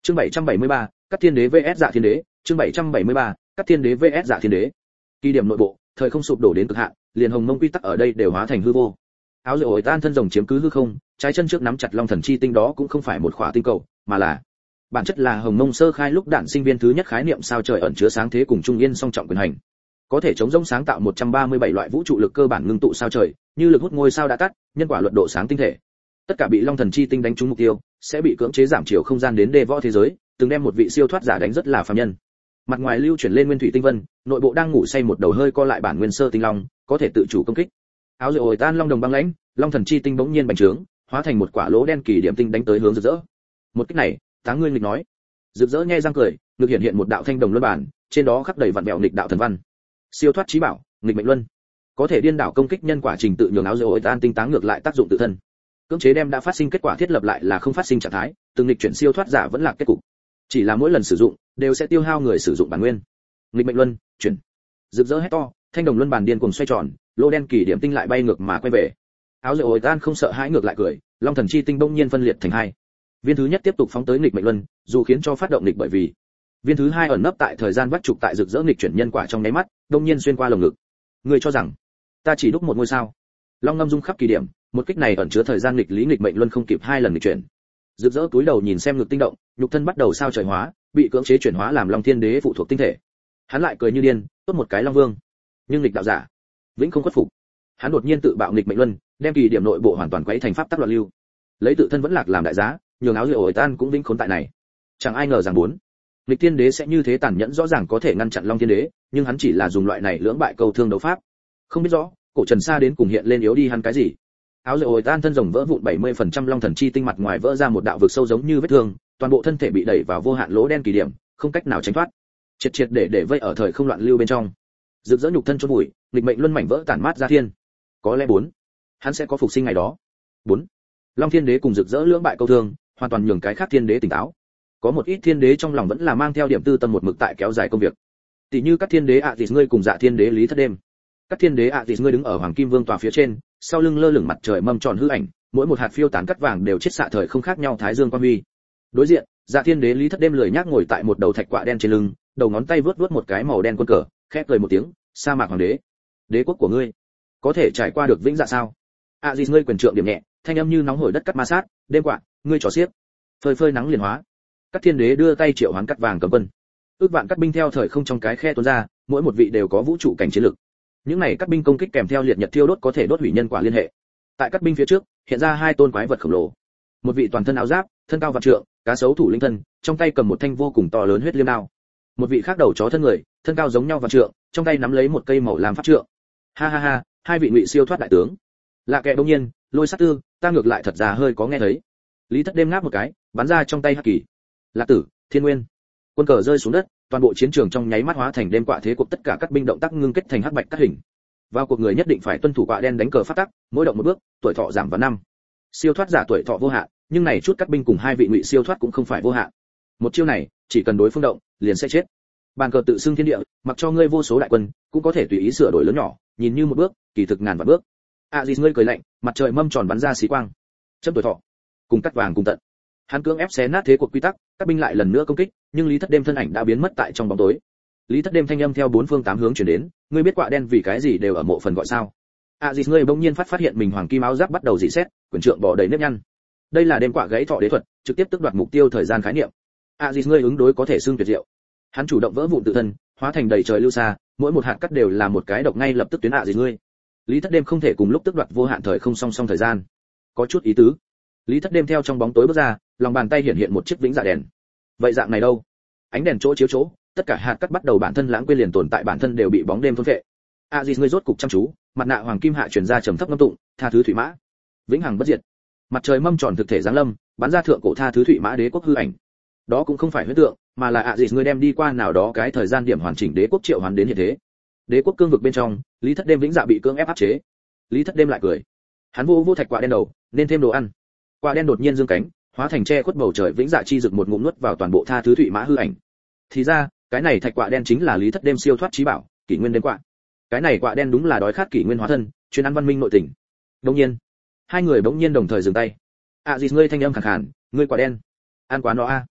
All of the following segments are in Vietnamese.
Chương 773, Cắt Thiên Đế vs Dạ Thiên Đế, chương 773, Cắt Thiên Đế vs Dạ Thiên Đế. Kỳ điểm nội bộ, thời không sụp đổ đến cực hạn, liền hồng mông quy tắc ở đây đều hóa thành hư vô. Áo rượu ổi tan thân rồng chiếm cứ hư không, trái chân trước nắm chặt long thần chi tinh đó cũng không phải một khỏa tinh cầu, mà là bản chất là hồng mông sơ khai lúc đản sinh viên thứ nhất khái niệm sao trời ẩn chứa sáng thế cùng trung yên song trọng quyền hành. Có thể chống rỗng sáng tạo 137 loại vũ trụ lực cơ bản ngưng tụ sao trời, như lực hút ngôi sao đã tắt, nhân quả luận độ sáng tinh thể. Tất cả bị long thần chi tinh đánh trúng mục tiêu, sẽ bị cưỡng chế giảm chiều không gian đến đề võ thế giới, từng đem một vị siêu thoát giả đánh rất là phàm nhân. Mặt ngoài lưu chuyển lên nguyên thủy tinh vân, nội bộ đang ngủ say một đầu hơi co lại bản nguyên sơ tinh long, có thể tự chủ công kích. Áo rượu ổi tan long đồng băng lãnh, long thần chi tinh bỗng nhiên bành trướng, hóa thành một quả lỗ đen kỳ điểm tinh đánh tới hướng rực rỡ. Một kích này, Táng Ngươi nghịch nói. Rực rỡ nghe răng cười, ngực hiện hiện một đạo thanh đồng luân bản, trên đó khắc đầy vặn vẹo nghịch đạo thần văn. Siêu thoát chí bảo, nghịch mệnh luân, có thể điên đảo công kích nhân quả trình tự nhường áo rượu ổi tan tinh táng ngược lại tác dụng tự thân. Cưỡng chế đem đã phát sinh kết quả thiết lập lại là không phát sinh trạng thái, từng nghịch chuyển siêu thoát giả vẫn là kết cục. Chỉ là mỗi lần sử dụng đều sẽ tiêu hao người sử dụng bản nguyên. Nghịch mệnh luân, chuyển. Rực rỡ hét to, thanh đồng luân bàn điên cuồng xoay tròn, lô đen kỳ điểm tinh lại bay ngược mà quay về. Áo rượu ổi tan không sợ hãi ngược lại cười, long thần chi tinh bỗng nhiên phân liệt thành hai. Viên thứ nhất tiếp tục phóng tới nghịch mệnh luân, dù khiến cho phát động nghịch bởi vì viên thứ hai ẩn nấp tại thời gian vắt trục tại rực rỡ nghịch chuyển nhân quả trong nháy mắt, đông nhiên xuyên qua lồng ngực. Người cho rằng ta chỉ đúc một ngôi sao? Long ngâm dung khắp kỳ điểm, một kích này ẩn chứa thời gian nghịch lý nghịch mệnh luân không kịp hai lần nghịch chuyển. Rực rỡ túi đầu nhìn xem ngực tinh động, nhục thân bắt đầu sao trời hóa, bị cưỡng chế chuyển hóa làm long thiên đế phụ thuộc tinh thể. Hắn lại cười như điên, tốt một cái long vương. Nhưng nghịch đạo giả vĩnh không khuất phục. Hắn đột nhiên tự bạo nghịch mệnh luân, đem kỳ điểm nội bộ hoàn toàn quấy thành pháp tắc loạn lưu. Lấy tự thân vẫn lạc làm đại giá, nhường áo rượu ổi tan cũng vĩnh khốn tại này. Chẳng ai ngờ rằng nghịch thiên đế sẽ như thế tàn nhẫn, rõ ràng có thể ngăn chặn long thiên đế, nhưng hắn chỉ là dùng loại này lưỡng bại câu thương đấu pháp. Không biết rõ, cổ Trần Sa đến cùng hiện lên yếu đi hắn cái gì. Áo rượu ổi tan thân rồng vỡ vụn 70% long thần chi tinh mặt ngoài vỡ ra một đạo vực sâu giống như vết thương, toàn bộ thân thể bị đẩy vào vô hạn lỗ đen kỳ điểm, không cách nào tránh thoát. Triệt để vây ở thời không loạn lưu bên trong. Rực rỡ nhục thân chôn bụi, nghịch mệnh luân mảnh vỡ tản mát ra thiên. Có lẽ hắn sẽ có phục sinh ngày đó. Long thiên đế cùng rực rỡ lưỡng bại câu thương, hoàn toàn nhường cái khác thiên đế tỉnh táo. Có một ít thiên đế trong lòng vẫn là mang theo điểm tư tâm một mực tại kéo dài công việc. Tỷ như các thiên đế Atis ngươi cùng Dạ thiên đế Lý Thất Đêm. Các thiên đế Atis ngươi đứng ở Hoàng Kim Vương tòa phía trên, sau lưng lơ lửng mặt trời mâm tròn hư ảnh, mỗi một hạt phiêu tán cắt vàng đều chiết xạ thời không khác nhau thái dương quang huy. Đối diện, Dạ thiên đế Lý Thất Đêm lười nhác ngồi tại một đầu thạch quạ đen trên lưng, đầu ngón tay vướt một cái màu đen quân cờ, khẽ cười một tiếng, sa mạc hoàng đế, đế quốc của ngươi có thể trải qua được vĩnh dạ sao? Aziz ngươi quyền trượng điểm nhẹ, thanh âm như nóng hổi đất cắt ma sát, đêm quạ, ngươi trò xiếc, phơi phơi nắng liền hóa. Các thiên đế đưa tay triệu hoán cắt vàng cầm quân, ước vạn cắt binh theo thời không trong cái khe tuôn ra, mỗi một vị đều có vũ trụ cảnh chiến lực. Những này cắt binh công kích kèm theo liệt nhật thiêu đốt có thể đốt hủy nhân quả liên hệ. Tại cắt binh phía trước hiện ra hai tôn quái vật khổng lồ, một vị toàn thân áo giáp, thân cao vạn trượng, cá sấu thủ lĩnh thân, trong tay cầm một thanh vô cùng to lớn huyết liêm đao. Một vị khác đầu chó thân người, thân cao giống nhau vạn trượng, trong tay nắm lấy một cây màu làm pháp trượng. Ha ha ha, hai vị ngụy siêu thoát đại tướng. Lạ kệ đông nhiên, lôi sát tư, ta ngược lại thật ra hơi có nghe thấy. Lý Thất Đêm ngáp một cái, bắn ra trong tay hắc kỳ. Lạc tử, thiên nguyên. Quân cờ rơi xuống đất, toàn bộ chiến trường trong nháy mắt hóa thành đêm quạ thế cuộc, tất cả các binh động tác ngưng kết thành hắc bạch cắt hình. Vào cuộc người nhất định phải tuân thủ quạ đen đánh cờ phát tắc, mỗi động một bước, tuổi thọ giảm vào năm. Siêu thoát giả tuổi thọ vô hạn, nhưng này chút các binh cùng hai vị ngụy siêu thoát cũng không phải vô hạn. Một chiêu này, chỉ cần đối phương động, liền sẽ chết. Bàn cờ tự xưng thiên địa, mặc cho ngươi vô số đại quân, cũng có thể tùy ý sửa đổi lớn nhỏ, nhìn như một bước, kỳ thực ngàn vạn bước. Aziz ngươi cười lạnh, mặt trời mâm tròn bắn ra xí quang. Chấm tuổi thọ, cùng cắt vàng cùng tận. Hắn cưỡng ép xé nát thế cuộc quy tắc, các binh lại lần nữa công kích, nhưng Lý Thất Đêm thân ảnh đã biến mất tại trong bóng tối. Lý Thất Đêm thanh âm theo bốn phương tám hướng truyền đến, ngươi biết quạ đen vì cái gì đều ở mộ phần gọi sao? Aziz ngươi bỗng nhiên phát hiện mình hoàng kim áo giáp bắt đầu dị xét, quyền trượng bò đầy nếp nhăn. Đây là đêm quạ gãy thọ đế thuật, trực tiếp tước đoạt mục tiêu thời gian khái niệm. Aziz ngươi ứng đối có thể xương tuyệt diệu. Hắn chủ động vỡ vụn tự thân, hóa thành đầy trời lưu xa, mỗi một hạt cắt đều là một cái độc ngay lập tức tuyến Aziz ngươi. Lý Thất Đêm không thể cùng lúc tước đoạt vô hạn thời không song song thời gian. Có chút ý tứ. Lý Thất Đêm theo trong bóng tối bước ra, lòng bàn tay hiện hiện một chiếc vĩnh dạ đèn. Vậy dạng này đâu? Ánh đèn chỗ chiếu chỗ, tất cả hạt cắt bắt đầu bản thân lãng quên liền tồn tại bản thân đều bị bóng đêm thôn phệ. Aziz ngươi rốt cục chăm chú, mặt nạ hoàng kim hạ truyền ra trầm thấp ngâm tụng, tha thứ thủy mã, vĩnh hằng bất diệt. Mặt trời mâm tròn thực thể giáng lâm, bắn ra thượng cổ tha thứ thủy mã đế quốc hư ảnh. Đó cũng không phải huyễn tượng, mà là Aziz ngươi đem đi qua nào đó cái thời gian điểm hoàn chỉnh đế quốc triệu hoán đến hiện thế. Đế quốc cương vực bên trong, Lý Thất Đêm vĩnh dạ bị cưỡng ép áp chế. Lý Thất Đêm lại cười. Hắn vô thạch quạ đen đầu, nên thêm đồ ăn. Quạ đen đột nhiên dương cánh, hóa thành che khuất bầu trời vĩnh dạ chi rực một ngụm nuốt vào toàn bộ tha thứ thủy mã hư ảnh. Thì ra, cái này thạch quạ đen chính là Lý Thất Đêm siêu thoát chí bảo, kỷ nguyên đêm quạ. Cái này quạ đen đúng là đói khát kỷ nguyên hóa thân, chuyên ăn văn minh nội tình. Đương nhiên, hai người bỗng nhiên đồng thời dừng tay. Aziz ngươi thanh âm khàn khàn, ngươi quạ đen, ăn quá nó a.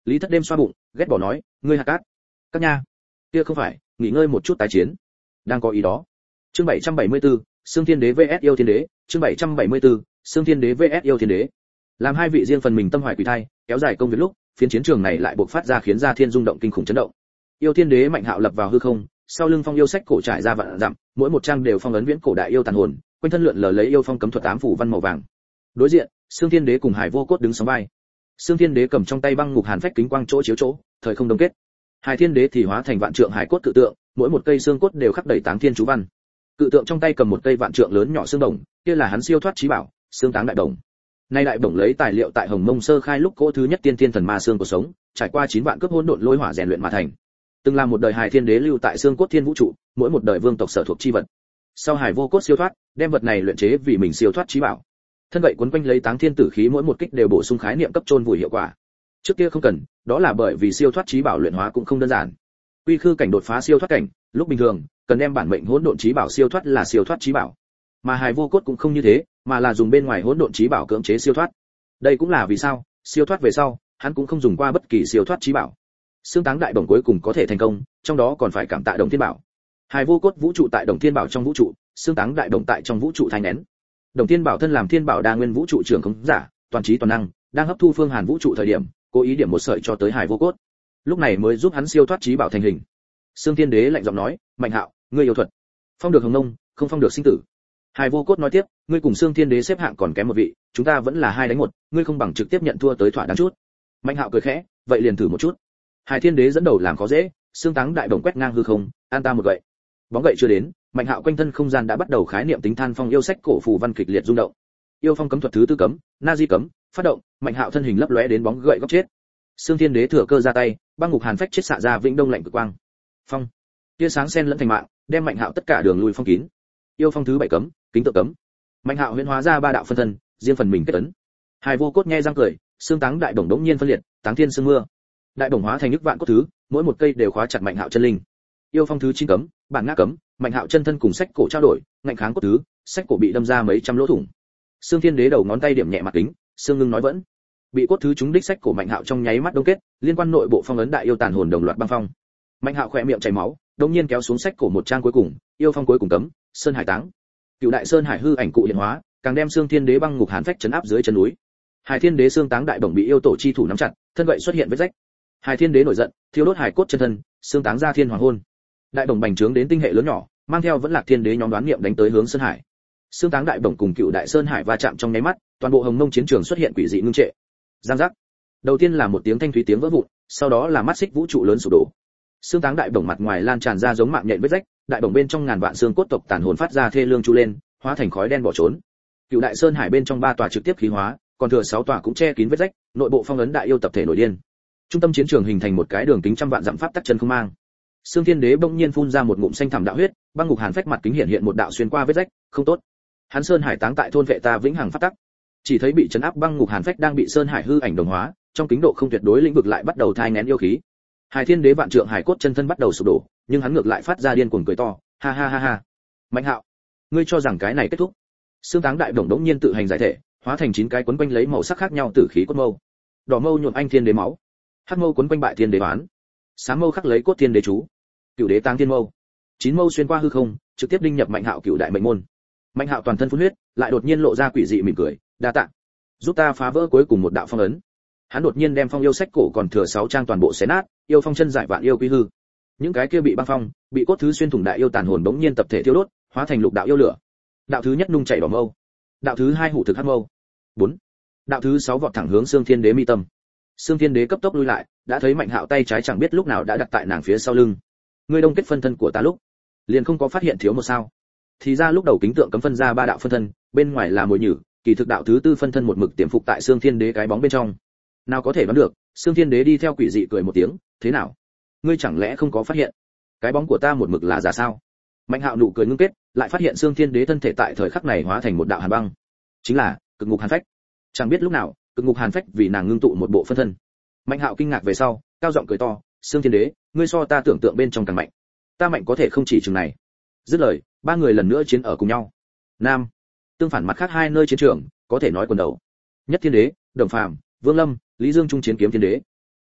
Lý Thất đêm xoa bụng, ghét bỏ nói, ngươi hạt cát. Các nha. Kia không phải, nghỉ ngơi một chút tái chiến. Đang có ý đó. Chương 774, Xương Thiên Đế vs Yêu Thiên Đế, chương 774, Xương Thiên Đế vs Yêu Thiên Đế. Làm hai vị riêng phần mình tâm hoài quỷ thai, kéo dài công việc lúc, phiến chiến trường này lại bộc phát ra khiến ra thiên rung động kinh khủng chấn động. Yêu Thiên Đế Mạnh Hạo lập vào hư không, sau lưng phong yêu sách cổ trải ra vạn dặm, mỗi một trang đều phong ấn viễn cổ đại yêu tàn hồn, quanh thân lượn lờ lấy yêu phong cấm thuật ám phủ văn màu vàng. Đối diện, Xương Thiên Đế cùng Hải Vô Cốt đứng sóng vai. Xương Thiên Đế cầm trong tay băng ngục hàn phách kính quang chỗ chiếu chỗ, thời không đông kết. Hải Thiên Đế thì hóa thành vạn trượng hải cốt cự tượng, mỗi một cây xương cốt đều khắc đầy táng thiên chú văn. Cự tượng trong tay cầm một cây vạn trượng lớn nhỏ xương đồng, kia là hắn siêu thoát chí bảo, xương táng đại đồng. Nay đại đồng lấy tài liệu tại Hồng Mông sơ khai lúc cỗ thứ nhất tiên thiên thần ma xương của sống, trải qua 9 vạn cướp hỗn độn lôi hỏa rèn luyện mà thành. Từng là một đời Hải Thiên Đế lưu tại xương cốt thiên vũ trụ, mỗi một đời vương tộc sở thuộc chi vật. Sau Hải Vô Cốt siêu thoát, đem vật này luyện chế vì mình siêu thoát chí bảo. Thân gậy quấn quanh lấy táng thiên tử khí, mỗi một kích đều bổ sung khái niệm cấp chôn vùi hiệu quả. Trước kia không cần, đó là bởi vì siêu thoát chí bảo luyện hóa cũng không đơn giản. Quy khư cảnh đột phá siêu thoát cảnh, lúc bình thường cần đem bản mệnh hỗn độn chí bảo siêu thoát là siêu thoát chí bảo. Mà Hải Vô Cốt cũng không như thế, mà là dùng bên ngoài hỗn độn chí bảo cưỡng chế siêu thoát. Đây cũng là vì sao, siêu thoát về sau, hắn cũng không dùng qua bất kỳ siêu thoát chí bảo. Xương táng đại đồng cuối cùng có thể thành công, trong đó còn phải cảm tạ Đồng Thiên Bảo. Hải Vô Cốt vũ trụ tại Đồng Thiên Bảo trong vũ trụ, xương táng đại đồng tại trong vũ trụ thành nén. Đồng Thiên Bảo thân làm Thiên Bảo đa nguyên vũ trụ trưởng khống giả, toàn trí toàn năng, đang hấp thu phương hàn vũ trụ thời điểm, cố ý điểm một sợi cho tới Hải Vô Cốt. Lúc này mới giúp hắn siêu thoát chí bảo thành hình. Xương Thiên Đế lạnh giọng nói, Mạnh Hạo, ngươi yêu thuật, phong được hồng nông, không phong được sinh tử. Hải Vô Cốt nói tiếp, ngươi cùng Xương Thiên Đế xếp hạng còn kém một vị, chúng ta vẫn là 2 đánh 1, ngươi không bằng trực tiếp nhận thua tới thỏa đáng chút. Mạnh Hạo cười khẽ, vậy liền thử một chút. Hải Thiên Đế dẫn đầu làm khó dễ, xương táng đại đồng quét ngang hư không, an ta một gậy. Bóng gậy chưa đến, Mạnh Hạo quanh thân không gian đã bắt đầu khái niệm tính than phong yêu sách cổ phù văn kịch liệt rung động. Yêu phong cấm thuật thứ tư cấm, na di cấm, phát động, Mạnh Hạo thân hình lấp lóe đến bóng gậy góc chết. Xương Thiên Đế thừa cơ ra tay, băng ngục hàn phách chết xạ ra vĩnh đông lạnh cực quang. Phong, tia sáng xen lẫn thành mạng, đem Mạnh Hạo tất cả đường lui phong kín. Yêu phong thứ 7 cấm, kính tượng cấm. Mạnh Hạo huyễn hóa ra 3 đạo phân thân, riêng phần mình kết ấn. Hải Vô Cốt nhe răng cười, xương táng đại đồng đống nhiên phân liệt, táng thiên sương mưa. Đại đồng hóa thành nước vạn cốt thứ, mỗi một cây đều khóa chặt Mạnh Hạo chân linh. Yêu phong thứ 9 cấm, bản ngã cấm, Mạnh Hạo chân thân cùng sách cổ trao đổi, ngạnh kháng cốt thứ, sách cổ bị đâm ra mấy trăm lỗ thủng. Xương Thiên Đế đầu ngón tay điểm nhẹ mặt kính, xương ngưng nói vẫn. Bị cốt thứ trúng đích sách cổ Mạnh Hạo trong nháy mắt đông kết, liên quan nội bộ phong ấn đại yêu tàn hồn đồng loạt băng phong. Mạnh Hạo khỏe miệng chảy máu, đột nhiên kéo xuống sách cổ một trang cuối cùng, yêu phong cuối cùng cấm, sơn hải táng. Cựu đại sơn hải hư ảnh cụ hiện hóa, càng đem Xương Thiên Đế băng ngục hàn phách chấn áp dưới chân núi. Hải Thiên Đế xương táng đại bổng bị yêu tổ chi thủ nắm chặt, thân gậy xuất hiện vết rách. Hải Thiên Đế nổi giận, thiêu đốt hải cốt chân thân, xương táng ra thiên hoàng hôn. Đại bổng bành trướng đến tinh hệ lớn nhỏ, mang theo vẫn Lạc Thiên Đế nhóm đoán niệm đánh tới hướng sơn hải. Xương táng đại bổng cùng cựu đại sơn hải va chạm trong nháy mắt, toàn bộ hồng mông chiến trường xuất hiện quỷ dị ngưng trệ. Giang giác. Đầu tiên là một tiếng thanh thúy tiếng vỡ vụn, sau đó là mắt xích vũ trụ lớn sụp đổ. Xương táng đại bổng mặt ngoài lan tràn ra giống mạng nhện vết rách, đại bổng bên trong ngàn vạn xương cốt tộc tàn hồn phát ra thê lương chu lên, hóa thành khói đen bỏ trốn. Cựu đại sơn hải bên trong 3 tòa trực tiếp khí hóa, còn thừa 6 tòa cũng che kín vết rách, nội bộ phong ấn đại yêu tập thể nổi điên. Trung tâm chiến trường hình thành một cái đường kính trăm vạn dặm pháp tắc chân không mang. Xương Thiên Đế bỗng nhiên phun ra một ngụm xanh thẳm đạo huyết, băng ngục hàn phách mặt kính hiện một đạo xuyên qua vết rách, không tốt. Hắn sơn hải táng tại thôn vệ ta vĩnh hằng pháp tắc. Chỉ thấy bị chấn áp băng ngục hàn phách đang bị sơn hải hư ảnh đồng hóa, trong kính độ không tuyệt đối lĩnh vực lại bắt đầu thai nghén yêu khí. Hải Thiên Đế vạn trượng hải cốt chân thân bắt đầu sụp đổ, nhưng hắn ngược lại phát ra điên cuồng cười to, ha ha ha ha. Mạnh Hạo, ngươi cho rằng cái này kết thúc? Xương táng đại đồng đống nhiên tự hành giải thể, hóa thành 9 cái quấn quanh lấy màu sắc khác nhau tử khí cốt mâu. Đỏ mâu nhuộm anh Thiên Đế máu, hắc mâu quấn quanh bại Thiên Đế đoán, xám mâu khắc lấy cốt Thiên Đế chú, cửu đế táng thiên mâu. 9 mâu xuyên qua hư không, trực tiếp đinh nhập Mạnh Hạo cửu đại mệnh môn. Mạnh Hạo toàn thân phun huyết, lại đột nhiên lộ ra quỷ dị mỉm cười, đa tạ, giúp ta phá vỡ cuối cùng một đạo phong ấn. Hắn đột nhiên đem phong yêu sách cổ còn thừa 6 trang toàn bộ xé nát, yêu phong chân giải vạn yêu quy hư. Những cái kia bị băng phong, bị cốt thứ xuyên thủng đại yêu tàn hồn bỗng nhiên tập thể thiêu đốt, hóa thành lục đạo yêu lửa. Đạo thứ nhất nung chảy đỏ mâu, đạo thứ 2 hủ thực hắc mâu, 4. Đạo thứ 6 vọt thẳng hướng Xương Thiên Đế mi tâm. Xương Thiên Đế cấp tốc lui lại, đã thấy Mạnh Hạo tay trái chẳng biết lúc nào đã đặt tại nàng phía sau lưng. Ngươi đông kết phân thân của ta lúc, liền không có phát hiện thiếu một sao? Thì ra lúc đầu kính tượng cấm phân ra 3 đạo phân thân, bên ngoài là mồi nhử, kỳ thực đạo thứ 4 phân thân một mực tiềm phục tại Xương Thiên Đế cái bóng bên trong. Nào có thể đoán được, Xương Thiên Đế đi theo quỷ dị cười một tiếng, thế nào? Ngươi chẳng lẽ không có phát hiện? Cái bóng của ta một mực là giả sao? Mạnh Hạo nụ cười ngưng kết, lại phát hiện Xương Thiên Đế thân thể tại thời khắc này hóa thành một đạo hàn băng, chính là cực ngục hàn phách. Chẳng biết lúc nào, cực ngục hàn phách vì nàng ngưng tụ một bộ phân thân. Mạnh Hạo kinh ngạc về sau, cao giọng cười to, Xương Thiên Đế, ngươi so ta tưởng tượng bên trong càng mạnh. Ta mạnh có thể không chỉ chừng này. Dứt lời, 3 người lần nữa chiến ở cùng nhau. Nam, tương phản mặt khác 2 nơi chiến trường, có thể nói quần đầu. Nhất Thiên Đế, Đồng Phàm, Vương Lâm, Lý Dương Trung chiến kiếm Thiên Đế.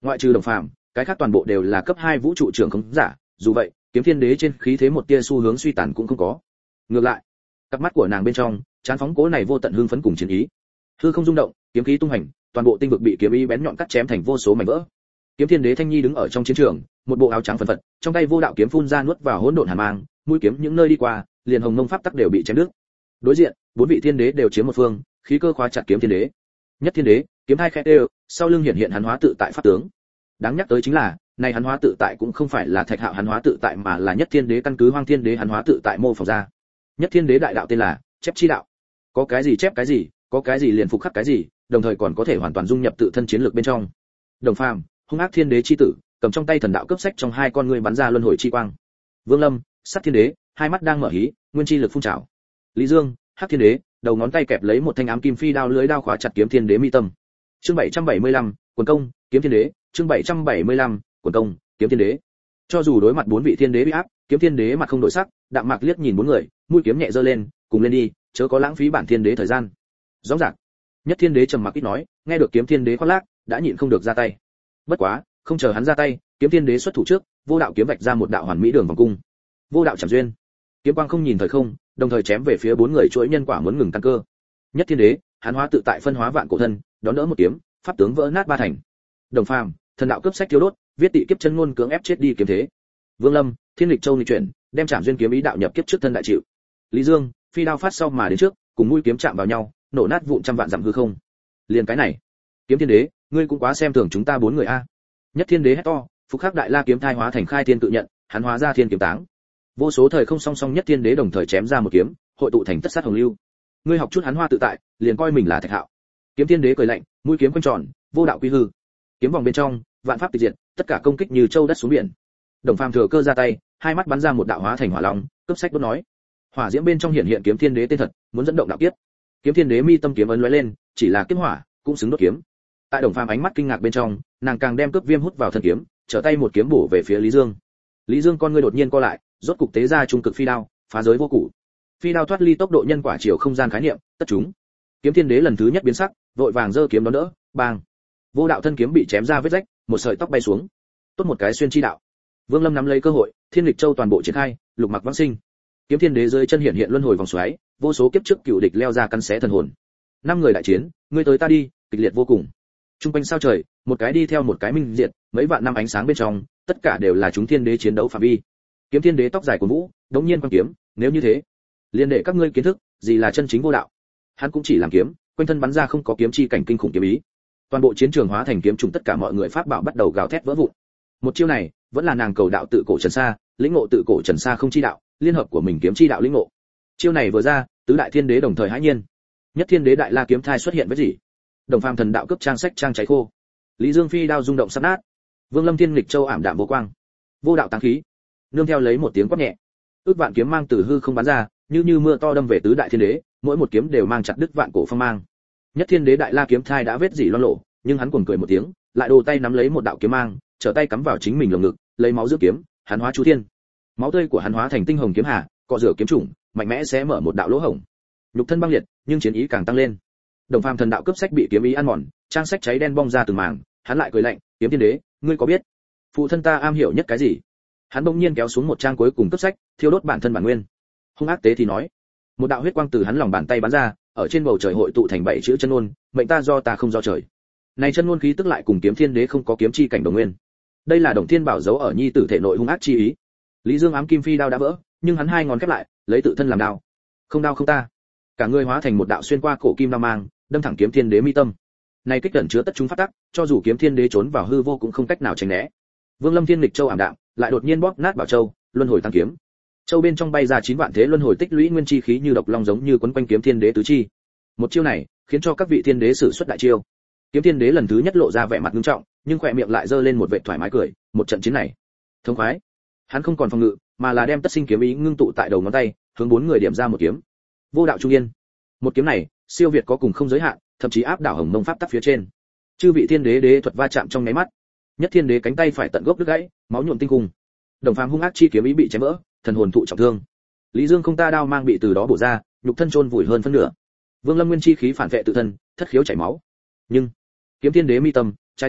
ngoại trừ Đồng Phàm, cái khác toàn bộ đều là cấp 2 vũ trụ trưởng khống giả, dù vậy, Kiếm Thiên Đế trên khí thế một tia xu hướng suy tàn cũng không có. Ngược lại, cặp mắt của nàng bên trong, chán phóng cố này vô tận hưng phấn cùng chiến ý. Hư không rung động, kiếm khí tung hành, toàn bộ tinh vực bị kiếm ý bén nhọn cắt chém thành vô số mảnh vỡ. Kiếm Thiên Đế Thanh Nhi đứng ở trong chiến trường, một bộ áo trắng phần phật, trong tay vô đạo kiếm phun ra nuốt vào hỗn độn hàn mang, mũi kiếm những nơi đi qua, liền hồng mông pháp tắc đều bị chém đứt. Đối diện, bốn vị thiên đế đều chiếm một phương, khí cơ khóa chặt Kiếm Thiên Đế. Nhất Thiên Đế, kiếm hai khẽ đều, sau lưng hiện hiện hắn hóa tự tại pháp tướng. Đáng nhắc tới chính là, này hắn hóa tự tại cũng không phải là Thạch Hạo hắn hóa tự tại mà là Nhất Thiên Đế căn cứ Hoang Thiên Đế hắn hóa tự tại mô phỏng ra. Nhất Thiên Đế đại đạo tên là chép chi đạo. Có cái gì chép cái gì, có cái gì liền phục khắc cái gì, đồng thời còn có thể hoàn toàn dung nhập tự thân chiến lược bên trong. Đồng Phàm, hung ác thiên đế chi tử, cầm trong tay thần đạo cấp sách trong hai con ngươi bắn ra luân hồi chi quang. Vương Lâm, Sắt Thiên Đế, hai mắt đang mở hí, nguyên chi lực phun trào. Lý Dương, Hắc Thiên Đế, đầu ngón tay kẹp lấy một thanh ám kim phi đao lưới đao khóa chặt Kiếm Thiên Đế mi tâm. Chương 775, quần công, Kiếm Thiên Đế, chương 775, quần công, Kiếm Thiên Đế. Cho dù đối mặt bốn vị thiên đế uy áp, Kiếm Thiên Đế mặt không đổi sắc, đạm mạc liếc nhìn bốn người, mũi kiếm nhẹ giơ lên, cùng lên đi, chớ có lãng phí bản thiên đế thời gian. Rõ ràng. Nhất Thiên Đế trầm mặc ít nói, nghe được Kiếm Thiên Đế khoác lác, đã nhịn không được ra tay. Bất quá, không chờ hắn ra tay, Kiếm Thiên Đế xuất thủ trước, vô đạo kiếm vạch ra một đạo hoàn mỹ đường vòng cung. Vô đạo chạm duyên. Kiếm quang không nhìn thời không, đồng thời chém về phía bốn người chuỗi nhân quả muốn ngừng căn cơ. Nhất Thiên Đế, hắn hóa tự tại phân hóa vạn cổ thân, đón đỡ một kiếm, pháp tướng vỡ nát ba thành. Đồng Phàm, thần đạo cấp sách thiếu đốt, viết tị kiếp chân ngôn cưỡng ép chết đi kiếm thế. Vương Lâm, Thiên Lịch Châu nghịch chuyển, đem chạm duyên kiếm ý đạo nhập kiếp trước thân đại chịu. Lý Dương, phi đao phát sau mà đến trước, cùng mũi kiếm chạm vào nhau, nổ nát vụn trăm vạn dặm hư không. Liền cái này, Kiếm Thiên Đế, ngươi cũng quá xem thường chúng ta bốn người a. Nhất Thiên Đế hét to, phục khắc đại la kiếm thai hóa thành khai thiên tự nhận, hắn hóa ra thiên kiếm táng. Vô số thời không song song Nhất Thiên Đế đồng thời chém ra một kiếm, hội tụ thành tất sát hồng lưu. Ngươi học chút hắn hoa tự tại, liền coi mình là Thạch Hạo. Kiếm Thiên Đế cười lạnh, mũi kiếm quanh tròn, vô đạo quy hư. Kiếm vòng bên trong, vạn pháp tịch diệt, tất cả công kích như châu đất xuống biển. Đồng Phàm thừa cơ ra tay, hai mắt bắn ra một đạo hóa thành hỏa long, cấp sách đốt nói. Hỏa diễm bên trong hiện hiện Kiếm Thiên Đế tên thật, muốn dẫn động đạo kiếp. Kiếm Thiên Đế mi tâm kiếm ấn lóe lên, chỉ là kiếm hỏa, cũng xứng đốt kiếm. Tại Đồng Phàm ánh mắt kinh ngạc bên trong, nàng càng đem cướp viêm hút vào thân kiếm, trở tay một kiếm bổ về phía Lý Dương. Lý Dương con ngươi đột nhiên co lại, rốt cục tế ra trung cực phi đao, phá giới vô cụ. Phi đao thoát ly tốc độ nhân quả chiều không gian khái niệm, tất chúng. Kiếm Thiên Đế lần thứ nhất biến sắc, vội vàng giơ kiếm đón đỡ, bang. Vô đạo thân kiếm bị chém ra vết rách, một sợi tóc bay xuống. Tốt một cái xuyên chi đạo. Vương Lâm nắm lấy cơ hội, Thiên Lịch Châu toàn bộ triển khai, lục mặc vãng sinh. Kiếm Thiên Đế dưới chân hiện hiện luân hồi vòng xoáy, vô số kiếp trước cựu địch leo ra căn xé thần hồn. Năm người đại chiến, ngươi tới ta đi, kịch liệt vô cùng. Trung quanh sao trời, một cái đi theo một cái minh diệt, mấy vạn năm ánh sáng bên trong, tất cả đều là chúng thiên đế chiến đấu phạm vi. Kiếm Thiên Đế tóc dài của vũ, đống nhiên quang kiếm, nếu như thế, liên đệ các ngươi kiến thức, gì là chân chính vô đạo. Hắn cũng chỉ làm kiếm, quanh thân bắn ra không có kiếm chi cảnh kinh khủng kiếm ý. Toàn bộ chiến trường hóa thành kiếm trùng, tất cả mọi người pháp bảo bắt đầu gào thét vỡ vụn. Một chiêu này, vẫn là nàng cầu đạo tự cổ Trần Sa, lĩnh ngộ tự cổ Trần Sa không chi đạo, liên hợp của mình kiếm chi đạo lĩnh ngộ. Chiêu này vừa ra, tứ đại thiên đế đồng thời hãi nhiên. Nhất Thiên Đế đại la kiếm thai xuất hiện với gì? Đồng Phàm thần đạo cấp trang sách trang cháy khô. Lý Dương phi đao rung động sắp nát. Vương Lâm Thiên Lịch Châu ảm đạm vô quang. Vô đạo táng khí. Nương theo lấy một tiếng quát nhẹ. Ước vạn kiếm mang từ hư không bắn ra, như mưa to đâm về tứ đại thiên đế, mỗi một kiếm đều mang chặt đứt vạn cổ phong mang. Nhất Thiên Đế đại la kiếm thai đã vết dỉ loang lộ, nhưng hắn cuồng cười một tiếng, lại đồ tay nắm lấy một đạo kiếm mang, trở tay cắm vào chính mình lồng ngực, lấy máu giữ kiếm, hắn hóa chú thiên. Máu tươi của hắn hóa thành tinh hồng kiếm hà, cọ rửa kiếm trùng, mạnh mẽ sẽ mở một đạo lỗ hổng. Nhục thân băng liệt, nhưng chiến ý càng tăng lên. Đồng Phàm thần đạo cấp sách bị kiếm ý ăn mòn, trang sách cháy đen bong ra từng mảng, hắn lại cười lạnh, Kiếm Thiên Đế, ngươi có biết phụ thân ta am hiểu nhất cái gì? Hắn bỗng nhiên kéo xuống một trang cuối cùng cấp sách, thiêu đốt bản thân bản nguyên. Hung ác tế thì nói, một đạo huyết quang từ hắn lòng bàn tay bắn ra, ở trên bầu trời hội tụ thành 7 chữ chân ngôn, mệnh ta do ta không do trời. Này chân ngôn khí tức lại cùng Kiếm Thiên Đế không có kiếm chi cảnh đồng nguyên. Đây là Đồng Thiên Bảo giấu ở nhi tử thể nội hung ác chi ý. Lý Dương ám kim phi đao đã vỡ, nhưng hắn hai ngón khép lại, lấy tự thân làm đao. Không đao không ta. Cả người hóa thành một đạo xuyên qua cổ kim đao mang, đâm thẳng Kiếm Thiên Đế mi tâm. Này kích cẩn chứa tất chúng phát tắc, cho dù Kiếm Thiên Đế trốn vào hư vô cũng không cách nào tránh né. Vương Lâm Thiên Lịch Châu ảm đạm, lại đột nhiên bóp nát bảo châu, luân hồi tăng kiếm. Châu bên trong bay ra 9 vạn thế luân hồi tích lũy nguyên chi khí như độc long giống như quấn quanh Kiếm Thiên Đế tứ chi. Một chiêu này, khiến cho các vị thiên đế sử xuất đại chiêu. Kiếm Thiên Đế lần thứ nhất lộ ra vẻ mặt nghiêm trọng, nhưng khóe miệng lại giơ lên một vệt thoải mái cười, một trận chiến này, thông khoái. Hắn không còn phòng ngự, mà là đem tất sinh kiếm ý ngưng tụ tại đầu ngón tay, hướng 4 người điểm ra một kiếm. Vô đạo trung yên. Một kiếm này, siêu việt có cùng không giới hạn, thậm chí áp đảo Hồng Mông pháp tắc phía trên. Chư vị thiên đế đế thuật va chạm trong nháy mắt. Nhất Thiên Đế cánh tay phải tận gốc đứt gãy, máu nhuộm tinh cung. Đồng Phàm hung ác chi kiếm ý bị chém vỡ, thần hồn thụ trọng thương. Lý Dương không ta đao mang bị từ đó bổ ra, nhục thân chôn vùi hơn phân nửa. Vương Lâm nguyên chi khí phản vệ tự thân, thất khiếu chảy máu. Nhưng Kiếm Thiên Đế mi tâm, trái tim,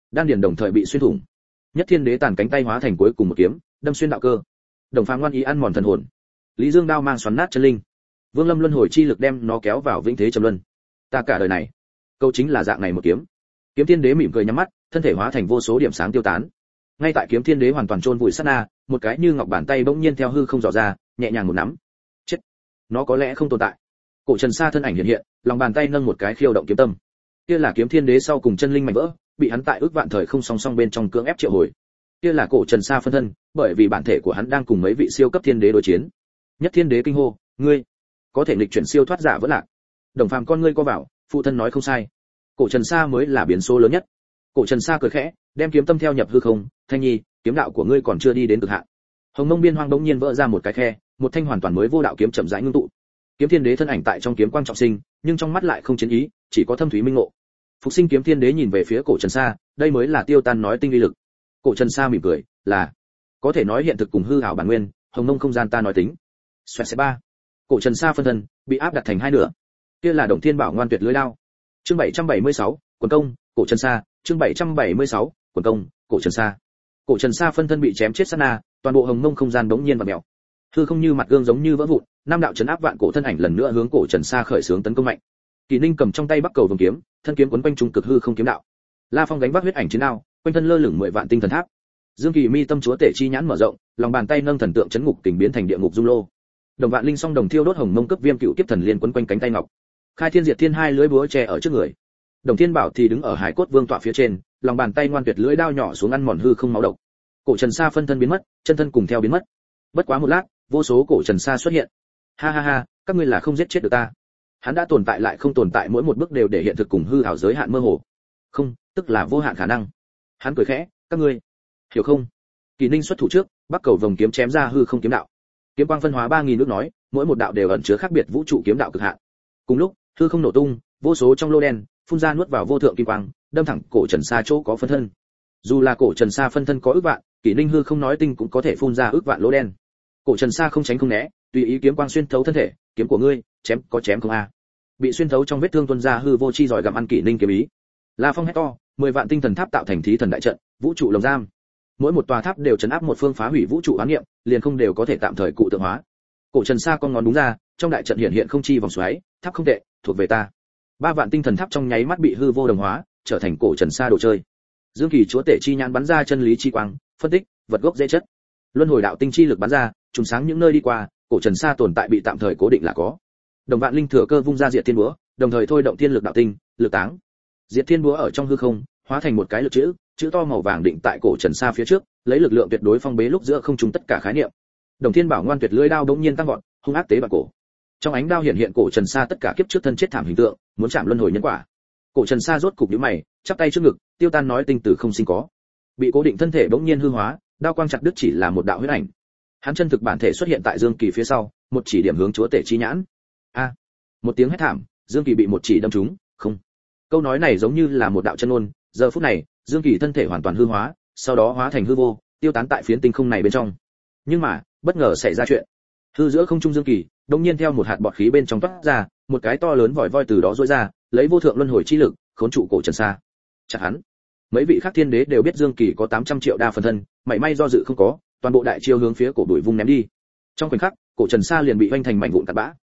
đan điền đồng thời bị xuyên thủng. Nhất Thiên Đế tàn cánh tay hóa thành cuối cùng một kiếm, đâm xuyên đạo cơ. Đồng Phàm ngoan ý ăn mòn thần hồn. Lý Dương đao mang xoắn nát chân linh. Vương Lâm luân hồi chi lực đem nó kéo vào vĩnh thế trầm luân. Ta cả đời này, câu chính là dạng này một kiếm. Kiếm Thiên Đế mỉm cười nhắm mắt, thân thể hóa thành vô số điểm sáng tiêu tán. Ngay tại Kiếm Thiên Đế hoàn toàn chôn vùi sát na, một cái như ngọc bàn tay bỗng nhiên theo hư không dò ra, nhẹ nhàng một nắm. Chết. Nó có lẽ không tồn tại. Cổ Trần Sa thân ảnh hiện hiện, lòng bàn tay nâng một cái khiêu động kiếm tâm. Kia là Kiếm Thiên Đế sau cùng chân linh mảnh vỡ, bị hắn tại ước vạn thời không song song bên trong cưỡng ép triệu hồi. Kia là Cổ Trần Sa phân thân, bởi vì bản thể của hắn đang cùng mấy vị siêu cấp thiên đế đối chiến. Nhất Thiên Đế kinh hô, ngươi có thể nghịch chuyển siêu thoát giả vẫn lạc. Đồng Phàm con ngươi co vào, phụ thân nói không sai. Cổ Trần Sa mới là biến số lớn nhất. Cổ Trần Sa cười khẽ, đem kiếm tâm theo nhập hư không, Thanh Nhi, kiếm đạo của ngươi còn chưa đi đến cực hạn. Hồng Mông Biên Hoang đống nhiên vỡ ra một cái khe, một thanh hoàn toàn mới vô đạo kiếm chậm rãi ngưng tụ. Kiếm Thiên Đế thân ảnh tại trong kiếm quang trọng sinh, nhưng trong mắt lại không chiến ý, chỉ có thâm thúy minh ngộ. Phục sinh Kiếm Thiên Đế nhìn về phía Cổ Trần Sa, đây mới là tiêu tan nói tinh uy lực. Cổ Trần Sa mỉm cười, là có thể nói hiện thực cùng hư ảo bản nguyên, hồng mông không gian ta nói tính. Xoẹt xẹt ba. Cổ Trần Sa phân thân bị áp đặt thành hai nửa. Kia là Động Thiên Bảo ngoan tuyệt lưỡi đao. Chương 776, quần công, Cổ Trần Sa, chương 776, quần công, Cổ Trần Sa. Cổ Trần Sa phân thân bị chém chết sát na, toàn bộ hồng mông không gian đống nhiên vặn mèo. Hư không như mặt gương giống như vỡ vụn, năm đạo trấn áp vạn cổ thân ảnh lần nữa hướng Cổ Trần Sa khởi xướng tấn công mạnh. Kỳ Ninh cầm trong tay Bắc Cầu vòng kiếm, thân kiếm quấn quanh trung cực hư không kiếm đạo. La Phong gánh vác huyết ảnh chiến đao, quanh thân lơ lửng 10 vạn tinh thần tháp. Dương Kỳ mi tâm chúa tể chi nhãn mở rộng, lòng bàn tay nâng thần tượng chấn ngục kình biến thành địa ngục dung lô. Đồng Vạn Linh song đồng thiêu đốt hồng mông cấp viêm cựu kiếp thần liên quấn quanh cánh tay ngọc. Khai Thiên Diệt Thiên hai lưỡi búa che ở trước người. Đồng Thiên Bảo thì đứng ở Hải Cốt Vương tọa phía trên, lòng bàn tay ngoan tuyệt lưỡi đao nhỏ xuống ăn mòn hư không máu độc. Cổ Trần Sa phân thân biến mất, chân thân cùng theo biến mất. Bất quá một lát, vô số Cổ Trần Sa xuất hiện. Ha ha ha, các ngươi là không giết chết được ta. Hắn đã tồn tại lại không tồn tại, mỗi một bước đều để hiện thực cùng hư ảo giới hạn mơ hồ. Không, tức là vô hạn khả năng. Hắn cười khẽ, các ngươi hiểu không? Kỳ Ninh xuất thủ trước, Bắc Cầu vòng kiếm chém ra hư không kiếm đạo. Kiếm quang phân hóa 3000 nước nói, mỗi một đạo đều ẩn chứa khác biệt vũ trụ kiếm đạo cực hạn. Cùng lúc, hư không nổ tung, vô số trong lô đen phun ra nuốt vào vô thượng kim quang, đâm thẳng Cổ Trần Sa chỗ có phân thân. Dù là Cổ Trần Sa phân thân có ước vạn, Kỳ Ninh hư không nói tinh cũng có thể phun ra ước vạn lỗ đen. Cổ Trần Sa không tránh không né, tùy ý kiếm quang xuyên thấu thân thể, kiếm của ngươi, chém có chém không a? Bị xuyên thấu trong vết thương tuôn ra hư vô chi giỏi gặm ăn Kỳ Ninh kiếm ý. La Phong hét to, 10 vạn tinh thần tháp tạo thành thí thần đại trận, vũ trụ lồng giam. Mỗi một tòa tháp đều trấn áp một phương phá hủy vũ trụ oán niệm, liền không đều có thể tạm thời cụ tượng hóa. Cổ Trần Sa con ngón đúng ra, trong đại trận hiện hiện không chi vòng xoáy, tháp không tệ, thuộc về ta. 3 vạn tinh thần tháp trong nháy mắt bị hư vô đồng hóa, trở thành Cổ Trần Sa đồ chơi. Dương Kỳ chúa tể chi nhãn bắn ra chân lý chi quang, phân tích, vật gốc dễ chất. Luân hồi đạo tinh chi lực bắn ra, trùng sáng những nơi đi qua, Cổ Trần Sa tồn tại bị tạm thời cố định là có. Đồng Vạn Linh thừa cơ vung ra Diệt Thiên búa, đồng thời thôi động thiên lực đạo tinh, lực táng. Diệt Thiên búa ở trong hư không, hóa thành một cái lực chữ to màu vàng định tại Cổ Trần Sa phía trước, lấy lực lượng tuyệt đối phong bế lúc giữa không trung tất cả khái niệm. Đồng Thiên Bảo ngoan tuyệt lưỡi đao đống nhiên tăng vọt, hung ác tế bạc cổ. Trong ánh đao hiện hiện Cổ Trần Sa tất cả kiếp trước thân chết thảm hình tượng, muốn chạm luân hồi nhân quả. Cổ Trần Sa rốt cục nhíu mày, chắp tay trước ngực, tiêu tan nói tinh tử không sinh có. Bị cố định thân thể bỗng nhiên hư hóa, đao quang chặt đứt chỉ là một đạo huyết ảnh. Hắn chân thực bản thể xuất hiện tại Dương Kỳ phía sau, một chỉ điểm hướng chúa tể chi nhãn. A! Một tiếng hét thảm, Dương Kỳ bị một chỉ đâm trúng, không. Câu nói này giống như là một đạo chân ngôn, giờ phút này, Dương Kỳ thân thể hoàn toàn hư hóa, sau đó hóa thành hư vô, tiêu tán tại phiến tinh không này bên trong. Nhưng mà, bất ngờ xảy ra chuyện. Hư giữa không trung Dương Kỳ, đột nhiên theo một hạt bọt khí bên trong toát ra, một cái to lớn vòi voi từ đó rỗi ra, lấy vô thượng luân hồi chi lực, khốn trụ Cổ Trần Sa. Chặt hắn. Mấy vị khác thiên đế đều biết Dương Kỳ có 800 triệu đa phần thân, mảy may do dự không có, toàn bộ đại chiêu hướng phía cổ đuổi vung ném đi. Trong khoảnh khắc, Cổ Trần Sa liền bị vênh thành mảnh vụn tạt bã.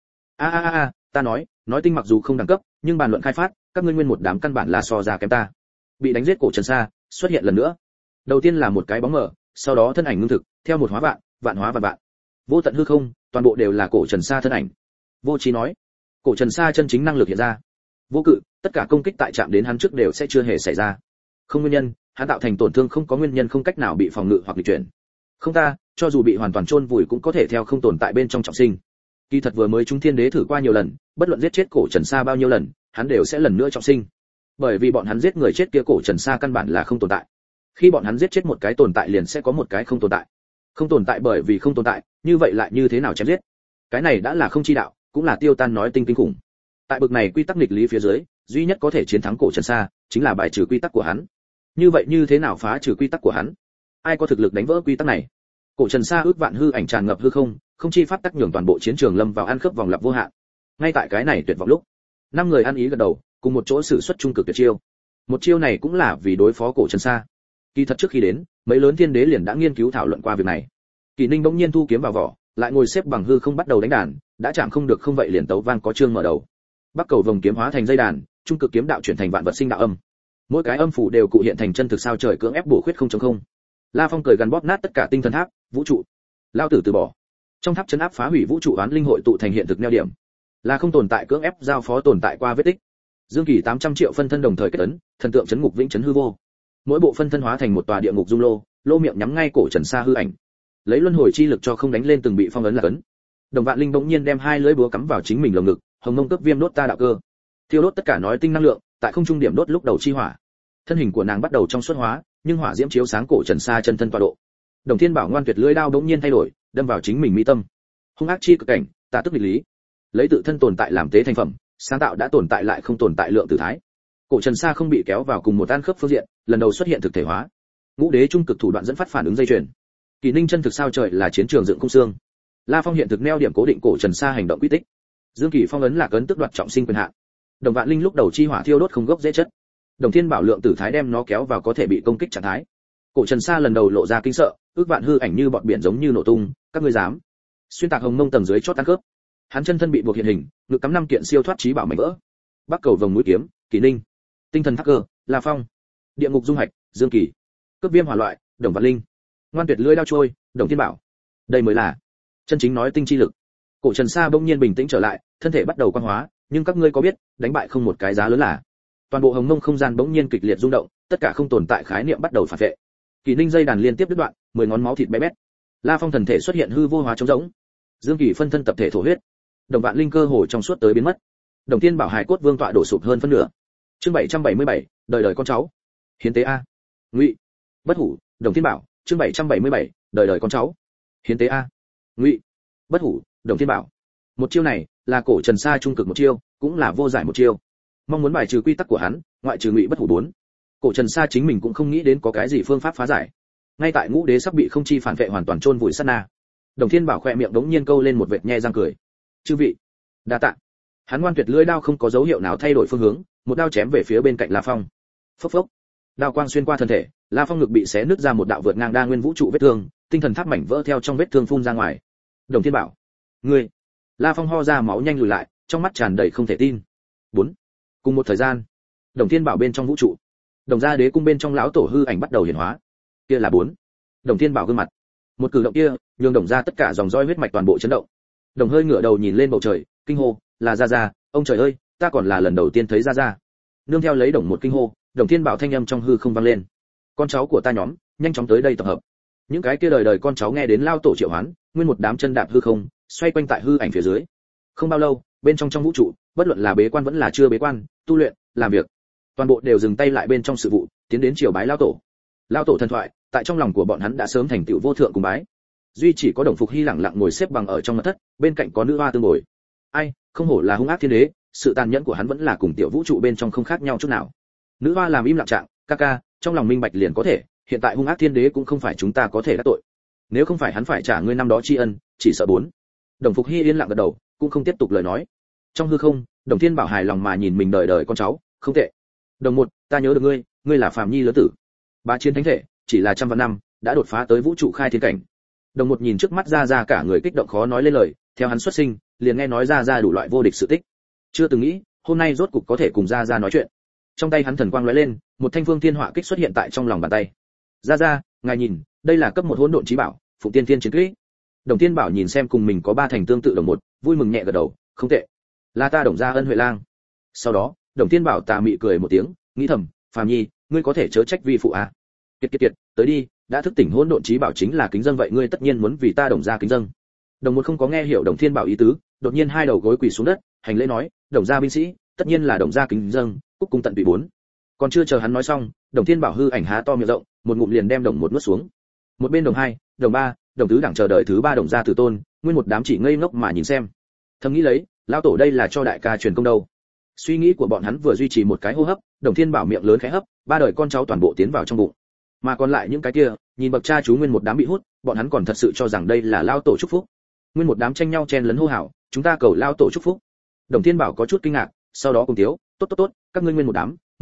Ta nói tinh mặc dù không đẳng cấp, nhưng bàn luận khai phát, các ngươi nguyên một đám căn bản là so ra kém ta. Bị đánh giết Cổ Trần Sa xuất hiện lần nữa. Đầu tiên là một cái bóng mờ, sau đó thân ảnh ngưng thực, theo một hóa vạn, vạn hóa vạn vạn. Vô tận hư không, toàn bộ đều là Cổ Trần Sa thân ảnh. Vô Chí nói, Cổ Trần Sa chân chính năng lực hiện ra. Vô cự, tất cả công kích tại chạm đến hắn trước đều sẽ chưa hề xảy ra. Không nguyên nhân, hắn tạo thành tổn thương không có nguyên nhân không cách nào bị phòng ngự hoặc bị chuyển. Không ta, cho dù bị hoàn toàn chôn vùi cũng có thể theo không tồn tại bên trong trọng sinh. Kỳ thật vừa mới chúng thiên đế thử qua nhiều lần, bất luận giết chết Cổ Trần Sa bao nhiêu lần, hắn đều sẽ lần nữa trọng sinh. Bởi vì bọn hắn giết người chết kia Cổ Trần Sa căn bản là không tồn tại. Khi bọn hắn giết chết một cái tồn tại liền sẽ có một cái không tồn tại. Không tồn tại bởi vì không tồn tại, như vậy lại như thế nào chém giết? Cái này đã là không chi đạo, cũng là tiêu tan nói tinh kinh khủng. Tại bực này quy tắc nghịch lý phía dưới, duy nhất có thể chiến thắng Cổ Trần Sa chính là bài trừ quy tắc của hắn. Như vậy như thế nào phá trừ quy tắc của hắn? Ai có thực lực đánh vỡ quy tắc này? Cổ Trần Sa ước vạn hư ảnh tràn ngập hư không, không chi pháp tắc nhường toàn bộ chiến trường lâm vào ăn khớp vòng lặp vô hạn. Ngay tại cái này tuyệt vọng lúc, 5 người ăn ý gật đầu, cùng một chỗ sử xuất trung cực tuyệt chiêu. Một chiêu này cũng là vì đối phó Cổ Trần Sa. Kỳ thật trước khi đến, mấy lớn thiên đế liền đã nghiên cứu thảo luận qua việc này. Kỷ Ninh bỗng nhiên thu kiếm vào vỏ, lại ngồi xếp bằng hư không bắt đầu đánh đàn, đã chạm không được không vậy liền tấu vang có chương mở đầu. Bắc cầu vồng kiếm hóa thành dây đàn, trung cực kiếm đạo chuyển thành vạn vật sinh đạo âm. Mỗi cái âm phủ đều cụ hiện thành chân thực sao trời cưỡng ép bổ khuyết 0.0. La Phong cười gần bóp nát tất cả tinh thần tháp, vũ trụ. Lao tử từ bỏ. Trong tháp chấn áp phá hủy vũ trụ oán linh hội tụ thành hiện thực neo điểm. Là không tồn tại cưỡng ép giao phó tồn tại qua vết tích. Dương Kỳ 800 triệu phân thân đồng thời kết ấn, thần tượng chấn ngục vĩnh chấn hư vô. Mỗi bộ phân thân hóa thành một tòa địa ngục dung lô, lô miệng nhắm ngay Cổ Trần Sa hư ảnh. Lấy luân hồi chi lực cho không đánh lên từng bị phong ấn là cấn. Đồng Vạn Linh bỗng nhiên đem hai lưỡi búa cắm vào chính mình lồng ngực, hồng mông cấp viêm đốt ta đạo cơ. Thiêu đốt tất cả nói tinh năng lượng, tại không trung điểm đốt lúc đầu chi hỏa. Thân hình của nàng bắt đầu trong suốt hóa, nhưng hỏa diễm chiếu sáng Cổ Trần Sa chân thân tọa độ. Đồng Thiên Bảo ngoan tuyệt lưỡi đao bỗng nhiên thay đổi, đâm vào chính mình mi tâm. Hung ác chi cực cảnh, ta tức nghịch lý. Lấy tự thân tồn tại làm tế thành phẩm, sáng tạo đã tồn tại lại không tồn tại lượng tử thái. Cổ Trần Sa không bị kéo vào cùng một an khớp phương diện, lần đầu xuất hiện thực thể hóa. Ngũ đế trung cực thủ đoạn dẫn phát phản ứng dây chuyền. Kỳ Ninh chân thực sao trời là chiến trường dựng khung xương. La Phong hiện thực neo điểm cố định Cổ Trần Sa hành động quy tích. Dương Kỳ phong ấn là cấn tức đoạt trọng sinh quyền hạn. Đồng Vạn Linh lúc đầu chi hỏa thiêu đốt không gốc dễ chất. Đồng Thiên Bảo lượng tử thái đem nó kéo vào có thể bị công kích trạng thái. Cổ Trần Sa lần đầu lộ ra kinh sợ, ước vạn hư ảnh như bọn biển giống như nổ tung, các ngươi dám? Xuyên tạc hồng mông tầng dưới chót tan cướp. Hắn chân thân bị buộc hiện hình, ngực cắm 5 kiện siêu thoát chí bảo mảnh vỡ. Bắc cầu vồng mũi kiếm, Kỳ Ninh. Tinh thần thác cơ, La Phong. Địa ngục dung hạch, Dương Kỳ. Cướp viêm hỏa loại, Đồng Vạn Linh. Ngoan tuyệt lưỡi đao trôi, Đồng Thiên Bảo. Đây mới là chân chính nói tinh chi lực. Cổ Trần Sa bỗng nhiên bình tĩnh trở lại, thân thể bắt đầu quang hóa, nhưng các ngươi có biết, đánh bại không một cái giá lớn là. Toàn bộ hồng mông không gian bỗng nhiên kịch liệt rung động, tất cả không tồn tại khái niệm bắt đầu phản vệ. Kỳ Ninh dây đàn liên tiếp đứt đoạn, 10 ngón máu thịt bé bét. La Phong thần thể xuất hiện hư vô hóa trống rỗng. Dương Kỳ phân thân tập thể thổ huyết. Đồng Vạn Linh cơ hồ trong suốt tới biến mất. Đồng Thiên Bảo hài cốt vương tọa đổ sụp hơn phân nửa. Chương 777, đời đời con cháu. Hiến tế a. Ngụy. Bất hủ, Đồng Thiên Bảo, chương 777, đời đời con cháu. Hiến tế a. Ngụy. Bất hủ, Đồng Thiên Bảo. Một chiêu này là Cổ Trần Sa trung cực một chiêu, cũng là vô giải một chiêu. Mong muốn bài trừ quy tắc của hắn, ngoại trừ Ngụy Bất hủ 4. Cổ Trần Sa chính mình cũng không nghĩ đến có cái gì phương pháp phá giải. Ngay tại ngũ đế sắp bị không chi phản vệ hoàn toàn chôn vùi sát na, Đồng Thiên Bảo khẽ miệng đống nhiên câu lên một vệt nhe răng cười. Chư vị, đa tạ. Hắn ngoan tuyệt lưỡi đao không có dấu hiệu nào thay đổi phương hướng, một đao chém về phía bên cạnh La Phong. Phốc phốc. Đao quang xuyên qua thân thể, La Phong ngực bị xé nứt ra một đạo vượt ngang đa nguyên vũ trụ vết thương, tinh thần tháp mảnh vỡ theo trong vết thương phun ra ngoài. Đồng Thiên Bảo, ngươi. La Phong ho ra máu nhanh lùi lại, trong mắt tràn đầy không thể tin. 4. Cùng một thời gian, Đồng Thiên Bảo bên trong vũ trụ, Đồng gia đế cung bên trong lão tổ hư ảnh bắt đầu hiển hóa. Kia là 4. Đồng Thiên Bảo gương mặt. Một cử động kia, nhường Đồng gia tất cả dòng roi huyết mạch toàn bộ chấn động. Đồng hơi ngửa đầu nhìn lên bầu trời, kinh hô, là Gia Gia, ông trời ơi, ta còn là lần đầu tiên thấy Gia Gia. Nương theo lấy Đồng một kinh hô, Đồng Thiên Bảo thanh âm trong hư không vang lên. Con cháu của ta nhóm, nhanh chóng tới đây tập hợp. Những cái kia đời đời con cháu nghe đến lao tổ triệu hoán, nguyên một đám chân đạp hư không, xoay quanh tại hư ảnh phía dưới. Không bao lâu, bên trong vũ trụ, bất luận là bế quan vẫn là chưa bế quan, tu luyện, làm việc, toàn bộ đều dừng tay lại bên trong sự vụ, tiến đến triều bái lao tổ. Lao tổ thần thoại, tại trong lòng của bọn hắn đã sớm thành tựu vô thượng cùng bái. Duy chỉ có Đồng Phục Hy lặng lặng ngồi xếp bằng ở trong mật thất, bên cạnh có nữ hoa tương bồi. Ai, không hổ là hung ác thiên đế, sự tàn nhẫn của hắn vẫn là cùng tiểu vũ trụ bên trong không khác nhau chút nào. Nữ hoa làm im lặng trạng, ca ca, trong lòng minh bạch liền có thể, hiện tại hung ác thiên đế cũng không phải chúng ta có thể đắc tội. Nếu không phải hắn phải trả ngươi năm đó tri ân, chỉ sợ 4. Đồng Phục Hy yên lặng gật đầu, cũng không tiếp tục lời nói. Trong hư không, Đồng Thiên Bảo hài lòng mà nhìn mình đời đời con cháu, không tệ. Đồng một, ta nhớ được ngươi, ngươi là phàm nhi lớn tử. Bá chiến thánh thể, chỉ là trăm vạn năm, đã đột phá tới vũ trụ khai thiên cảnh. Đồng một nhìn trước mắt Gia Gia cả người kích động khó nói lên lời, theo hắn xuất sinh, liền nghe nói Gia Gia đủ loại vô địch sự tích. Chưa từng nghĩ, hôm nay rốt cục có thể cùng Gia Gia nói chuyện. Trong tay hắn thần quang lóe lên, một thanh phương thiên họa kích xuất hiện tại trong lòng bàn tay. Gia Gia, ngài nhìn, đây là cấp một hỗn độn chí bảo, Phụng Tiên Thiên chiến kỹ. Đồng Thiên Bảo nhìn xem cùng mình có 3 thành tương tự đồng một, vui mừng nhẹ gật đầu, không tệ. Là ta Đồng gia ân huệ lang. Sau đó, Đồng Thiên Bảo tà mị cười một tiếng, nghĩ thầm, phàm nhi, ngươi có thể chớ trách vi phụ à? Kiệt, tới đi, đã thức tỉnh hỗn độn chí bảo chính là kính dâng vậy ngươi tất nhiên muốn vì ta Đồng gia kính dâng. Đồng một không có nghe hiểu Đồng Thiên Bảo ý tứ, đột nhiên hai đầu gối quỳ xuống đất, hành lễ nói, Đồng gia binh sĩ, tất nhiên là Đồng gia kính dâng, cúc cung tận tụy 4. Còn chưa chờ hắn nói xong, Đồng Thiên Bảo hư ảnh há to miệng rộng, một ngụm liền đem Đồng một nuốt xuống. Một bên Đồng 2, Đồng 3, Đồng tứ đẳng chờ đợi thứ 3 Đồng gia tử tôn, nguyên một đám chỉ ngây ngốc mà nhìn xem. Thầm nghĩ lấy, lão tổ đây là cho đại ca truyền công đâu. Suy nghĩ của bọn hắn vừa duy trì một cái hô hấp, Đồng Thiên Bảo miệng lớn khẽ hấp, 3 đời con cháu toàn bộ tiến vào trong bụng. Mà còn lại những cái kia, nhìn bậc cha chú nguyên một đám bị hút, bọn hắn còn thật sự cho rằng đây là lão tổ chúc phúc. Nguyên một đám tranh nhau chen lấn hô hào, chúng ta cầu lão tổ chúc phúc. Đồng Thiên Bảo có chút kinh ngạc, sau đó cùng thiếu, tốt, các ngươi nguyên một đám,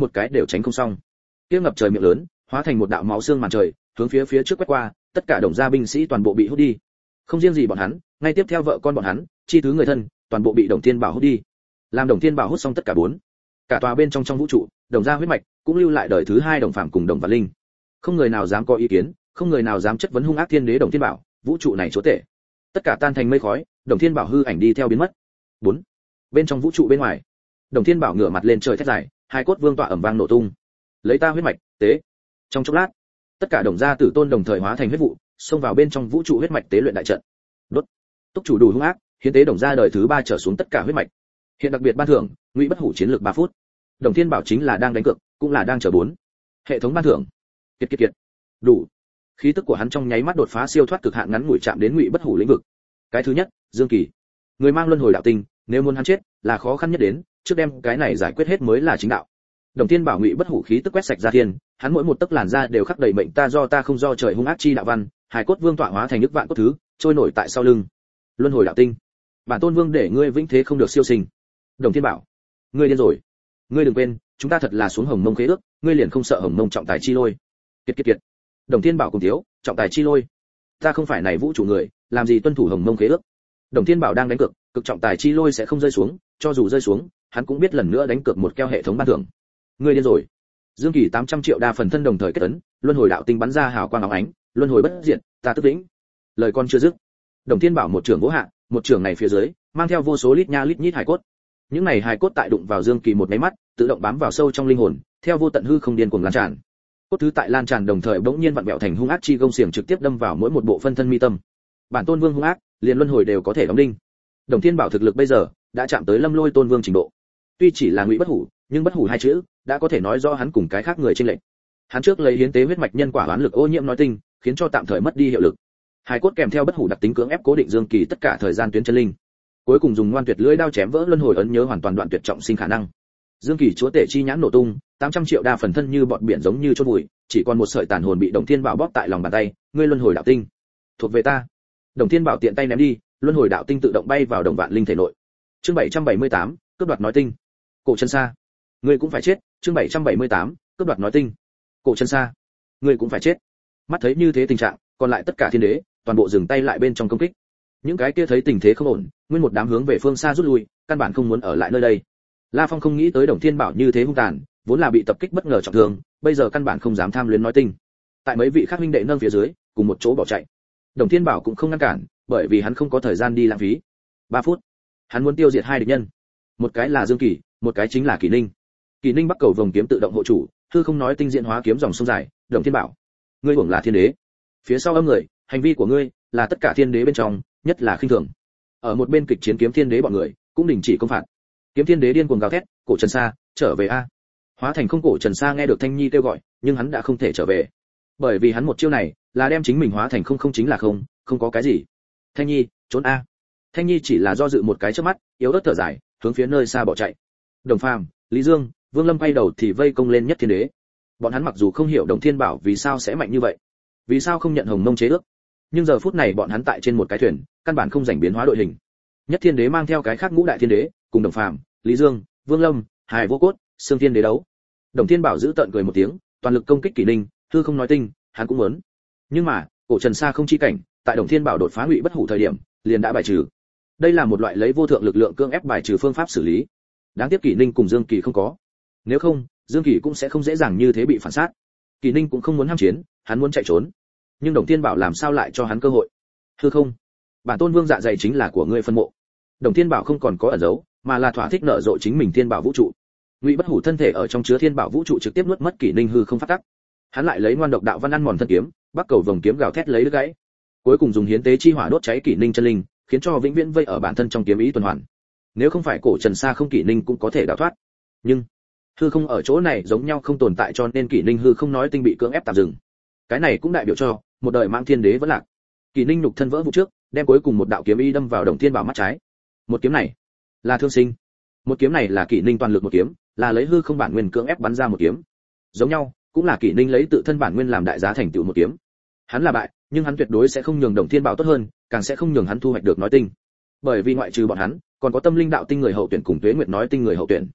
một cái đều tránh không xong. Kia ngập trời miệng lớn, hóa thành một đạo máu xương màn trời, hướng phía trước quét qua, tất cả đồng gia binh sĩ toàn bộ bị hút đi. Không riêng gì bọn hắn, ngay tiếp theo vợ con bọn hắn, chi thứ người thân, toàn bộ bị Đồng Thiên Bảo hút đi. Làm Đồng Thiên Bảo hút xong tất cả bốn, cả tòa bên trong vũ trụ, đồng gia huyết mạch cũng lưu lại đời thứ hai Đồng Phàm cùng Đồng Vạn Linh. Không người nào dám có ý kiến, không người nào dám chất vấn hung ác thiên đế Đồng Thiên Bảo, vũ trụ này chúa tể. Tất cả tan thành mây khói, Đồng Thiên Bảo hư ảnh đi theo biến mất. Bốn, bên trong vũ trụ bên ngoài, Đồng Thiên Bảo ngửa mặt lên trời thét dài, hai cốt vương tọa ầm vang nổ tung. Lấy ta huyết mạch, tế. Trong chốc lát, tất cả đồng gia tử tôn đồng thời hóa thành huyết vụ, xông vào bên trong vũ trụ huyết mạch tế luyện đại trận. Đốt. Túc chủ đủ hung ác, hiến tế đồng gia đời thứ ba trở xuống tất cả huyết mạch. Hiện đặc biệt ban thưởng, Ngụy Bất Hủ chiến lược 3 phút. Đồng Thiên Bảo chính là đang đánh cược, cũng là đang chờ 4. Hệ thống ban thưởng. Kiệt. Đủ. Khí tức của hắn trong nháy mắt đột phá siêu thoát cực hạn ngắn ngủi chạm đến Ngụy Bất Hủ lĩnh vực. Cái thứ nhất, Dương Kỳ. Người mang luân hồi đạo tinh, nếu muốn hắn chết, là khó khăn nhất đến, trước đem cái này giải quyết hết mới là chính đạo. Đồng Thiên Bảo Ngụy Bất Hủ khí tức quét sạch ra thiên, hắn mỗi một tấc làn da đều khắc đầy mệnh ta do ta không do trời hung ác chi đạo văn, hải cốt vương tọa hóa thành nước vạn cốt thứ, trôi nổi tại sau lưng. Luân hồi đạo tinh. Bản tôn vương để ngươi vĩnh thế không được siêu sinh. Đồng Thiên Bảo, ngươi điên rồi. Ngươi đừng quên, chúng ta thật là xuống Hồng Mông khế ước, ngươi liền không sợ Hồng Mông trọng tài chi lôi. Kiệt. Đồng Thiên Bảo cùng thiếu, trọng tài chi lôi. Ta không phải này vũ trụ người, làm gì tuân thủ Hồng Mông khế ước. Đồng Thiên Bảo đang đánh cược, cực trọng tài chi lôi sẽ không rơi xuống, cho dù rơi xuống, hắn cũng biết lần nữa đánh cược một keo hệ thống ban thưởng. Ngươi điên rồi. Dương Kỳ 800 triệu đa phần thân đồng thời kết ấn, luân hồi đạo tinh bắn ra hào quang óng ánh, luân hồi bất diệt, ta tức lĩnh. Lời con chưa dứt, Đồng Thiên Bảo một trường vỗ hạ, một trường này phía dưới, mang theo vô số lít nha lít nhít hài cốt. Những này hài cốt tại đụng vào Dương Kỳ một cái mắt, tự động bám vào sâu trong linh hồn, theo vô tận hư không điên cuồng lan tràn. Cốt thứ tại lan tràn đồng thời bỗng nhiên vặn vẹo thành hung ác chi gông xiềng trực tiếp đâm vào mỗi một bộ phân thân mi tâm. Bản tôn vương hung ác, liền luân hồi đều có thể đóng đinh. Đồng Thiên Bảo thực lực bây giờ đã chạm tới Lâm Lôi tôn vương trình độ. Tuy chỉ là Ngụy Bất Hủ, nhưng Bất Hủ hai chữ đã có thể nói rõ hắn cùng cái khác người trên lệnh. Hắn trước lấy hiến tế huyết mạch nhân quả oán lực ô nhiễm nói tinh, khiến cho tạm thời mất đi hiệu lực. Hài cốt kèm theo Bất Hủ đặc tính cưỡng ép cố định Dương Kỳ tất cả thời gian tuyến chân linh. Cuối cùng dùng ngoan tuyệt lưỡi đao chém vỡ luân hồi ấn nhớ hoàn toàn đoạn tuyệt trọng sinh khả năng. Dương Kỳ chúa tể chi nhãn nổ tung, 800 triệu đa phần thân như bọt biển giống như chôn vùi, chỉ còn một sợi tàn hồn bị Đồng Thiên Bảo bóp tại lòng bàn tay, ngươi luân hồi đạo tinh, thuộc về ta. Đồng Thiên Bảo tiện tay ném đi, luân hồi đạo tinh tự động bay vào Đồng Vạn Linh thể nội. Chương 778, cướp đoạt nói tinh. Cổ Chân Sa, ngươi cũng phải chết. Chương 778, cướp đoạt nói tinh. Cổ Chân Sa, ngươi cũng phải chết. Mắt thấy như thế tình trạng, còn lại tất cả thiên đế toàn bộ dừng tay lại bên trong công kích. Những cái kia thấy tình thế không ổn, nguyên một đám hướng về phương xa rút lui, căn bản không muốn ở lại nơi đây. La Phong không nghĩ tới Đồng Thiên Bảo như thế hung tàn, vốn là bị tập kích bất ngờ trọng thương, bây giờ căn bản không dám tham luyến nói tinh. Tại mấy vị khác huynh đệ nâng phía dưới, cùng một chỗ bỏ chạy. Đồng Thiên Bảo cũng không ngăn cản, bởi vì hắn không có thời gian đi lãng phí. 3 phút, hắn muốn tiêu diệt hai địch nhân. Một cái là Dương Kỳ, một cái chính là Kỳ Ninh. Kỳ Ninh Bắc Cầu vòng kiếm tự động hộ chủ, hư không nói tinh diện hóa kiếm dòng sông dài, Đồng Thiên Bảo, ngươi hưởng là thiên đế. Phía sau âm người, hành vi của ngươi là tất cả thiên đế bên trong, nhất là khinh thường. Ở một bên kịch chiến kiếm thiên đế bọn người, cũng đình chỉ công phạt. Kiếm thiên đế điên cuồng gào thét, Cổ Trần Sa, trở về a. Hóa thành không Cổ Trần Sa nghe được Thanh Nhi kêu gọi, nhưng hắn đã không thể trở về. Bởi vì hắn một chiêu này, là đem chính mình hóa thành không chính là không có cái gì. Thanh Nhi, trốn a. Thanh Nhi chỉ là do dự một cái chớp mắt, yếu ớt thở dài, hướng phía nơi xa bỏ chạy. Đồng Phàm, Lý Dương, Vương Lâm quay đầu thì vây công lên nhất thiên đế. Bọn hắn mặc dù không hiểu Đồng Thiên Bảo vì sao sẽ mạnh như vậy, vì sao không nhận Hồng Mông chế ước, nhưng giờ phút này bọn hắn tại trên một cái thuyền, căn bản không rảnh biến hóa đội hình. Nhất thiên đế mang theo cái khác ngũ đại thiên đế, cùng Đồng Phàm, Lý Dương, Vương Lâm, Hải Vô Cốt, Xương Thiên đế đấu. Đồng Thiên Bảo giữ tợn cười một tiếng, toàn lực công kích Kỷ Ninh, hư không nói tinh, hắn cũng muốn. Nhưng mà, Cổ Trần Sa không chi cảnh, tại Đồng Thiên Bảo đột phá Ngụy Bất Hủ thời điểm, liền đã bài trừ. Đây là một loại lấy vô thượng lực lượng cưỡng ép bài trừ phương pháp xử lý. Đáng tiếc Kỷ Ninh cùng Dương Kỳ không có. Nếu không, Dương Kỳ cũng sẽ không dễ dàng như thế bị phản sát. Kỷ Ninh cũng không muốn ham chiến, hắn muốn chạy trốn. Nhưng Đồng Thiên Bảo làm sao lại cho hắn cơ hội? Hư không, bản tôn vương dạ dày chính là của ngươi phân mộ. Đồng Thiên Bảo không còn có ẩn giấu, mà là thỏa thích nở rộ chính mình Thiên Bảo vũ trụ. Ngụy Bất Hủ thân thể ở trong chứa Thiên Bảo vũ trụ trực tiếp nuốt mất Kỷ Ninh hư không phát tắc. Hắn lại lấy ngoan độc đạo văn ăn mòn thân kiếm, Bắc Cầu vòng kiếm gào thét lấy đứt gãy. Cuối cùng dùng hiến tế chi hỏa đốt cháy Kỷ Ninh chân linh, khiến cho vĩnh viễn vây ở bản thân trong kiếm ý tuần hoàn. Nếu không phải Cổ Trần Sa không Kỷ Ninh cũng có thể đào thoát. Nhưng hư không ở chỗ này giống nhau không tồn tại, cho nên Kỷ Ninh hư không nói tinh bị cưỡng ép tạm dừng. Cái này cũng đại biểu cho một đời mang thiên đế vẫn lạc. Kỷ Ninh nhục thân vỡ vụn trước, đem cuối cùng một đạo kiếm ý đâm vào Đồng Thiên Bảo mắt trái. Một kiếm này là thương sinh. Một kiếm này là Kỷ Ninh toàn lực một kiếm, là lấy hư không bản nguyên cưỡng ép bắn ra một kiếm. Giống nhau, cũng là Kỷ Ninh lấy tự thân bản nguyên làm đại giá thành tựu một kiếm. Hắn là bại, nhưng hắn tuyệt đối sẽ không nhường Đồng Thiên Bảo tốt hơn, càng sẽ không nhường hắn thu hoạch được nói tinh. Bởi vì ngoại trừ bọn hắn, còn có tâm linh đạo tinh người hậu tuyển cùng Tuế Nguyệt nói tinh người hậu tuyển.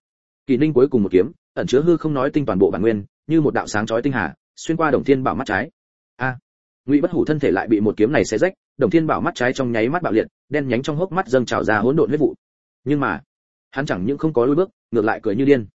Kỷ Ninh cuối cùng một kiếm, ẩn chứa hư không nói tinh toàn bộ bản nguyên, như một đạo sáng chói tinh hà, xuyên qua Đồng Thiên Bảo mắt trái. Ngụy Bất Hủ thân thể lại bị một kiếm này xé rách, Đồng Thiên Bảo mắt trái trong nháy mắt bạo liệt, đen nhánh trong hốc mắt dâng trào ra hỗn độn huyết vụ. Nhưng mà, hắn chẳng những không có lùi bước, ngược lại cười như điên.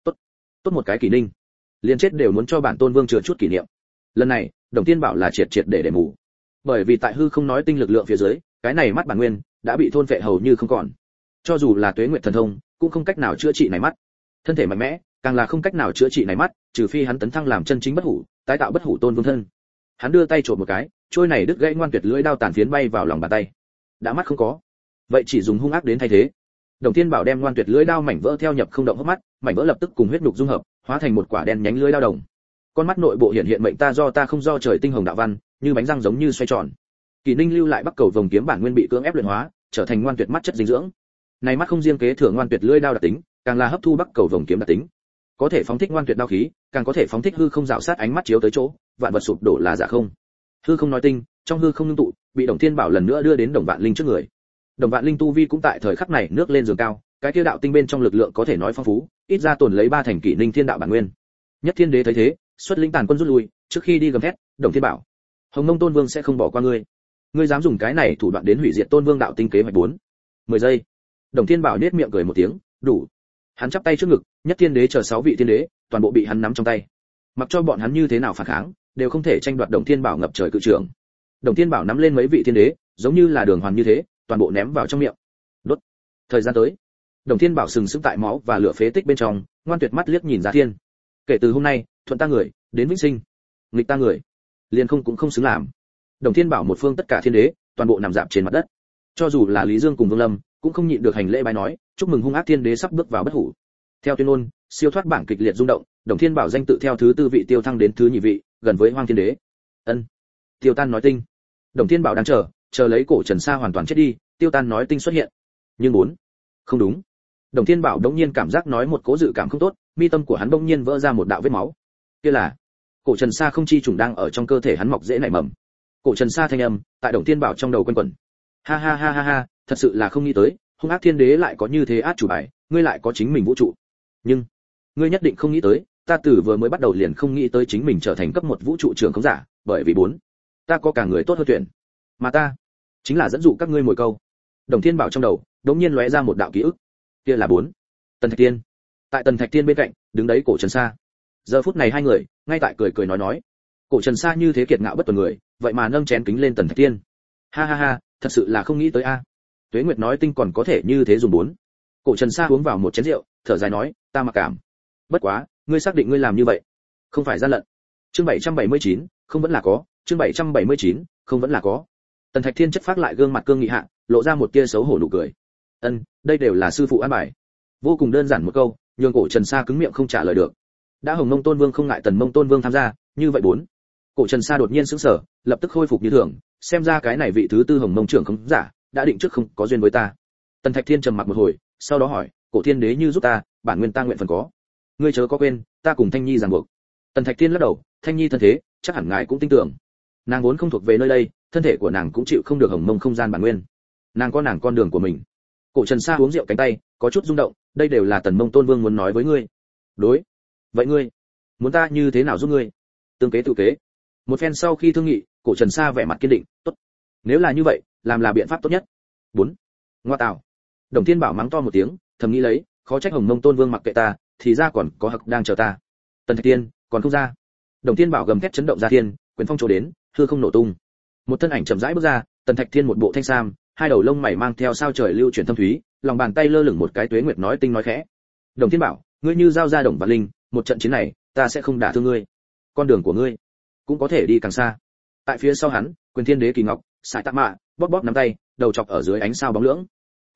Tốt một cái Kỷ Ninh, liền chết đều muốn cho bản tôn vương chừa chút kỷ niệm. Lần này, Đồng Thiên Bảo là triệt triệt để mù. Bởi vì tại hư không nói tinh lực lượng phía dưới, cái này mắt bản nguyên đã bị thôn phệ hầu như không còn. Cho dù là Tuế Nguyệt thần thông, cũng không cách nào chữa trị này mắt. Thân thể mạnh mẽ, càng là không cách nào chữa trị này mắt, trừ phi hắn tấn thăng làm chân chính bất hủ, tái tạo bất hủ tôn vương thân. Hắn đưa tay chộp một cái, trôi này đứt gãy ngoan tuyệt lưỡi đao tàn phiến bay vào lòng bàn tay. Đã mắt không có, vậy chỉ dùng hung ác đến thay thế. Đồng Thiên Bảo đem ngoan tuyệt lưỡi đao mảnh vỡ theo nhập không động hốc mắt, mảnh vỡ lập tức cùng huyết nhục dung hợp, hóa thành một quả đen nhánh lưỡi đao đồng. Con mắt nội bộ hiện hiện mệnh ta do ta không do trời tinh hồng đạo văn, như bánh răng giống như xoay tròn. Kỷ Ninh lưu lại Bắc Cầu Vồng kiếm bản nguyên bị cưỡng ép luyện hóa, trở thành ngoan tuyệt mắt chất dinh dưỡng. Này mắt không riêng kế thừa ngoan tuyệt lưỡi đao đặc tính, càng là hấp thu Bắc Cầu Vồng kiếm đặc tính. Có thể phóng thích ngoan tuyệt đao khí, càng có thể phóng thích hư không rạo sát ánh mắt chiếu tới chỗ, vạn vật sụp đổ là giả không. Hư không nói tinh, trong hư không ngưng tụ, bị Đồng Thiên Bảo lần nữa đưa đến Đồng Vạn Linh trước người. Đồng Vạn Linh tu vi cũng tại thời khắc này nước lên giường cao, cái kia đạo tinh bên trong lực lượng có thể nói phong phú, ít ra tồn lấy 3 thành Kỷ Ninh thiên đạo bản nguyên. Nhất Thiên Đế thấy thế, xuất lĩnh tàn quân rút lui, trước khi đi gầm thét, Đồng Thiên Bảo, Hồng Mông Tôn Vương sẽ không bỏ qua ngươi. Ngươi dám dùng cái này thủ đoạn đến hủy diệt Tôn Vương đạo tinh kế hoạch 4. 10 giây. Đồng Thiên Bảo nhếch miệng cười một tiếng, đủ. Hắn chắp tay trước ngực, Nhất Thiên Đế chờ 6 vị thiên đế, toàn bộ bị hắn nắm trong tay. Mặc cho bọn hắn như thế nào phản kháng, đều không thể tranh đoạt Đồng Thiên Bảo ngập trời cự trưởng. Đồng Thiên Bảo nắm lên mấy vị thiên đế, giống như là đường hoàn như thế, toàn bộ ném vào trong miệng. Đốt. Thời gian tới. Đồng Thiên Bảo sừng sững tại máu và lửa phế tích bên trong, ngoan tuyệt mắt liếc nhìn ra thiên. Kể từ hôm nay, thuận ta người, đến vĩnh sinh. Nghịch ta người, liền không cũng không xứng làm. Đồng Thiên Bảo một phương tất cả thiên đế, toàn bộ nằm rạp trên mặt đất. Cho dù là Lý Dương cùng Vương Lâm, cũng không nhịn được hành lễ bái nói, chúc mừng hung ác thiên đế sắp bước vào bất hủ. Theo tuyên ngôn, siêu thoát bảng kịch liệt rung động, Đồng Thiên Bảo danh tự theo thứ 4 vị tiêu thăng đến thứ nhị vị, gần với Hoang Thiên Đế. Ân. Tiêu Tan nói tinh. Đồng Thiên Bảo đang chờ lấy cổ Trần Sa hoàn toàn chết đi, Tiêu Tan nói tinh xuất hiện. Nhưng 4. Không đúng. Đồng Thiên Bảo đống nhiên cảm giác nói một cố dự cảm không tốt, mi tâm của hắn đống nhiên vỡ ra một đạo vết máu. Kia là cổ Trần Sa không chi trùng đang ở trong cơ thể hắn mọc dễ nảy mầm. Cổ Trần Sa thanh âm tại Đồng Thiên Bảo trong đầu quanh quẩn. Ha ha ha ha ha, thật sự là không nghĩ tới, hung ác thiên đế lại có như thế át chủ bài, ngươi lại có chính mình vũ trụ. Nhưng ngươi nhất định không nghĩ tới, ta từ vừa mới bắt đầu liền không nghĩ tới chính mình trở thành cấp 1 vũ trụ trưởng không giả, bởi vì 4. Ta có cả người tốt hơn tuyển, mà ta chính là dẫn dụ các ngươi mồi câu. Đồng Thiên Bảo trong đầu đống nhiên lóe ra một đạo ký ức. Kia là 4. Tần Thạch Tiên. Tại Tần Thạch Tiên bên cạnh, đứng đấy cổ Trần Sa. Giờ phút này hai người ngay tại cười nói. Cổ Trần Sa như thế kiệt ngạo bất tuần người, vậy mà nâng chén kính lên Tần Thạch Tiên. Ha ha ha, thật sự là không nghĩ tới a. Tuế Nguyệt nói tinh còn có thể như thế dùng 4. Cổ Trần Sa uống vào một chén rượu, thở dài nói, ta mặc cảm. Bất quá, ngươi xác định ngươi làm như vậy, không phải gian lận. Chương 779, không vẫn là có, chương 779, không vẫn là có. Tần Thạch Thiên chất phác lại gương mặt cương nghị hạ, lộ ra một tia xấu hổ nụ cười. Đây đều là sư phụ an bài. Vô cùng đơn giản một câu, nhường cổ Trần Sa cứng miệng không trả lời được. Đã Hồng Mông Tôn Vương không ngại Tần Mông Tôn Vương tham gia, như vậy 4. Cổ Trần Sa đột nhiên sững sờ, lập tức khôi phục như thường, xem ra cái này vị thứ 4 Hồng Mông trưởng không giả, đã định trước không có duyên với ta. Tần Thạch Thiên trầm mặc một hồi, sau đó hỏi, cổ thiên đế như giúp ta, bản nguyên ta nguyện phần có. Ngươi chớ có quên, ta cùng Thanh Nhi ràng buộc. Tần Thạch Thiên lắc đầu, Thanh Nhi thân thế, chắc hẳn ngài cũng tin tưởng. Nàng vốn không thuộc về nơi đây, thân thể của nàng cũng chịu không được Hồng Mông không gian bản nguyên. Nàng có nàng con đường của mình. Cổ Trần Sa uống rượu cánh tay, có chút rung động, đây đều là Tần Mông Tôn Vương muốn nói với ngươi. Đối. Vậy ngươi, muốn ta như thế nào giúp ngươi? Tương kế tự kế. Một phen sau khi thương nghị, cổ Trần Sa vẻ mặt kiên định, tốt. Nếu là như vậy, làm là biện pháp tốt nhất. 4. Ngoa tạo. Đồng Thiên Bảo mắng to một tiếng, thầm nghĩ lấy, khó trách Hồng Mông Tôn Vương mặc kệ ta, thì ra còn có hặc đang chờ ta. Tần Thạch Tiên, còn không ra. Đồng Thiên Bảo gầm thét chấn động ra thiên, quyền phong chỗ đến, hư không nổ tung. Một thân ảnh chậm rãi bước ra, Tần Thạch Thiên một bộ thanh sam, hai đầu lông mày mang theo sao trời lưu chuyển thâm thúy, lòng bàn tay lơ lửng một cái Tuế Nguyệt nói tinh nói khẽ. Đồng Thiên Bảo, ngươi như giao ra Đồng Vạn Linh, một trận chiến này, ta sẽ không đả thương ngươi. Con đường của ngươi cũng có thể đi càng xa. Tại phía sau hắn, Quyền Thiên Đế Kỳ Ngọc, sải tạ mạ, bóp bóp nắm tay, đầu chọc ở dưới ánh sao bóng lưỡng.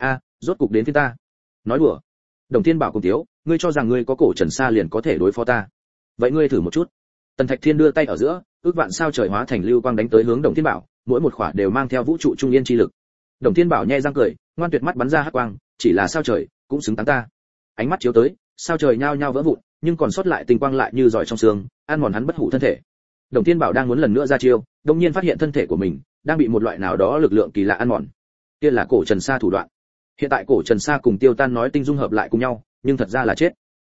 Rốt cục đến phía ta. Nói đùa. Đồng Thiên Bảo cùng tiếu, ngươi cho rằng ngươi có cổ Trần Sa liền có thể đối phó ta? Vậy ngươi thử một chút. Tần Thạch Thiên đưa tay ở giữa, ước vạn sao trời hóa thành lưu quang đánh tới hướng Đồng Thiên Bảo, mỗi một khỏa đều mang theo vũ trụ trung yên chi lực. Đồng Thiên Bảo nhe răng cười, ngoan tuyệt mắt bắn ra hắc quang, chỉ là sao trời, cũng xứng đáng ta. Ánh mắt chiếu tới, sao trời nhao nhao vỡ vụn, nhưng còn sót lại tinh quang lại như giỏi trong xương, ăn mòn hắn bất hủ thân thể. Đồng Thiên Bảo đang muốn lần nữa ra chiêu, đột nhiên phát hiện thân thể của mình đang bị một loại nào đó lực lượng kỳ lạ ăn mòn. Kia là cổ Trần Sa thủ đoạn. Hiện tại cổ Trần Sa cùng Tiêu Tan nói tinh dung hợp lại cùng nhau, nhưng thật ra là chết.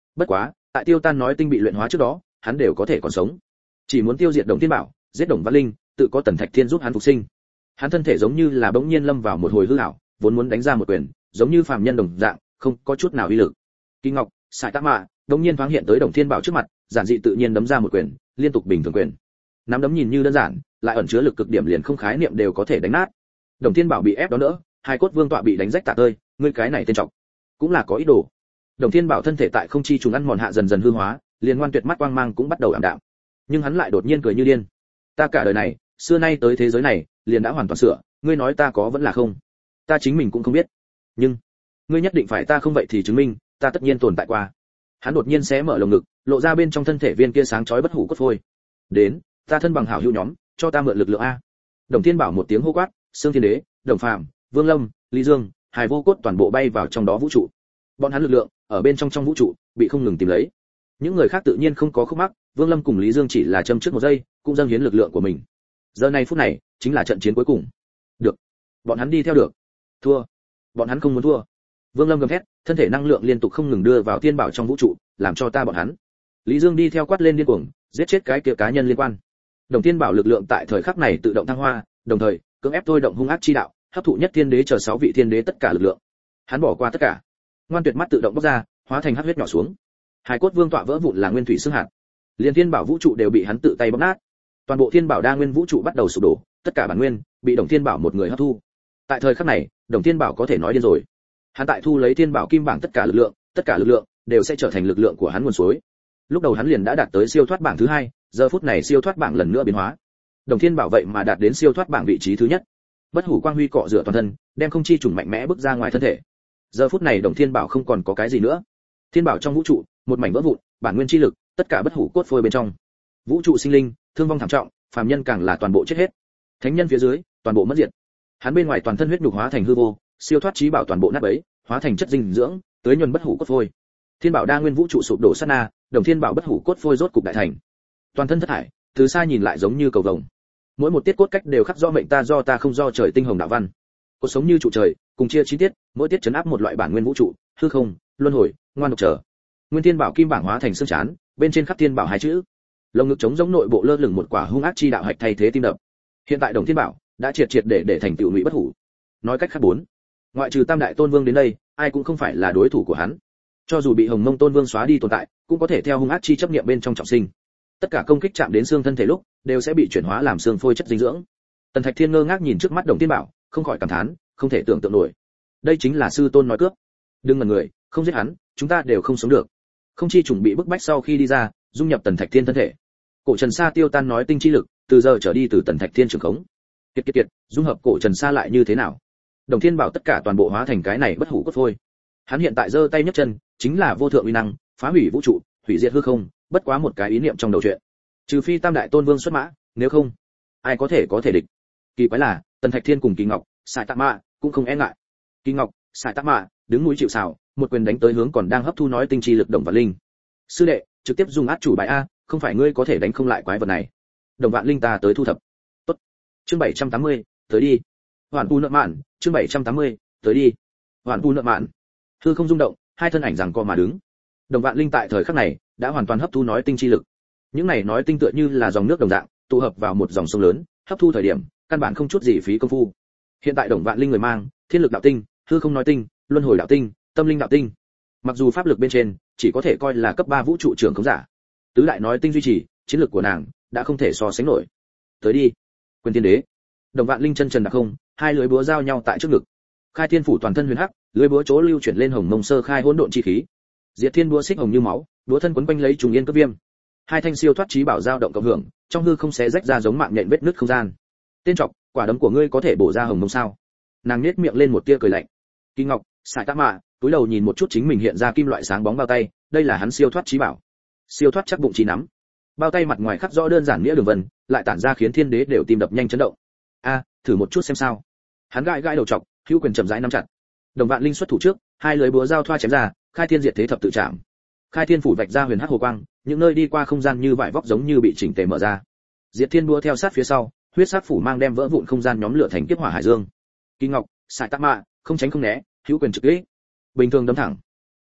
Bất quá, tại Tiêu Tan nói tinh bị luyện hóa trước đó, hắn đều có thể còn sống. Chỉ muốn tiêu diệt Đồng Thiên Bảo, giết Đồng Vạn Linh, tự có Tần Thạch Thiên giúp hắn phục sinh. Hắn thân thể giống như là bỗng nhiên lâm vào một hồi hư ảo, vốn muốn đánh ra một quyền, giống như phàm nhân đồng dạng, không có chút nào uy lực. Kỳ Ngọc, Sải Tạ Mạ, đống nhiên thoáng hiện tới Đồng Thiên Bảo trước mặt, giản dị tự nhiên đấm ra một quyền, liên tục bình thường quyền. Nắm đấm nhìn như đơn giản, lại ẩn chứa lực cực điểm liền không khái niệm đều có thể đánh nát. Đồng Thiên Bảo bị ép đó nữa, hai cốt vương tọa bị đánh rách tả tơi, ngươi cái này tên trọng, cũng là có ý đồ. Đồng Thiên Bảo thân thể tại không chi trùng ăn mòn hạ dần dần hư hóa, liền ngoan tuyệt mắt quang mang cũng bắt đầu ảm đạm. Nhưng hắn lại đột nhiên cười như điên. Ta cả đời này, xưa nay tới thế giới này, liền đã hoàn toàn sửa, ngươi nói ta có vẫn là không? Ta chính mình cũng không biết. Nhưng, ngươi nhất định phải ta không vậy thì chứng minh, ta tất nhiên tồn tại qua. Hắn đột nhiên xé mở lồng ngực, lộ ra bên trong thân thể viên kia sáng chói bất hủ cốt phôi. Đến, ta thân bằng hảo hữu nhóm, cho ta mượn lực lượng a. Đồng Thiên Bảo một tiếng hô quát, Sương Thiên Đế, Đồng Phàm, Vương Lâm, Lý Dương, Hải Vô Cốt toàn bộ bay vào trong đó vũ trụ. Bọn hắn lực lượng ở bên trong vũ trụ bị không ngừng tìm lấy. Những người khác tự nhiên không có khúc mắc, Vương Lâm cùng Lý Dương chỉ là châm trước một giây, cũng dâng hiến lực lượng của mình. Giờ này phút này, chính là trận chiến cuối cùng. Được, bọn hắn đi theo được. Thua, bọn hắn không muốn thua. Vương Lâm gầm thét, thân thể năng lượng liên tục không ngừng đưa vào Thiên Bảo trong vũ trụ, làm cho ta bọn hắn. Lý Dương đi theo quát lên điên cuồng, giết chết cái kia cá nhân liên quan. Đồng Thiên Bảo lực lượng tại thời khắc này tự động thăng hoa, đồng thời cưỡng ép thôi động hung ác chi đạo, hấp thụ nhất thiên đế chờ 6 vị thiên đế tất cả lực lượng. Hắn bỏ qua tất cả, ngoan tuyệt mắt tự động bốc ra, hóa thành hắc huyết nhỏ xuống. Hải cốt vương tọa vỡ vụn là nguyên thủy xương hạt. Liên Thiên Bảo vũ trụ đều bị hắn tự tay bóp nát. Toàn bộ Thiên Bảo đa nguyên vũ trụ bắt đầu sụp đổ, tất cả bản nguyên bị Đồng Thiên Bảo một người hấp thu. Tại thời khắc này, Đồng Thiên Bảo có thể nói điên rồi. Hắn tại thu lấy Thiên Bảo kim bảng tất cả lực lượng đều sẽ trở thành lực lượng của hắn nguồn suối. Lúc đầu hắn liền đã đạt tới siêu thoát bảng thứ 2, giờ phút này siêu thoát bảng lần nữa biến hóa. Đồng Thiên Bảo vậy mà đạt đến siêu thoát bảng vị trí thứ nhất. Bất hủ quang huy cọ rửa toàn thân, đem không chi trùng mạnh mẽ bước ra ngoài thân thể. Giờ phút này Đồng Thiên Bảo không còn có cái gì nữa. Thiên Bảo trong vũ trụ, một mảnh vỡ vụn, bản nguyên chi lực, tất cả bất hủ cốt phôi bên trong. Vũ trụ sinh linh, thương vong thảm trọng, phàm nhân càng là toàn bộ chết hết. Thánh nhân phía dưới, toàn bộ mất diệt. Hắn bên ngoài toàn thân huyết nhục hóa thành hư vô, siêu thoát trí bảo toàn bộ nát bấy, hóa thành chất dinh dưỡng, tưới nhuần bất hủ cốt phôi. Thiên Bảo đa nguyên vũ trụ sụp đổ sát na, Đồng Thiên Bảo bất hủ cốt phôi rốt cục đại thành. Toàn thân thất thải, từ xa nhìn lại giống như cầu vồng. Mỗi một tiết cốt cách đều khắc rõ mệnh ta do ta không do trời tinh hồng đạo văn. Cốt sống như trụ trời, cùng chia chi tiết, mỗi tiết chấn áp một loại bản nguyên vũ trụ, hư không, luân hồi, ngoan độc trở. Nguyên Thiên Bảo kim bảng hóa thành xương chán, bên trên khắc Thiên Bảo hai chữ. Lồng ngực trống giống nội bộ lơ lửng một quả hung ác chi đạo hạch thay thế tim đập. Hiện tại Đồng Thiên Bảo đã triệt triệt để thành tựu ngụy bất hủ. Nói cách khác 4, ngoại trừ Tam đại tôn vương đến đây, ai cũng không phải là đối thủ của hắn. Cho dù bị Hồng Mông Tôn Vương xóa đi tồn tại, cũng có thể theo hung ác chi chấp niệm bên trong trọng sinh. Tất cả công kích chạm đến xương thân thể lúc, đều sẽ bị chuyển hóa làm xương phôi chất dinh dưỡng. Tần Thạch Thiên ngơ ngác nhìn trước mắt Đồng Thiên Bảo, không khỏi cảm thán, không thể tưởng tượng nổi. Đây chính là sư tôn nói cướp. Đừng ngần người, không giết hắn, chúng ta đều không sống được. Không chi trùng bị bức bách sau khi đi ra, dung nhập Tần Thạch Thiên thân thể. Cổ Trần Sa tiêu tan nói tinh chi lực, từ giờ trở đi từ Tần Thạch Thiên trường khống. Kiệt, dung hợp Cổ Trần Sa lại như thế nào? Đồng Thiên Bảo tất cả toàn bộ hóa thành cái này bất hủ cốt phôi. Hắn hiện tại giơ tay nhấc chân, chính là vô thượng uy năng, phá hủy vũ trụ, hủy diệt hư không, bất quá một cái ý niệm trong đầu chuyện. Trừ phi Tam đại tôn vương xuất mã, nếu không, ai có thể địch. Kỳ quái là, Tần Thạch Thiên cùng Kỳ Ngọc, Sải Tạ Mạ cũng không e ngại. Kỳ Ngọc, Sải Tạ Mạ đứng núi chịu sào, một quyền đánh tới hướng còn đang hấp thu nói tinh chi lực Đồng Vạn Linh. Sư đệ, trực tiếp dùng át chủ bài a, không phải ngươi có thể đánh không lại quái vật này. Đồng Vạn Linh ta tới thu thập. Tốt. Chương 780, tới đi. Hoàn Tu nợ mạn, chương 780, tới đi. Hoàn Tu nợ mạn. Hư không rung động, hai thân ảnh giằng co mà đứng. Đồng Vạn Linh tại thời khắc này đã hoàn toàn hấp thu nói tinh chi lực. Những này nói tinh tựa như là dòng nước đồng dạng, tụ hợp vào một dòng sông lớn, hấp thu thời điểm, căn bản không chút gì phí công phu. Hiện tại Đồng Vạn Linh người mang thiên lực đạo tinh, hư không nói tinh, luân hồi đạo tinh, tâm linh đạo tinh. Mặc dù pháp lực bên trên chỉ có thể coi là cấp 3 vũ trụ trưởng khống giả, tứ đại nói tinh duy trì, chiến lực của nàng đã không thể so sánh nổi. Tới đi, Quyền Thiên Đế. Đồng Vạn Linh chân trần đạp không, hai lưỡi búa giao nhau tại trước ngực. Khai Thiên phủ toàn thân huyền hắc, lưỡi búa chỗ lưu chuyển lên hồng mông sơ khai hỗn độn chi khí. Diệt Thiên búa xích hồng như máu, búa thân quấn quanh lấy trùng yên cấp viêm. Hai thanh siêu thoát chí bảo giao động cộng hưởng, trong hư không xé rách ra giống mạng nhện vết nứt không gian. Tên trọc, quả đấm của ngươi có thể bổ ra hồng mông sao? Nàng nhếch miệng lên một tia cười lạnh. Kỳ Ngọc, Sải Tạ Mạ, túi đầu nhìn một chút chính mình hiện ra kim loại sáng bóng bao tay, đây là hắn siêu thoát chí bảo. Siêu thoát chắc bụng chí nắm. Bao tay mặt ngoài khắc rõ đơn giản nghĩa đường vân, lại tản ra khiến thiên đế đều tim đập nhanh chấn động. A, thử một chút xem sao. Hắn gãi gãi đầu trọc, hữu quyền chậm rãi nắm chặt. Đồng Vạn Linh xuất thủ trước, hai lưỡi búa giao thoa chém ra, khai thiên diệt thế thập tự trảm. Khai thiên phủ vạch ra huyền hắc hồ quang, những nơi đi qua không gian như vải vóc giống như bị chỉnh tề mở ra. Diệt Thiên búa theo sát phía sau, huyết sắc phủ mang đem vỡ vụn không gian nhóm lửa thành kiếp hỏa hải dương. Kỳ Ngọc, Sải Tạ Mạ, không tránh không né, hữu quyền trực kích. Bình thường đấm thẳng.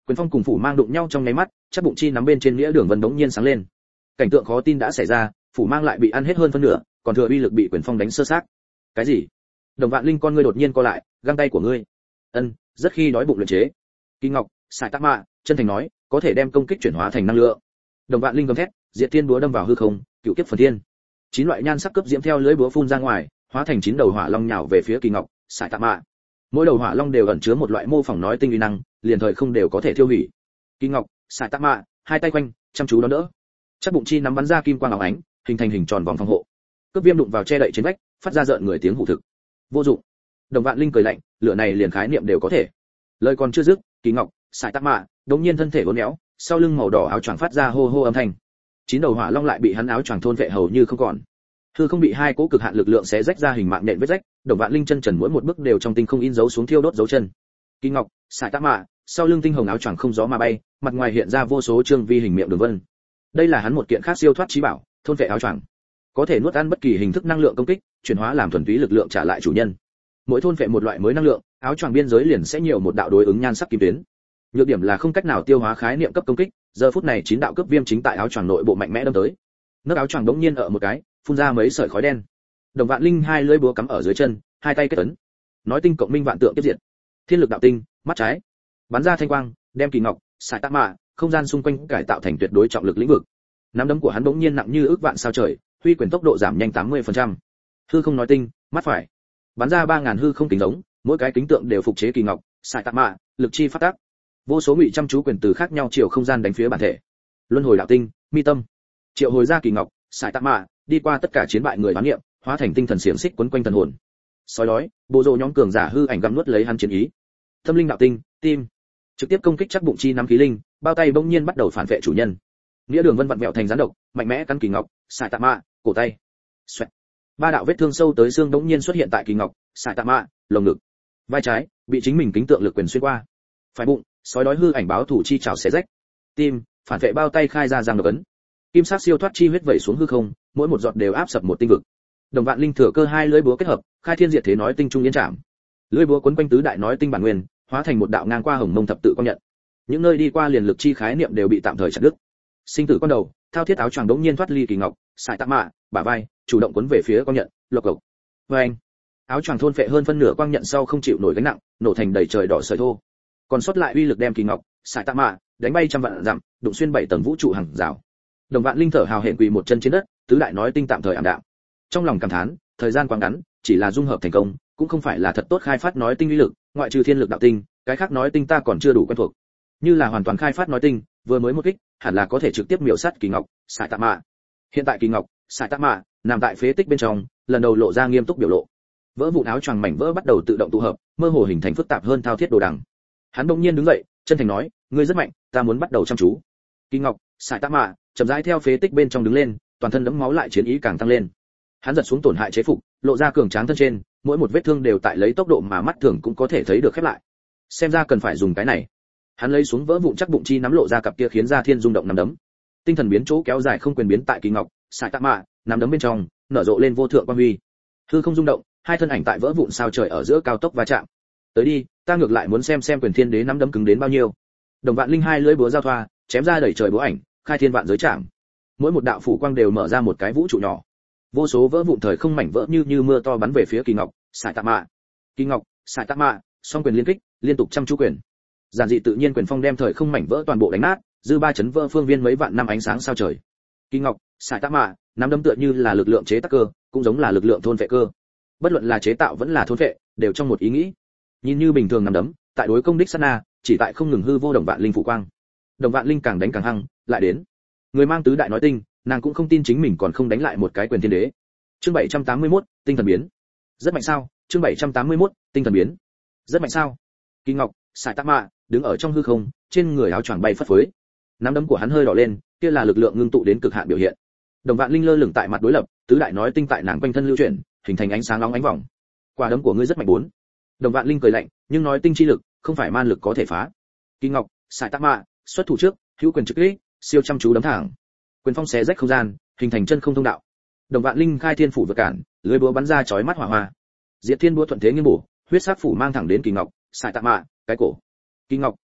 Quyền phong cùng phủ mang đụng nhau trong nháy mắt, chắc bụng chi nắm bên trên nghĩa đường vân đống nhiên sáng lên. Cảnh tượng khó tin đã xảy ra, phủ mang lại bị ăn hết hơn phân nửa, còn thừa uy lực bị quyền phong đánh sơ xác. Cái gì? Đồng Vạn Linh con ngươi đột nhiên co lại, găng tay của ngươi. Ân, rất khi đói bụng luyện chế. Kỳ Ngọc, Sải Tắc Mạ, chân thành nói, có thể đem công kích chuyển hóa thành năng lượng. Đồng Vạn Linh gầm thét, Diệt Thiên búa đâm vào hư không, cựu kiếp phần thiên. 9 loại nhan sắc cấp diễm theo lưỡi búa phun ra ngoài, hóa thành 9 đầu hỏa long nhào về phía Kỳ Ngọc, Sải Tắc Mạ. Mỗi đầu hỏa long đều ẩn chứa một loại mô phỏng nói tinh uy năng, liền thời không đều có thể tiêu hủy. Kỳ Ngọc, Sải Tắc Mạ, hai tay quanh, chăm chú đón đỡ. Chắc bụng chi nắm bắn ra kim quang óng ánh, hình thành hình tròn vòng phòng hộ. Cướp viêm đụng vào che đậy trên vách, phát ra rợn người tiếng hủ thực. Vô dụng. Đồng Vạn Linh cười lạnh, lửa này liền khái niệm đều có thể. Lời còn chưa dứt, Kỳ Ngọc, Sải Tắc Mạ, đột nhiên thân thể uốn éo, sau lưng màu đỏ áo choàng phát ra hô hô âm thanh. 9 đầu hỏa long lại bị hắn áo choàng thôn vệ hầu như không còn. Hư không bị hai cỗ cực hạn lực lượng xé rách ra hình mạng nện vết rách, Đồng Vạn Linh chân trần mỗi một bước đều trong tinh không in dấu xuống thiêu đốt dấu chân. Kỳ Ngọc, Sải Tắc Mạ, sau lưng tinh hồng áo choàng không gió mà bay, mặt ngoài hiện ra vô số chương vi hình miệng đường vân. Đây là hắn một kiện khác siêu thoát chí bảo, thôn vệ áo choàng. Có thể nuốt ăn bất kỳ hình thức năng lượng công kích, chuyển hóa làm thuần túy lực lượng trả lại chủ nhân. Mỗi thôn vệ một loại mới năng lượng, áo choàng biên giới liền sẽ nhiều một đạo đối ứng nhan sắc kim tuyến. Nhược điểm là không cách nào tiêu hóa khái niệm cấp công kích, giờ phút này 9 đạo cấp viêm chính tại áo choàng nội bộ mạnh mẽ đâm tới. Nấc áo choàng đống nhiên ở một cái, phun ra mấy sợi khói đen. Đồng Vạn Linh hai lưỡi búa cắm ở dưới chân, hai tay kết ấn. Nói tinh cộng minh vạn tượng tiếp diệt. Thiên lực đạo tinh, mắt trái. Bắn ra thanh quang, đem Kỳ Ngọc, Sải Tắc Mạ, không gian xung quanh cải tạo thành tuyệt đối trọng lực lĩnh vực. Nắm đấm của hắn đống nhiên nặng như ức vạn sao trời, huy quyền tốc độ giảm nhanh 80%. Hư không nói tinh, mắt phải. Bắn ra 3000 hư không kính giống, mỗi cái kính tượng đều phục chế Kỳ Ngọc, Sải Tắc Mạ, lực chi phát tác. Vô số ngụy chăm chú quyền từ khác nhau chiều không gian đánh phía bản thể. Luân hồi đạo tinh, mi tâm. Triệu hồi ra Kỳ Ngọc, Sải Tắc Mạ, đi qua tất cả chiến bại người bán niệm, hóa thành tinh thần xiềng xích quấn quanh thần hồn. Sói đói, bộ rồ nhóm cường giả hư ảnh gặm nuốt lấy hắn chiến ý. Tâm linh đạo tinh, tim. Trực tiếp công kích chắc bụng chi nắm khí linh, bao tay bỗng nhiên bắt đầu phản vệ chủ nhân. Nghĩa đường vân vặn vẹo thành gián độc, mạnh mẽ cắn Kỳ Ngọc, Sải Tắc Mạ, cổ tay. Xoẹt. 3 đạo vết thương sâu tới xương bỗng nhiên xuất hiện tại Kỳ Ngọc, Sải Tắc Mạ, lồng ngực. Vai trái bị chính mình kính tượng lực quyền xuyên qua. Phải bụng, sói đói hư ảnh báo thủ chi chảo xé rách. Tim, phản vệ bao tay khai ra giang độc ấn. Kim sắc siêu thoát chi huyết vẩy xuống hư không, mỗi một giọt đều áp sập một tinh vực. Đồng Vạn Linh thừa cơ hai lưỡi búa kết hợp, khai thiên diệt thế nói tinh trung yên chạm. Lưỡi búa quấn quanh tứ đại nói tinh bản nguyên, hóa thành một đạo ngang qua hồng mông thập tự quang nhận. Những nơi đi qua liền lực chi khái niệm đều bị tạm thời chặt đứt. Sinh tử con đầu, thao thiết áo choàng đống nhiên thoát ly Kỳ Ngọc, Sải Tắc Mạ, bả vai, chủ động cuốn về phía quang nhận, lộc cộc. Vâng. Áo choàng thôn phệ hơn phân nửa quang nhận sau không chịu nổi gánh nặng, nổ thành đầy trời đỏ sợi thô. Còn sót lại uy lực đem Kỳ Ngọc, Sải Tắc Mạ, đánh bay trăm vạn dặm, đụng xuyên 7 tầng vũ trụ hàng rào. Đồng Vạn Linh thở hào hẹn quỳ một chân trên đất, tứ đại nói tinh tạm thời ảm đạm. Trong lòng cảm thán, thời gian quá ngắn, chỉ là dung hợp thành công, cũng không phải là thật tốt khai phát nói tinh uy lực, ngoại trừ thiên lực đạo tinh, cái khác nói tinh ta còn chưa đủ quen thuộc. Như là hoàn toàn khai phát nói tinh, vừa mới một kích, hẳn là có thể trực tiếp miểu sát Kỳ Ngọc, Sải Tắc Mạ. Hiện tại Kỳ Ngọc, Sải Tắc Mạ nằm tại phế tích bên trong, lần đầu lộ ra nghiêm túc biểu lộ. Vỡ vụn áo choàng mảnh vỡ bắt đầu tự động tụ hợp, mơ hồ hình thành phức tạp hơn thao thiết đồ đằng. Hắn bỗng nhiên đứng dậy, chân thành nói, ngươi rất mạnh, ta muốn bắt đầu chăm chú. Kỳ Ngọc, Sải Tắc Mạ chậm rãi theo phế tích bên trong đứng lên, toàn thân đẫm máu lại chiến ý càng tăng lên. Hắn giật xuống tổn hại chế phục, lộ ra cường tráng thân trên, mỗi một vết thương đều tại lấy tốc độ mà mắt thường cũng có thể thấy được khép lại. Xem ra cần phải dùng cái này. Hắn lấy xuống vỡ vụn chắc bụng chi nắm lộ ra cặp kia khiến ra thiên rung động nắm đấm. Tinh thần biến chỗ kéo dài không quyền biến tại Kỳ Ngọc, Sải Tắc Mạ, nắm đấm bên trong, nở rộ lên vô thượng quang huy. Hư không rung động, hai thân ảnh tại vỡ vụn sao trời ở giữa cao tốc va chạm. Tới đi, ta ngược lại muốn xem quyền thiên đế nắm đấm cứng đến bao nhiêu. Đồng Vạn Linh hai lưỡi búa giao thoa, chém ra đẩy trời búa ảnh, khai thiên vạn giới chạm. Mỗi một đạo phủ quang đều mở ra một cái vũ trụ nhỏ. Vô số vỡ vụn thời không mảnh vỡ như mưa to bắn về phía Kỳ Ngọc, Sải Tắc Mạ. Kỳ Ngọc, Sải Tắc Mạ, song quyền liên kích, liên tục chăm chú quyền. Giản dị tự nhiên quyền phong đem thời không mảnh vỡ toàn bộ đánh nát, dư ba chấn vỡ phương viên mấy vạn năm ánh sáng sao trời. Kỳ Ngọc, Sải Tắc Mạ, nắm đấm tựa như là lực lượng chế tác cơ, cũng giống là lực lượng thôn vệ cơ. Bất luận là chế tạo vẫn là thôn vệ, đều trong một ý nghĩ. Nhìn như bình thường nắm đấm, tại đối công đích sát na, chỉ tại không ngừng hư vô Đồng Vạn Linh phủ quang. Đồng Vạn Linh càng đánh càng hăng, lại đến. Người mang tứ đại nói tinh, nàng cũng không tin chính mình còn không đánh lại một cái quyền thiên đế. Chương 781, tinh thần biến. Rất mạnh sao? Chương 781, tinh thần biến. Rất mạnh sao? Kỳ Ngọc, Sải Tắc Mạ đứng ở trong hư không, trên người áo choàng bay phất phới. Nắm đấm của hắn hơi đỏ lên, kia là lực lượng ngưng tụ đến cực hạn biểu hiện. Đồng Vạn Linh lơ lửng tại mặt đối lập, tứ đại nói tinh tại nàng quanh thân lưu chuyển, hình thành ánh sáng nóng ánh vòng. Quả đấm của ngươi rất mạnh bốn. Đồng Vạn Linh cười lạnh, nhưng nói tinh chi lực, không phải man lực có thể phá. Kỳ Ngọc, Sải Tắc Mạ xuất thủ trước, hữu quyền trực kích, siêu chăm chú đấm thẳng. Quyền phong xé rách không gian, hình thành chân không thông đạo. Đồng Vạn Linh khai thiên phủ vượt cản, lưỡi búa bắn ra chói mắt hỏa hoa. Diệt Thiên búa thuận thế nghiêng bổ, huyết sắc phủ mang thẳng đến Kỳ Ngọc, Sải Tắc Mạ, cái cổ. Kỳ Ngọc,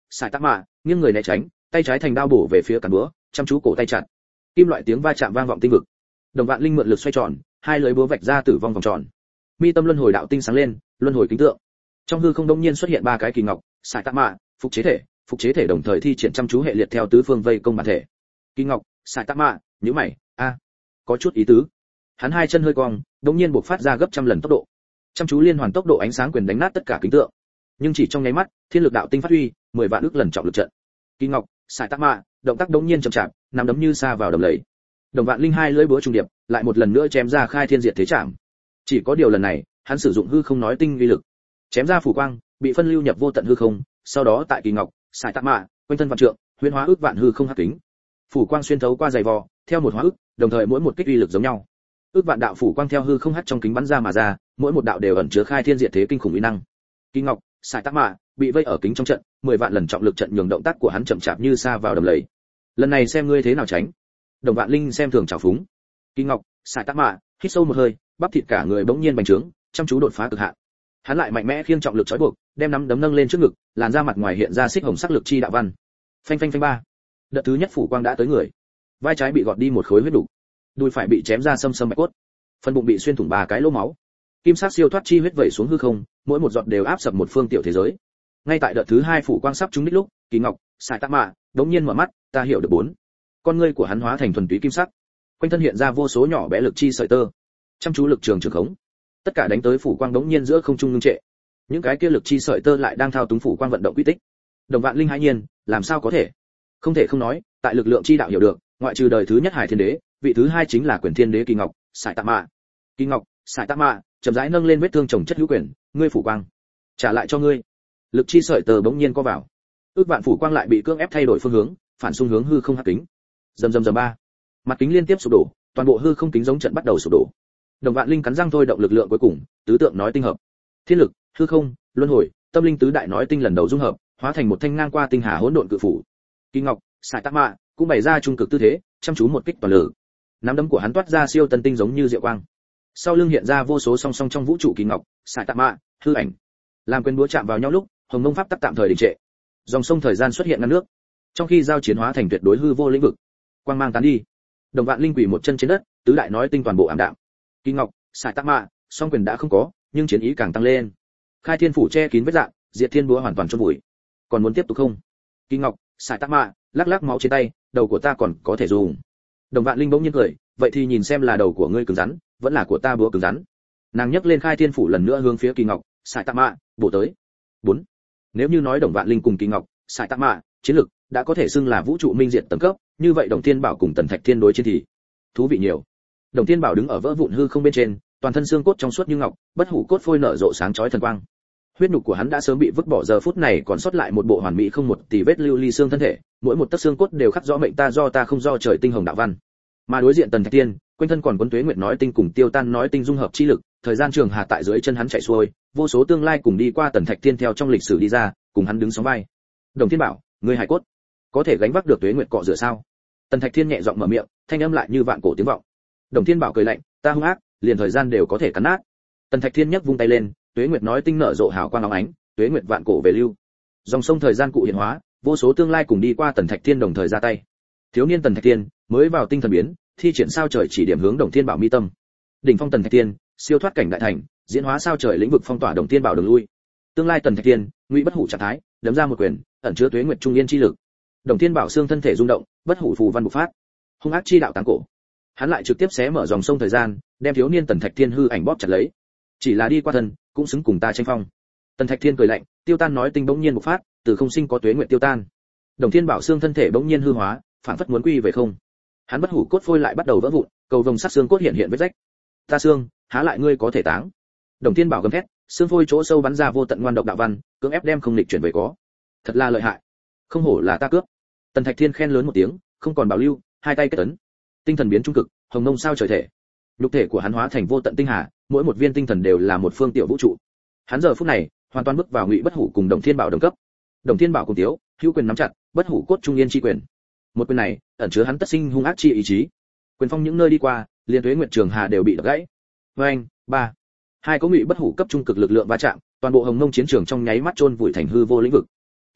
Sải Tạ Mạ nghiêng người né tránh, tay trái thành đao bổ về phía cản búa, chăm chú cổ tay chặt. Kim loại tiếng va chạm vang vọng tinh vực. Đồng Vạn Linh mượn lực xoay tròn, hai lưỡi búa vạch ra tử vong vòng tròn. Mi tâm luân hồi đạo tinh sáng lên, luân hồi kính tượng. Trong hư không đông nhiên xuất hiện ba cái kỳ ngọc, Sải Tạ Mạ, phục chế thể đồng thời thi triển chăm chú hệ liệt theo tứ phương vây công bản thể. Kỳ ngọc, Sải Tạ Mạ, nhíu mày, có chút ý tứ. Hắn hai chân hơi cong, đột nhiên bộc phát ra gấp trăm lần tốc độ. Chăm chú liên hoàn tốc độ ánh sáng quyền đánh nát tất cả kính tượng. Nhưng chỉ trong nháy mắt, thiên lực đạo tinh phát huy, 10 vạn ức lần trọng lực trận. Kỳ ngọc, Sải Tạ Mạ, động tác đột nhiên chậm chạp, nắm đấm như sa vào đầm lầy. Đồng Vạn Linh hai lưỡi búa trùng điệp, lại một lần nữa chém ra khai thiên diệt thế trảm. Chỉ có điều lần này, hắn sử dụng hư không nói tinh uy lực, chém ra phủ quang, bị phân lưu nhập vô tận hư không, sau đó tại Kỳ ngọc, Sải Tạ Mạ, quanh thân vạn trượng, huyễn hóa ước vạn hư không hắc kính. Phủ quang xuyên thấu qua dày vò, theo một hóa ức, đồng thời mỗi một kích uy lực giống nhau. Ước vạn đạo phủ quang theo hư không hắt trong kính bắn ra mà ra, mỗi một đạo đều ẩn chứa khai thiên diệt thế kinh khủng uy năng. Kỳ ngọc, Sải Tạ Mạ bị vây ở kính trong trận, 10 vạn lần trọng lực trận nhường động tác của hắn chậm chạp như sa vào đầm lầy. Lần này xem ngươi thế nào tránh. Đồng Vạn Linh xem thường trào phúng. Kỳ ngọc, Sải Tạ Mạ hít sâu một hơi, bắp thịt cả người bỗng nhiên bành trướng, chăm chú đột phá cực hạn. Hắn lại mạnh mẽ khiêng trọng lực trói buộc, đem nắm đấm nâng lên trước ngực, làn da mặt ngoài hiện ra xích hồng sắc lực chi đạo văn. Phanh phanh phanh ba. Đợt thứ nhất phủ quang đã tới người. Vai trái bị gọt đi một khối huyết đủ, đùi phải bị chém ra xâm xâm mạch cốt, phần bụng bị xuyên thủng ba cái lỗ máu. Kim sắc siêu thoát chi huyết vẩy xuống hư không, mỗi một giọt đều áp sập một phương tiểu thế giới. Ngay tại đợt thứ hai phủ quang sắp trúng đích lúc, Kỳ ngọc, Sải Tạ Mạ đống nhiên mở mắt, ta hiểu được bốn. Con ngươi của hắn hóa thành thuần túy kim sắc, quanh thân hiện ra vô số nhỏ bé lực chi sợi tơ, chăm chú lực trường khống. Tất cả đánh tới phủ quang đống nhiên giữa không trung ngưng trệ. Những cái kia lực chi sợi tơ lại đang thao túng phủ quang vận động quy tích. Đồng Vạn Linh hãi nhiên, làm sao có thể? Không thể không nói, tại lực lượng chi đạo hiểu được, ngoại trừ đời thứ nhất Hải Thiên Đế, vị thứ hai chính là Quyền Thiên Đế Kỳ ngọc, Sải Tạ Mạ. Kỳ ngọc, Sải Tạ Mạ chậm rãi nâng lên vết thương chồng chất hữu quyền, ngươi phủ quang, trả lại cho ngươi. Lực chi sợi tơ bỗng nhiên co vào. Ước vạn phủ quang lại bị cưỡng ép thay đổi phương hướng, phản xung hướng hư không hắc kính. Rầm rầm rầm ba. Mặt kính liên tiếp sụp đổ, toàn bộ hư không kính giống trận bắt đầu sụp đổ. Đồng Vạn Linh cắn răng thôi động lực lượng cuối cùng, tứ tượng nói tinh hợp. Thiên lực, hư không, luân hồi, tâm linh tứ đại nói tinh lần đầu dung hợp, hóa thành một thanh ngang qua tinh hà hỗn độn cự phủ. Kỳ ngọc, Sải Tạ Mạ cũng bày ra trung cực tư thế, chăm chú một kích toàn lực. Nắm đấm của hắn toát ra siêu tân tinh giống như diệu quang. Sau lưng hiện ra vô số song song trong vũ trụ Kỳ ngọc, Sải Tạ Mạ, hư ảnh. Làm quyền búa chạm vào nhau lúc, Hồng Mông pháp tắc tạm thời đình trệ. Dòng sông thời gian xuất hiện ngăn nước. Trong khi giao chiến hóa thành tuyệt đối hư vô lĩnh vực. Quang mang tán đi. Đồng Vạn Linh quỳ một chân trên đất, tứ đại nói tinh toàn bộ ảm đạm. Kỳ ngọc, Sải Tạ Mạ, song quyền đã không có, nhưng chiến ý càng tăng lên. Khai thiên phủ che kín vết rạn, diệt thiên búa hoàn toàn chôn vùi. Còn muốn tiếp tục không? Kỳ ngọc, Sải Tạ Mạ lắc lắc máu trên tay, đầu của ta còn có thể dùng. Đồng Vạn Linh bỗng nhiên cười, vậy thì nhìn xem là đầu của ngươi cứng rắn, vẫn là của ta búa cứng rắn. Nàng nhấc lên khai thiên phủ lần nữa hướng phía Kỳ ngọc, Sải Tạ Mạ bổ tới. 4. Nếu như nói Đồng Vạn Linh cùng Kỳ ngọc, Sải Tạ Mạ chiến lực đã có thể xưng là vũ trụ minh diệt tầng cấp, như vậy Đồng Thiên Bảo cùng Tần Thạch Thiên đối chiến thì thú vị nhiều. Đồng Thiên Bảo đứng ở vỡ vụn hư không bên trên, toàn thân xương cốt trong suốt như ngọc, bất hủ cốt phôi nở rộ sáng chói thần quang. Huyết nhục của hắn đã sớm bị vứt bỏ, giờ phút này còn sót lại một bộ hoàn mỹ không một tì vết lưu ly xương thân thể, mỗi một tấc xương cốt đều khắc rõ mệnh ta do ta không do trời tinh hồng đạo văn. Mà đối diện Tần Thạch Tiên, quanh thân còn quấn tuế nguyệt nói tinh cùng tiêu tan nói tinh dung hợp chi lực, thời gian trường hà tại dưới chân hắn chạy xuôi, vô số tương lai cùng đi qua Tần Thạch Tiên theo trong lịch sử đi ra, cùng hắn đứng sóng vai. Đồng Thiên Bảo, ngươi hải cốt, có thể gánh vác được tuế nguyệt cọ rửa sao? Tần Thạch Thiên nhẹ giọng mở miệng, thanh âm lại như vạn cổ tiếng vọng. Đồng Thiên Bảo cười lạnh, ta hung ác, liền thời gian đều có thể cắn nát. Tần Thạch Thiên nhấc vung tay lên, tuế nguyệt nói tinh nở rộ hào quang óng ánh, tuế nguyệt vạn cổ về lưu. Dòng sông thời gian cụ hiện hóa, vô số tương lai cùng đi qua Tần Thạch Thiên đồng thời ra tay. Thiếu niên Tần Thạch Thiên mới vào tinh thần biến, thi triển sao trời chỉ điểm hướng Đồng Thiên Bảo mi tâm. Đỉnh phong Tần Thạch Thiên, siêu thoát cảnh đại thành, diễn hóa sao trời lĩnh vực phong tỏa Đồng Thiên Bảo đường lui. Tương lai Tần Thạch Thiên, ngụy bất hủ trạng thái, đấm ra một quyền, ẩn chứa tuế nguyệt trung yên chi lực. Đồng Thiên Bảo xương thân thể rung động, bất hủ phù văn bộc phát. Hung ác chi đạo táng cổ. Hắn lại trực tiếp xé mở dòng sông thời gian, đem thiếu niên Tần Thạch Thiên hư ảnh bóp chặt lấy. Chỉ là đi qua thân, cũng xứng cùng ta tranh phong. Tần Thạch Thiên cười lạnh, tiêu tan nói tinh bỗng nhiên bộc phát, từ không sinh có tuế nguyệt tiêu tan. Đồng Thiên Bảo xương thân thể bỗng nhiên hư hóa, phản phất muốn quy về không. Hắn bất hủ cốt phôi lại bắt đầu vỡ vụn, cầu vồng sắt xương cốt hiện hiện vết rách. Ta xương, há lại ngươi có thể táng. Đồng Thiên Bảo gầm thét, xương phôi chỗ sâu bắn ra vô tận ngoan độc đạo văn, cưỡng ép đem không lịch chuyển về có. Thật là lợi hại. Không hổ là ta cướp. Tần Thạch Thiên khen lớn một tiếng, không còn bảo lưu, hai tay kết ấn. Tinh thần biến trung cực, hồng mông sao trời thể. Nhục thể của hắn hóa thành vô tận tinh hà, mỗi một viên tinh thần đều là một phương tiểu vũ trụ. Hắn giờ phút này, hoàn toàn bước vào ngụy bất hủ cùng Đồng Thiên Bảo đồng cấp. Đồng Thiên Bảo cùng tiếu, hữu quyền nắm chặt, bất hủ cốt trung yên chi quyền. Một quyền này, ẩn chứa hắn tất sinh hung ác chi ý chí. Quyền phong những nơi đi qua, liên tuế nguyệt trường hà đều bị đập gãy. Oeng, ba. Hai có ngụy bất hủ cấp trung cực lực lượng va chạm, toàn bộ hồng mông chiến trường trong nháy mắt chôn vùi thành hư vô lĩnh vực.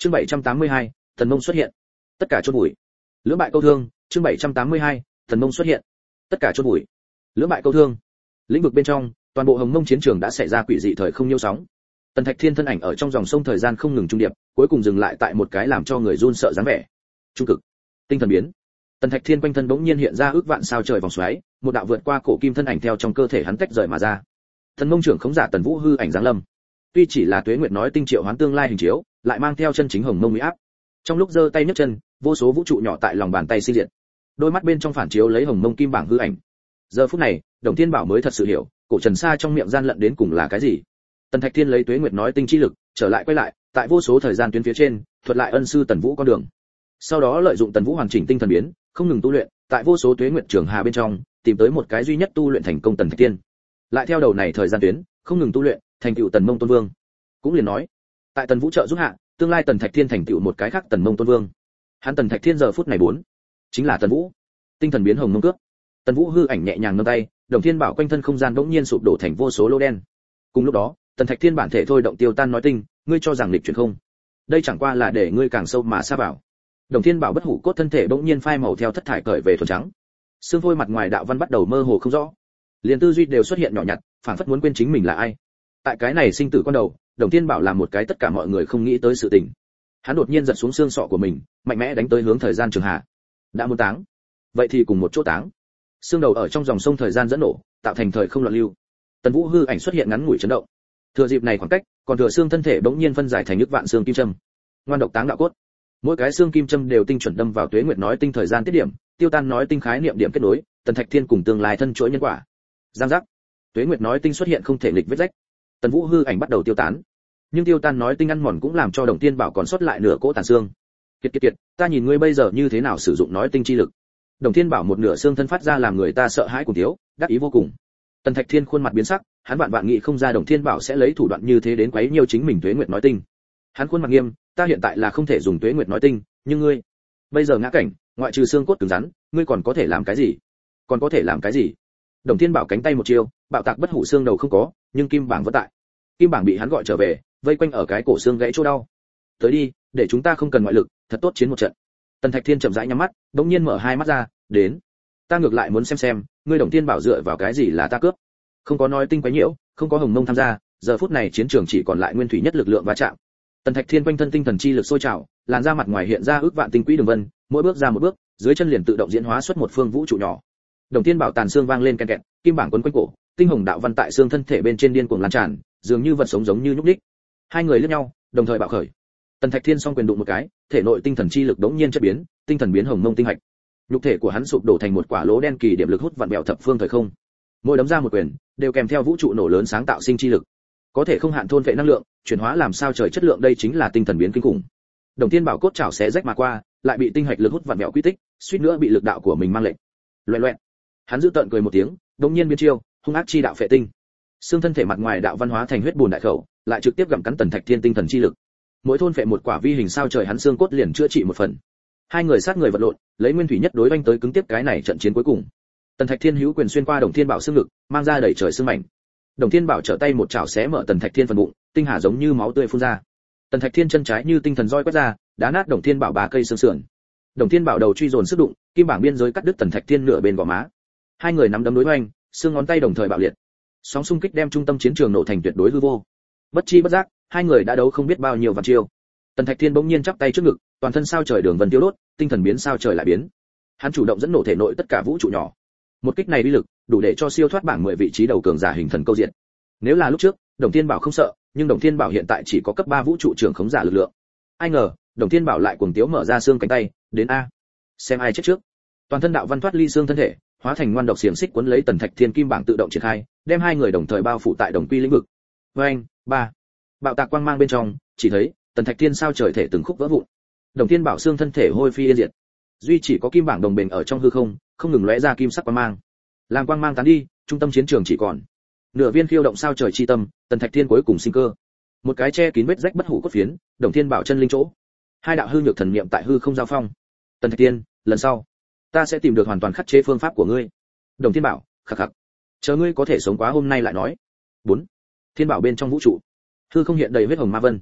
Chương 782, Tần Mông xuất hiện. Tất cả chôn bụi. Lưỡng bại câu thương, chương 782, Tần Mông xuất hiện. Tất cả chôn bụi. Lưỡng bại câu thương. Lĩnh vực bên trong, toàn bộ Hồng Mông chiến trường đã xảy ra quỷ dị thời không nhiêu sóng. Tần Thạch Thiên thân ảnh ở trong dòng sông thời gian không ngừng trung điệp, cuối cùng dừng lại tại một cái làm cho người run sợ dáng vẻ. Trung cực. Tinh thần biến. Tần Thạch Thiên quanh thân bỗng nhiên hiện ra ước vạn sao trời vòng xoáy, một đạo vượt qua cổ kim thân ảnh theo trong cơ thể hắn tách rời mà ra. Thần Mông trưởng khống giả Tần Vũ hư ảnh giáng lâm. Tuy chỉ là Tuế Nguyệt nói tinh triệu hoán tương lai hình chiếu, lại mang theo chân chính Hồng Mông uy áp. Trong lúc giơ tay nhấc chân, vô số vũ trụ nhỏ tại lòng bàn tay sinh diệt. Đôi mắt bên trong phản chiếu lấy Hồng Mông kim bảng hư ảnh. Giờ phút này, Đồng Thiên Bảo mới thật sự hiểu, cổ Trần Sa trong miệng gian lận đến cùng là cái gì. Tần Thạch Thiên lấy Tuế Nguyệt nói tinh chi lực, trở lại quay lại, tại vô số thời gian tuyến phía trên, thuật lại ân sư Tần Vũ con đường. Sau đó lợi dụng Tần Vũ hoàn chỉnh tinh thần biến, không ngừng tu luyện, tại vô số Tuế Nguyệt trường hà bên trong, tìm tới một cái duy nhất tu luyện thành công Tần Thạch Thiên. Lại theo đầu này thời gian tuyến, không ngừng tu luyện, thành tựu Tần Mông Tôn Vương. Cũng liền nói, tại Tần Vũ trợ giúp hạ, tương lai Tần Thạch Thiên thành tựu một cái khác Tần Mông Tôn Vương. Hắn Tần Thạch Thiên giờ phút này bốn, chính là Tần Vũ. Tinh thần biến hồng mông cướp. Tần Vũ hư ảnh nhẹ nhàng nâng tay, Đồng Thiên Bảo quanh thân không gian bỗng nhiên sụp đổ thành vô số lỗ đen. Cùng lúc đó, Tần Thạch Thiên bản thể thôi động tiêu tan nói tinh, ngươi cho rằng lịch chuyển không? Đây chẳng qua là để ngươi càng sâu mà sa vào. Đồng Thiên Bảo bất hủ cốt thân thể bỗng nhiên phai màu theo thất thải cởi về thuần trắng. Xương phôi mặt ngoài đạo văn bắt đầu mơ hồ không rõ. Liên tư duy đều xuất hiện nhỏ nhặt, phảng phất muốn quên chính mình là ai. Tại cái này sinh tử quan đầu, Đồng Thiên Bảo làm một cái tất cả mọi người không nghĩ tới sự tình. Hắn đột nhiên giật xuống xương sọ của mình, mạnh mẽ đánh tới hướng thời gian trường hạ. Đã muốn táng, vậy thì cùng một chỗ táng. Xương đầu ở trong dòng sông thời gian dẫn nổ, tạo thành thời không loạn lưu. Tần Vũ hư ảnh xuất hiện ngắn ngủi chấn động. Thừa dịp này khoảng cách, còn thừa xương thân thể bỗng nhiên phân giải thành nhức vạn xương kim châm. Ngoan độc táng đạo cốt. Mỗi cái xương kim châm đều tinh chuẩn đâm vào Tuế Nguyệt nói tinh thời gian tiết điểm, tiêu tan nói tinh khái niệm điểm kết nối, Tần Thạch Thiên cùng tương lai thân chuỗi nhân quả. Giang giác. Tuế Nguyệt nói tinh xuất hiện không thể nghịch vết rách. Tần Vũ hư ảnh bắt đầu tiêu tán. Nhưng tiêu tan nói tinh ăn mòn cũng làm cho Đồng Thiên Bảo còn sót lại nửa cỗ tàn xương. Kiệt, ta nhìn ngươi bây giờ như thế nào sử dụng nói tinh chi lực. Đồng Thiên Bảo một nửa xương thân phát ra làm người ta sợ hãi cùng thiếu, đắc ý vô cùng. Tần Thạch Thiên khuôn mặt biến sắc, hắn vạn nghĩ không ra Đồng Thiên Bảo sẽ lấy thủ đoạn như thế đến quấy nhiều chính mình Tuế Nguyệt nói tinh. Hắn khuôn mặt nghiêm, ta hiện tại là không thể dùng Tuế Nguyệt nói tinh, nhưng ngươi, bây giờ ngã cảnh, ngoại trừ xương cốt cứng rắn, ngươi còn có thể làm cái gì? Còn có thể làm cái gì? Đồng Thiên Bảo cánh tay một chiêu, bạo tạc bất hủ xương đầu không có, nhưng kim bảng vẫn tại. Kim bảng bị hắn gọi trở về, vây quanh ở cái cổ xương gãy chỗ đau. Tới đi, để chúng ta không cần ngoại lực, thật tốt chiến một trận. Tần Thạch Thiên chậm rãi nhắm mắt, đống nhiên mở hai mắt ra, đến. Ta ngược lại muốn xem, ngươi Đồng Thiên Bảo dựa vào cái gì là ta cướp? Không có nói tinh quấy nhiễu, không có Hồng Mông tham gia, giờ phút này chiến trường chỉ còn lại nguyên thủy nhất lực lượng va chạm. Tần Thạch Thiên quanh thân tinh thần chi lực sôi trào, làn da mặt ngoài hiện ra ước vạn tinh quỹ đường vân, mỗi bước ra một bước, dưới chân liền tự động diễn hóa xuất một phương vũ trụ nhỏ. Đồng Thiên Bảo tàn xương vang lên ken kẹt, kim bảng quấn quanh cổ, tinh hồng đạo văn tại xương thân thể bên trên điên cuồng lan tràn, dường như vật sống giống như nhúc nhích. Hai người liếc nhau, đồng thời bạo khởi. Tần Thạch Thiên song quyền đụng một cái, thể nội tinh thần chi lực đống nhiên chất biến, tinh thần biến hồng mông tinh hạch. Nhục thể của hắn sụp đổ thành một quả lỗ đen kỳ điểm lực hút vặn vẹo thập phương thời không. Mỗi đấm ra một quyền, đều kèm theo vũ trụ nổ lớn sáng tạo sinh chi lực. Có thể không hạn thôn vệ năng lượng, chuyển hóa làm sao trời chất lượng, đây chính là tinh thần biến kinh khủng. Đồng Thiên Bảo cốt chảo xé rách mà qua, lại bị tinh hạch lực hút vặn vẹo quy tích, suýt nữa bị lực đạo của mình mang lệnh. Loẹt. Hắn giữ tợn cười một tiếng, đống nhiên biến chiêu, hung ác chi đạo phệ tinh. Xương thân thể mặt ngoài đạo văn hóa thành huyết bùn đại khẩu, lại trực tiếp gặm cắn Tần Thạch Thiên tinh thần chi lực. Mỗi thôn phệ một quả vi hình sao trời hắn xương cốt liền chữa trị một phần. Hai người sát người vật lộn, lấy nguyên thủy nhất đối oanh tới cứng tiếp cái này trận chiến cuối cùng. Tần Thạch Thiên hữu quyền xuyên qua Đồng Thiên Bảo xương ngực, mang ra đẩy trời xương mảnh. Đồng Thiên Bảo trở tay một chảo xé mở Tần Thạch Thiên phần bụng, tinh hà giống như máu tươi phun ra. Tần Thạch Thiên chân trái như tinh thần roi quét ra, đá nát Đồng Thiên Bảo 3 cây xương sườn. Đồng Thiên Bảo đầu truy dồn sức đụng, kim bảng biên giới cắt đứt Tần Thạch Thiên nửa bên gò má. Hai người nắm đấm đối hoành, xương ngón tay đồng thời bạo liệt. Sóng xung kích đem trung tâm chiến trường nổ thành tuyệt đối hư vô. Bất chi bất giác, hai người đã đấu không biết bao nhiêu vạn chiêu. Tần Thạch Thiên bỗng nhiên chắp tay trước ngực, toàn thân sao trời đường vân tiêu đốt, tinh thần biến sao trời lại biến. Hắn chủ động dẫn nổ thể nội tất cả vũ trụ nhỏ. Một kích này uy lực, đủ để cho siêu thoát bảng 10 vị trí đầu cường giả hình thần câu diện. Nếu là lúc trước, Đồng Thiên Bảo không sợ, nhưng Đồng Thiên Bảo hiện tại chỉ có cấp 3 vũ trụ trưởng khống giả lực lượng. Ai ngờ, Đồng Thiên Bảo lại cuồng tiếu mở ra xương cánh tay, đến a, xem ai chết trước. Toàn thân đạo văn thoát ly xương thân thể, hóa thành ngoan độc xiềng xích cuốn lấy Tần Thạch Thiên kim bảng tự động triển khai, đem hai người đồng thời bao phủ tại đồng quy lĩnh vực. Oeng, ba. Bạo tạc quang mang bên trong, chỉ thấy Tần Thạch Thiên sao trời thể từng khúc vỡ vụn. Đồng Thiên Bảo xương thân thể hôi phi yên diệt. Duy chỉ có kim bảng đồng bền ở trong hư không, không ngừng lóe ra kim sắc quang mang. Làm quang mang tán đi, trung tâm chiến trường chỉ còn nửa viên khiêu động sao trời chi tâm, Tần Thạch Thiên cuối cùng sinh cơ. Một cái che kín vết rách bất hủ cốt phiến, Đồng Thiên Bảo chân linh chỗ. Hai đạo hư nhược thần niệm tại hư không giao phong. Tần Thạch Thiên, lần sau, ta sẽ tìm được hoàn toàn khắc chế phương pháp của ngươi. Đồng Thiên Bảo, khắc khắc. Chờ ngươi có thể sống quá hôm nay lại nói. 4. Thiên Bảo bên trong vũ trụ, hư không hiện đầy huyết hồng ma vân.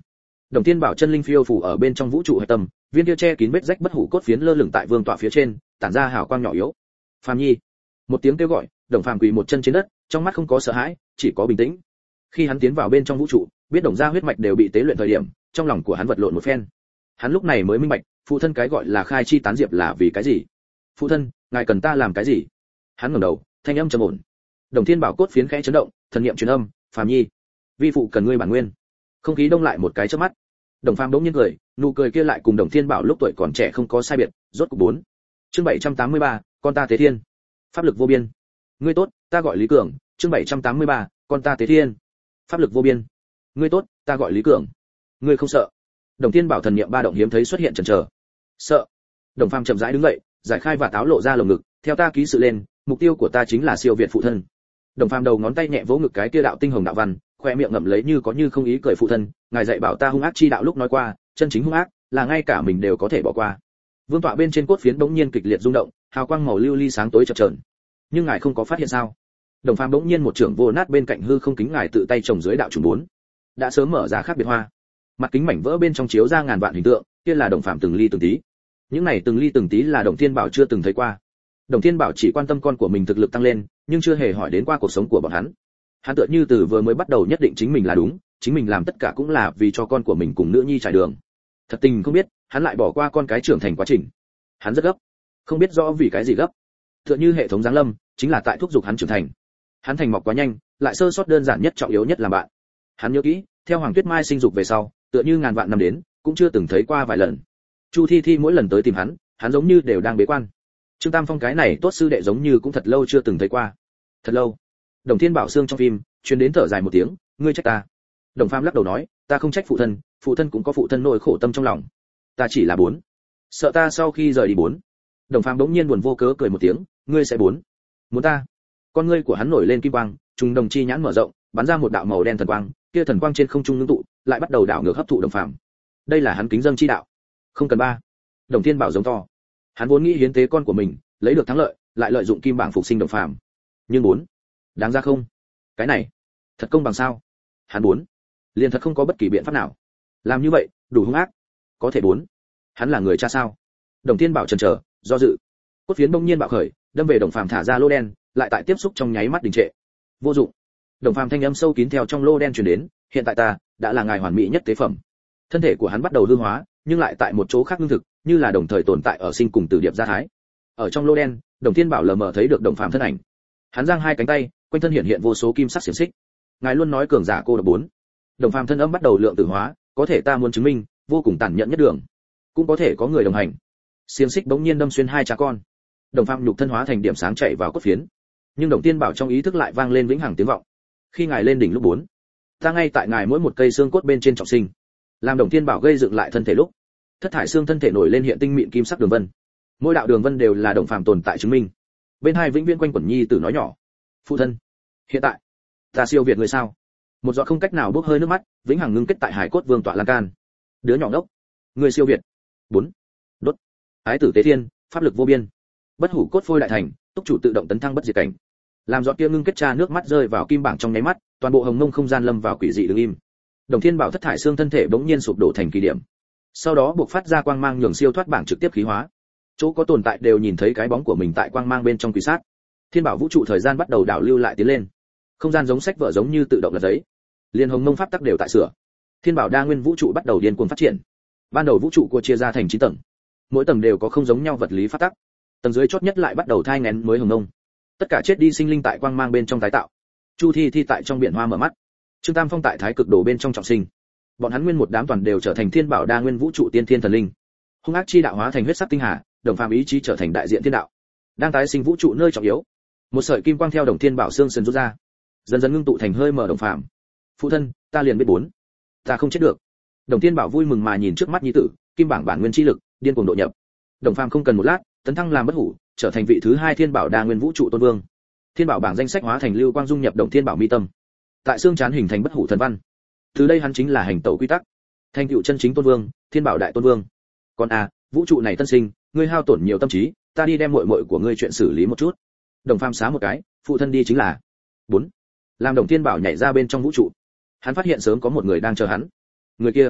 Đồng Thiên Bảo chân linh phiêu phù ở bên trong vũ trụ hệ tâm, viên kia che kín vết rách bất hủ cốt phiến lơ lửng tại vương tọa phía trên, tản ra hào quang nhỏ yếu. Phàm Nhi. Một tiếng kêu gọi, Đồng Phàm quỳ một chân trên đất, trong mắt không có sợ hãi, chỉ có bình tĩnh. Khi hắn tiến vào bên trong vũ trụ, biết Đồng gia huyết mạch đều bị tế luyện thời điểm, trong lòng của hắn vật lộn một phen. Hắn lúc này mới minh bạch, phụ thân cái gọi là khai chi tán diệp là vì cái gì. Phụ thân, ngài cần ta làm cái gì? Hắn ngẩng đầu, thanh âm trầm ổn. Đồng Thiên Bảo cốt phiến khẽ chấn động, thần niệm truyền âm, Phàm Nhi, vi phụ cần ngươi bản nguyên. Không khí đông lại một cái chớp mắt. Đồng Phàm bỗng nhiên cười, nụ cười kia lại cùng Đồng Thiên Bảo lúc tuổi còn trẻ không có sai biệt, rốt cục 4. Chương 783, con ta Tế Thiên. Pháp lực vô biên. Ngươi tốt, ta gọi Lý Cường, chương 783, con ta Tế Thiên. Pháp lực vô biên. Ngươi tốt, ta gọi Lý Cường. Ngươi không sợ? Đồng Thiên Bảo thần niệm ba động hiếm thấy xuất hiện chần chờ. Sợ. Đồng Phàm chậm rãi đứng dậy, giải khai và táo lộ ra lồng ngực, theo ta ký sự lên, mục tiêu của ta chính là siêu việt phụ thân. Đồng Phàm đầu ngón tay nhẹ vỗ ngực cái kia đạo tinh hồng đạo văn, khoe miệng ngậm lấy như có như không ý cười, phụ thân, ngài dạy bảo ta hung ác chi đạo lúc nói qua, chân chính hung ác là ngay cả mình đều có thể bỏ qua. Vương tọa bên trên cốt phiến bỗng nhiên kịch liệt rung động, hào quang màu lưu ly sáng tối chập chờn. Nhưng ngài không có phát hiện sao? Đồng Phàm bỗng nhiên một trưởng vô nát bên cạnh hư không kính ngài tự tay trồng dưới đạo trùng 4. Đã sớm mở ra khác biệt hoa. Mặt kính mảnh vỡ bên trong chiếu ra ngàn vạn hình tượng, kia là Đồng Phàm từng ly từng tí. Những này từng ly từng tí là Đồng Thiên Bảo chưa từng thấy qua. Đồng Thiên Bảo chỉ quan tâm con của mình thực lực tăng lên, nhưng chưa hề hỏi đến qua cuộc sống của bọn hắn. Hắn tựa như từ vừa mới bắt đầu nhất định chính mình là đúng, chính mình làm tất cả cũng là vì cho con của mình cùng nữ nhi trải đường. Thật tình không biết, hắn lại bỏ qua con cái trưởng thành quá trình. Hắn rất gấp, không biết rõ vì cái gì gấp. Tựa như hệ thống giáng lâm, chính là tại thúc giục hắn trưởng thành. Hắn thành mọc quá nhanh, lại sơ sót đơn giản nhất trọng yếu nhất là bạn. Hắn nhớ kỹ, theo Hoàng Tuyết Mai sinh dục về sau, tựa như ngàn vạn năm đến, cũng chưa từng thấy qua vài lần. Chu Thi Thi mỗi lần tới tìm hắn giống như đều đang bế quan. Trương Tam Phong cái này tốt sư đệ giống như cũng thật lâu chưa từng thấy qua. Thật lâu. Đồng Thiên Bảo xương trong phim, truyền đến thở dài một tiếng, ngươi trách ta. Đồng Phàm lắc đầu nói, ta không trách phụ thân cũng có phụ thân nỗi khổ tâm trong lòng. Ta chỉ là 4. Sợ ta sau khi rời đi 4. Đồng Phàm đống nhiên buồn vô cớ cười một tiếng, ngươi sẽ 4. Muốn ta? Con ngươi của hắn nổi lên kim quang, trùng đồng chi nhãn mở rộng, bắn ra một đạo màu đen thần quang, kia thần quang trên không trung ngưng tụ, lại bắt đầu đảo ngược hấp thụ Đồng Phàm. Đây là hắn kính dâng chi đạo. Không cần 3. Đồng Thiên Bảo giống to. Hắn vốn nghĩ hiến tế con của mình, lấy được thắng lợi, lại lợi dụng kim bảng phục sinh Đồng Phàm. Nhưng 4. Đáng ra không? Cái này, thật công bằng sao? Hắn 4. Liền thật không có bất kỳ biện pháp nào. Làm như vậy, đủ hung ác. Có thể 4. Hắn là người cha sao? Đồng Thiên Bảo chần chờ, do dự. Cốt phiến bỗng nhiên bạo khởi, đâm về Đồng Phàm thả ra lô đen, lại tại tiếp xúc trong nháy mắt đình trệ. Vô dụng. Đồng Phàm thanh âm sâu kín theo trong lô đen truyền đến, hiện tại ta đã là ngài hoàn mỹ nhất tế phẩm. Thân thể của hắn bắt đầu hư hóa, nhưng lại tại một chỗ khác ngưng thực, như là đồng thời tồn tại ở sinh cùng tử điệp gia thái. Ở trong lô đen, Đồng Thiên Bảo lờ mờ thấy được Đồng Phàm thân ảnh. Hắn giang hai cánh tay, quanh thân hiện hiện vô số kim sắc xiềng xích. Ngài luôn nói cường giả cô độc 4. Đồng Phàm thân âm bắt đầu lượng tử hóa, có thể ta muốn chứng minh, vô cùng tàn nhẫn nhất đường, cũng có thể có người đồng hành. Xiềng xích bỗng nhiên đâm xuyên hai cha con. Đồng Phàm nhục thân hóa thành điểm sáng chạy vào cốt phiến. Nhưng Đồng Thiên Bảo trong ý thức lại vang lên vĩnh hằng tiếng vọng. Khi ngài lên đỉnh lúc 4, ta ngay tại ngài mỗi một cây xương cốt bên trên trọng sinh. Làm Đồng Thiên Bảo gây dựng lại thân thể lúc, thất thải xương thân thể nổi lên hiện tinh mịn kim sắc đường vân. Mỗi đạo đường vân đều là Đồng Phàm tồn tại chứng minh. Bên hai vĩnh viễn quanh quẩn nhi tử nói nhỏ, phụ thân, hiện tại ta siêu việt người sao? Một giọt không cách nào bốc hơi nước mắt, vĩnh hằng ngưng kết tại hải cốt vương tọa lan can. Đứa nhỏ ngốc, người siêu việt. 4. Đốt. Ái tử Tế Thiên, pháp lực vô biên. Bất hủ cốt phôi đại thành, túc chủ tự động tấn thăng bất diệt cảnh. Làm giọt kia ngưng kết tra nước mắt rơi vào kim bảng trong nháy mắt, toàn bộ hồng mông không gian lâm vào quỷ dị đứng im. Đồng Thiên Bảo thất thải xương thân thể bỗng nhiên sụp đổ thành kỳ điểm. Sau đó buộc phát ra quang mang nhường siêu thoát bảng trực tiếp khí hóa. Chỗ có tồn tại đều nhìn thấy cái bóng của mình tại quang mang bên trong quỷ sát. Thiên Bảo vũ trụ thời gian bắt đầu đảo lưu lại tiến lên. Không gian giống sách vở giống như tự động lật giấy. Liên hồng mông pháp tắc đều tại sửa. Thiên Bảo đa nguyên vũ trụ bắt đầu điên cuồng phát triển. Ban đầu vũ trụ của chia ra thành 9 tầng. Mỗi tầng đều có không giống nhau vật lý pháp tắc. Tầng dưới chót nhất lại bắt đầu thai nghén mới hồng mông. Tất cả chết đi sinh linh tại quang mang bên trong tái tạo. Chu Thi Thi tại trong biển hoa mở mắt. Trương Tam Phong tại thái cực đồ bên trong trọng sinh. Bọn hắn nguyên một đám toàn đều trở thành Thiên Bảo đa nguyên vũ trụ tiên thiên thần linh. Hung ác chi đạo hóa thành huyết sắc tinh hà, Đồng Phàm ý chí trở thành đại diện thiên đạo. Đang tái sinh vũ trụ nơi trọng yếu. Một sợi kim quang theo Đồng Thiên Bảo xương sườn rút ra, dần dần ngưng tụ thành hơi mở Đồng Phàm. Phụ thân, ta liền biết 4. Ta không chết được. Đồng Thiên Bảo vui mừng mà nhìn trước mắt nhi tử, kim bảng bản nguyên chi lực, điên cuồng độ nhập. Đồng Phàm không cần một lát, tấn thăng làm bất hủ, trở thành vị thứ 2 Thiên Bảo đa nguyên vũ trụ tôn vương. Thiên Bảo bảng danh sách hóa thành lưu quang dung nhập Đồng Thiên Bảo mi tâm. Tại xương chán hình thành bất hủ thần văn. Từ đây hắn chính là hành tẩu quy tắc, thành tựu chân chính tôn vương, Thiên Bảo đại tôn vương. Còn vũ trụ này tân sinh, ngươi hao tổn nhiều tâm trí, ta đi đem muội muội của ngươi chuyện xử lý một chút. Đồng Phàm xá một cái, phụ thân đi chính là 4. Làm Đồng Thiên Bảo nhảy ra bên trong vũ trụ. Hắn phát hiện sớm có một người đang chờ hắn. Người kia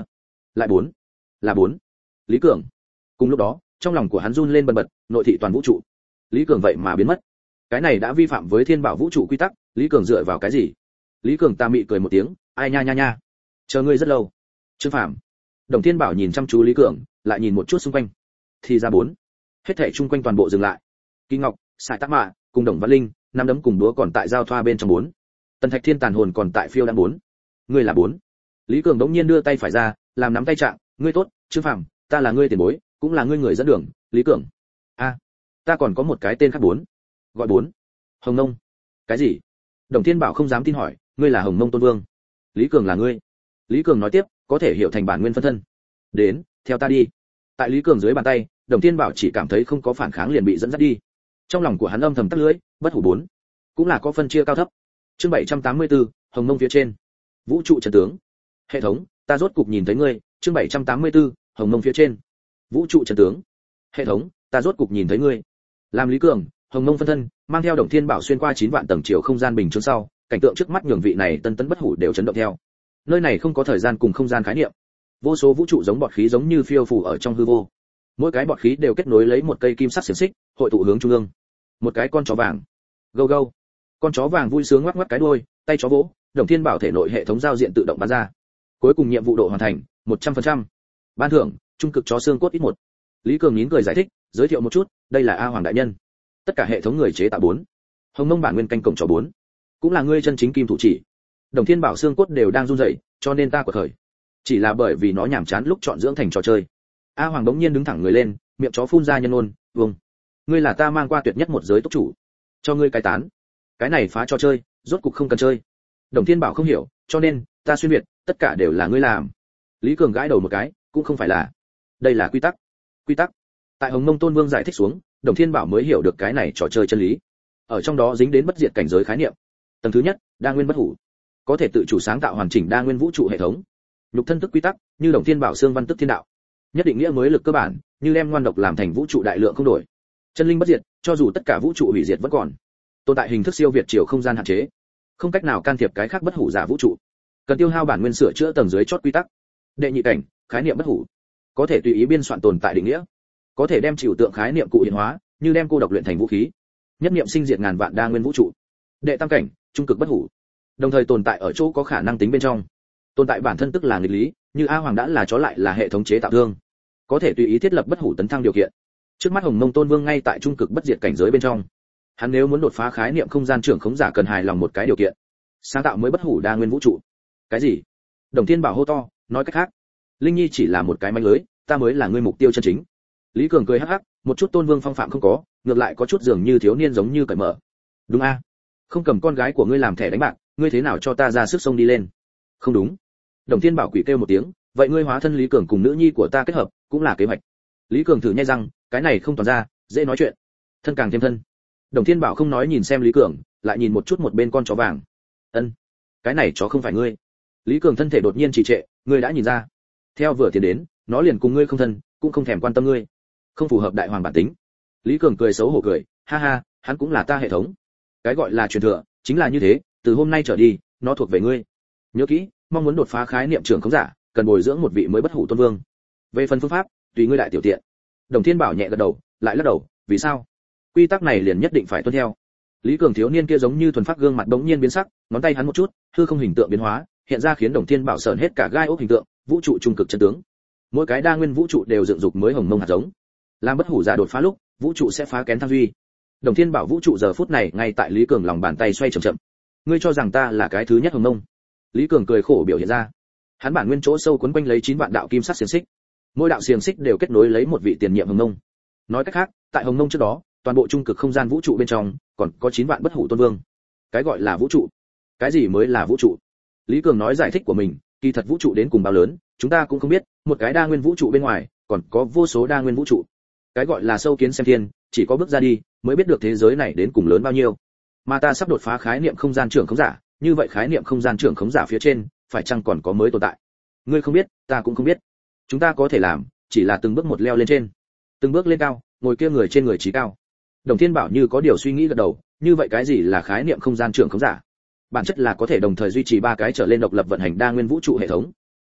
Lại 4. Là 4. Lý Cường. Cùng lúc đó, trong lòng của hắn run lên bần bật, nội thị toàn vũ trụ. Lý Cường vậy mà biến mất. Cái này đã vi phạm với thiên bảo vũ trụ quy tắc, Lý Cường dựa vào cái gì? Lý Cường ta mị cười một tiếng, ai nha nha nha. Chờ ngươi rất lâu. Trương Phàm. Đồng Thiên Bảo nhìn chăm chú Lý Cường, lại nhìn một chút xung quanh. Thì ra 4. Hết thảy xung quanh toàn bộ dừng lại. Kỳ Ngọc, Sải Tắc Mạ, cùng Đồng Văn Linh, năm đấm cùng đũa còn tại giao thoa bên trong 4. Tần Thạch Thiên tàn hồn còn tại phiêu đang 4. Ngươi là 4. Lý Cường đống nhiên đưa tay phải ra, làm nắm tay trạng, ngươi tốt, Trương Phàm, ta là ngươi tiền bối, cũng là ngươi người dẫn đường, Lý Cường. A, ta còn có một cái tên khác 4. Gọi 4. Hồng Nông. Cái gì? Đồng Thiên Bảo không dám tin hỏi, ngươi là Hồng Nông Tôn Vương? Lý Cường là ngươi. Lý Cường nói tiếp, có thể hiểu thành bản nguyên phân thân. Đến, theo ta đi. Tại Lý Cường dưới bàn tay, Đồng Thiên Bảo chỉ cảm thấy không có phản kháng liền bị dẫn dắt đi. Trong lòng của hắn âm thầm tắt lưỡi, bất hủ 4. Cũng là có phân chia cao thấp. Chương 784, Hồng Nông phía trên. Vũ trụ trận tướng. Hệ thống, ta rốt cục nhìn thấy ngươi. Chương 784, Hồng Nông phía trên. Vũ trụ trận tướng. Hệ thống, ta rốt cục nhìn thấy ngươi. Làm Lý Cường, Hồng Nông phân thân, mang theo Đồng Thiên Bảo xuyên qua 9 vạn tầng chiều không gian bình chứng sau, cảnh tượng trước mắt nhường vị này tân tấn bất hủ đều chấn động theo. Nơi này không có thời gian cùng không gian khái niệm. Vô số vũ trụ giống bọt khí giống như phiêu phù ở trong hư vô. Mỗi cái bọt khí đều kết nối lấy một cây kim sắc xiềng xích, hội tụ hướng trung ương. Một cái con chó vàng. Gâu gâu. Con chó vàng vui sướng ngoắc ngoắc cái đuôi, tay chó vỗ, Đồng Thiên Bảo thể nội hệ thống giao diện tự động bắn ra. Cuối cùng nhiệm vụ độ hoàn thành, 100%. Ban thưởng, trung cực chó xương cốt ít 1. Lý Cường nín cười giải thích, giới thiệu một chút, đây là A Hoàng đại nhân. Tất cả hệ thống người chế tạo 4. Hồng Nông bản nguyên canh cổng chó 4. Cũng là ngươi chân chính kim thủ chỉ. Đồng Thiên Bảo xương cốt đều đang run rẩy, cho nên ta quật khởi. Chỉ là bởi vì nó nhàm chán lúc chọn dưỡng thành trò chơi. A Hoàng đống nhiên đứng thẳng người lên, miệng chó phun ra nhân ôn, "Vâng, ngươi là ta mang qua tuyệt nhất một giới tốc chủ, cho ngươi cái tán. Cái này phá trò chơi, rốt cục không cần chơi." Đồng Thiên Bảo không hiểu, cho nên ta xuyên việt, tất cả đều là ngươi làm. Lý Cường gãi đầu một cái, cũng không phải là. Đây là quy tắc. Quy tắc. Tại Hồng Nông Tôn Vương giải thích xuống, Đồng Thiên Bảo mới hiểu được cái này trò chơi chân lý. Ở trong đó dính đến bất diệt cảnh giới khái niệm. Tầng thứ nhất, đa nguyên bất hủ, có thể tự chủ sáng tạo hoàn chỉnh đa nguyên vũ trụ hệ thống. Nhục thân tức quy tắc, như Đồng Thiên Bảo xương văn tức thiên đạo. Nhất định nghĩa mới lực cơ bản, như đem ngoan độc làm thành vũ trụ đại lượng không đổi. Chân linh bất diệt, cho dù tất cả vũ trụ hủy diệt vẫn còn. Tồn tại hình thức siêu việt chiều không gian hạn chế, không cách nào can thiệp cái khác bất hủ giả vũ trụ. Cần tiêu hao bản nguyên sửa chữa tầng dưới chót quy tắc. Đệ nhị cảnh, khái niệm bất hủ, có thể tùy ý biên soạn tồn tại định nghĩa, có thể đem chịu tượng khái niệm cụ hiện hóa, như đem cô độc luyện thành vũ khí. Nhất niệm sinh diệt ngàn vạn đa nguyên vũ trụ. Đệ tam cảnh, trung cực bất hủ, đồng thời tồn tại ở chỗ có khả năng tính bên trong. Tồn tại bản thân tức là nghịch lý, như A Hoàng đã là chó lại là hệ thống chế tạo thương, có thể tùy ý thiết lập bất hủ tấn thăng điều kiện. Trước mắt Hồng Nông Tôn Vương ngay tại trung cực bất diệt cảnh giới bên trong. Hắn nếu muốn đột phá khái niệm không gian trưởng khống giả cần hài lòng một cái điều kiện, sáng tạo mới bất hủ đa nguyên vũ trụ. Cái gì? Đồng Thiên Bảo hô to, nói cách khác, Linh Nhi chỉ là một cái manh lưới, ta mới là ngươi mục tiêu chân chính. Lý Cường cười hắc hắc, một chút Tôn Vương phong phạm không có, ngược lại có chút dường như thiếu niên giống như cởi mở. Đúng a? Không cầm con gái của ngươi làm thẻ đánh bạc, ngươi thế nào cho ta ra sức sông đi lên? Không đúng. Đồng Thiên Bảo quỷ kêu một tiếng, vậy ngươi hóa thân Lý Cường cùng nữ nhi của ta kết hợp, cũng là kế hoạch. Lý Cường thử nhai răng, cái này không toàn ra, dễ nói chuyện. Thân càng thêm thân. Đồng Thiên Bảo không nói nhìn xem Lý Cường, lại nhìn một chút một bên con chó vàng. Ân, cái này chó không phải ngươi. Lý Cường thân thể đột nhiên trì trệ, ngươi đã nhìn ra. Theo vừa tiến đến, nó liền cùng ngươi không thân, cũng không thèm quan tâm ngươi, không phù hợp đại hoàng bản tính. Lý Cường cười xấu hổ cười, ha ha, hắn cũng là ta hệ thống. Cái gọi là truyền thừa, chính là như thế, từ hôm nay trở đi, nó thuộc về ngươi. Nhớ kỹ, mong muốn đột phá khái niệm trưởng khống giả, cần bồi dưỡng một vị mới bất hủ tôn vương. Về phần phương pháp, tùy ngươi đại tiểu tiện. Đồng Thiên Bảo nhẹ gật đầu, lại lắc đầu, vì sao? Quy tắc này liền nhất định phải tuân theo. Lý Cường thiếu niên kia giống như thuần phát gương mặt bỗng nhiên biến sắc, ngón tay hắn một chút, hư không hình tượng biến hóa, hiện ra khiến Đồng Thiên Bảo sởn hết cả gai ốc hình tượng, vũ trụ trung cực chân tướng. Mỗi cái đa nguyên vũ trụ đều dựng dục mới Hồng Mông hạt giống. Làm bất hủ giả đột phá lúc, vũ trụ sẽ phá kén thăng duy. Đồng Thiên Bảo vũ trụ giờ phút này ngay tại Lý Cường lòng bàn tay xoay chậm chậm. Ngươi cho rằng ta là cái thứ nhất Hồng Mông? Lý Cường cười khổ biểu hiện ra. Hắn bản nguyên chỗ sâu quấn quanh lấy 9 vạn đạo kim sắc xiềng xích. Mỗi đạo xiềng xích đều kết nối lấy một vị tiền nhiệm Hồng Mông. Nói cách khác, tại Hồng Mông trước đó, toàn bộ trung cực không gian vũ trụ bên trong còn có 9 vạn bất hủ tôn vương. Cái gọi là vũ trụ, cái gì mới là vũ trụ? Lý Cường nói giải thích của mình, kỳ thật vũ trụ đến cùng bao lớn, chúng ta cũng không biết, một cái đa nguyên vũ trụ bên ngoài, còn có vô số đa nguyên vũ trụ. Cái gọi là sâu kiến xem thiên, chỉ có bước ra đi, mới biết được thế giới này đến cùng lớn bao nhiêu. Mà ta sắp đột phá khái niệm không gian trưởng khống giả, như vậy khái niệm không gian trưởng khống giả phía trên, phải chăng còn có mới tồn tại? Ngươi không biết, ta cũng không biết. Chúng ta có thể làm, chỉ là từng bước một leo lên trên, từng bước lên cao, ngồi kia người trên người trí cao. Đồng Thiên Bảo như có điều suy nghĩ gật đầu, như vậy cái gì là khái niệm không gian trưởng khống giả? Bản chất là có thể đồng thời duy trì 3 cái trở lên độc lập vận hành đa nguyên vũ trụ hệ thống.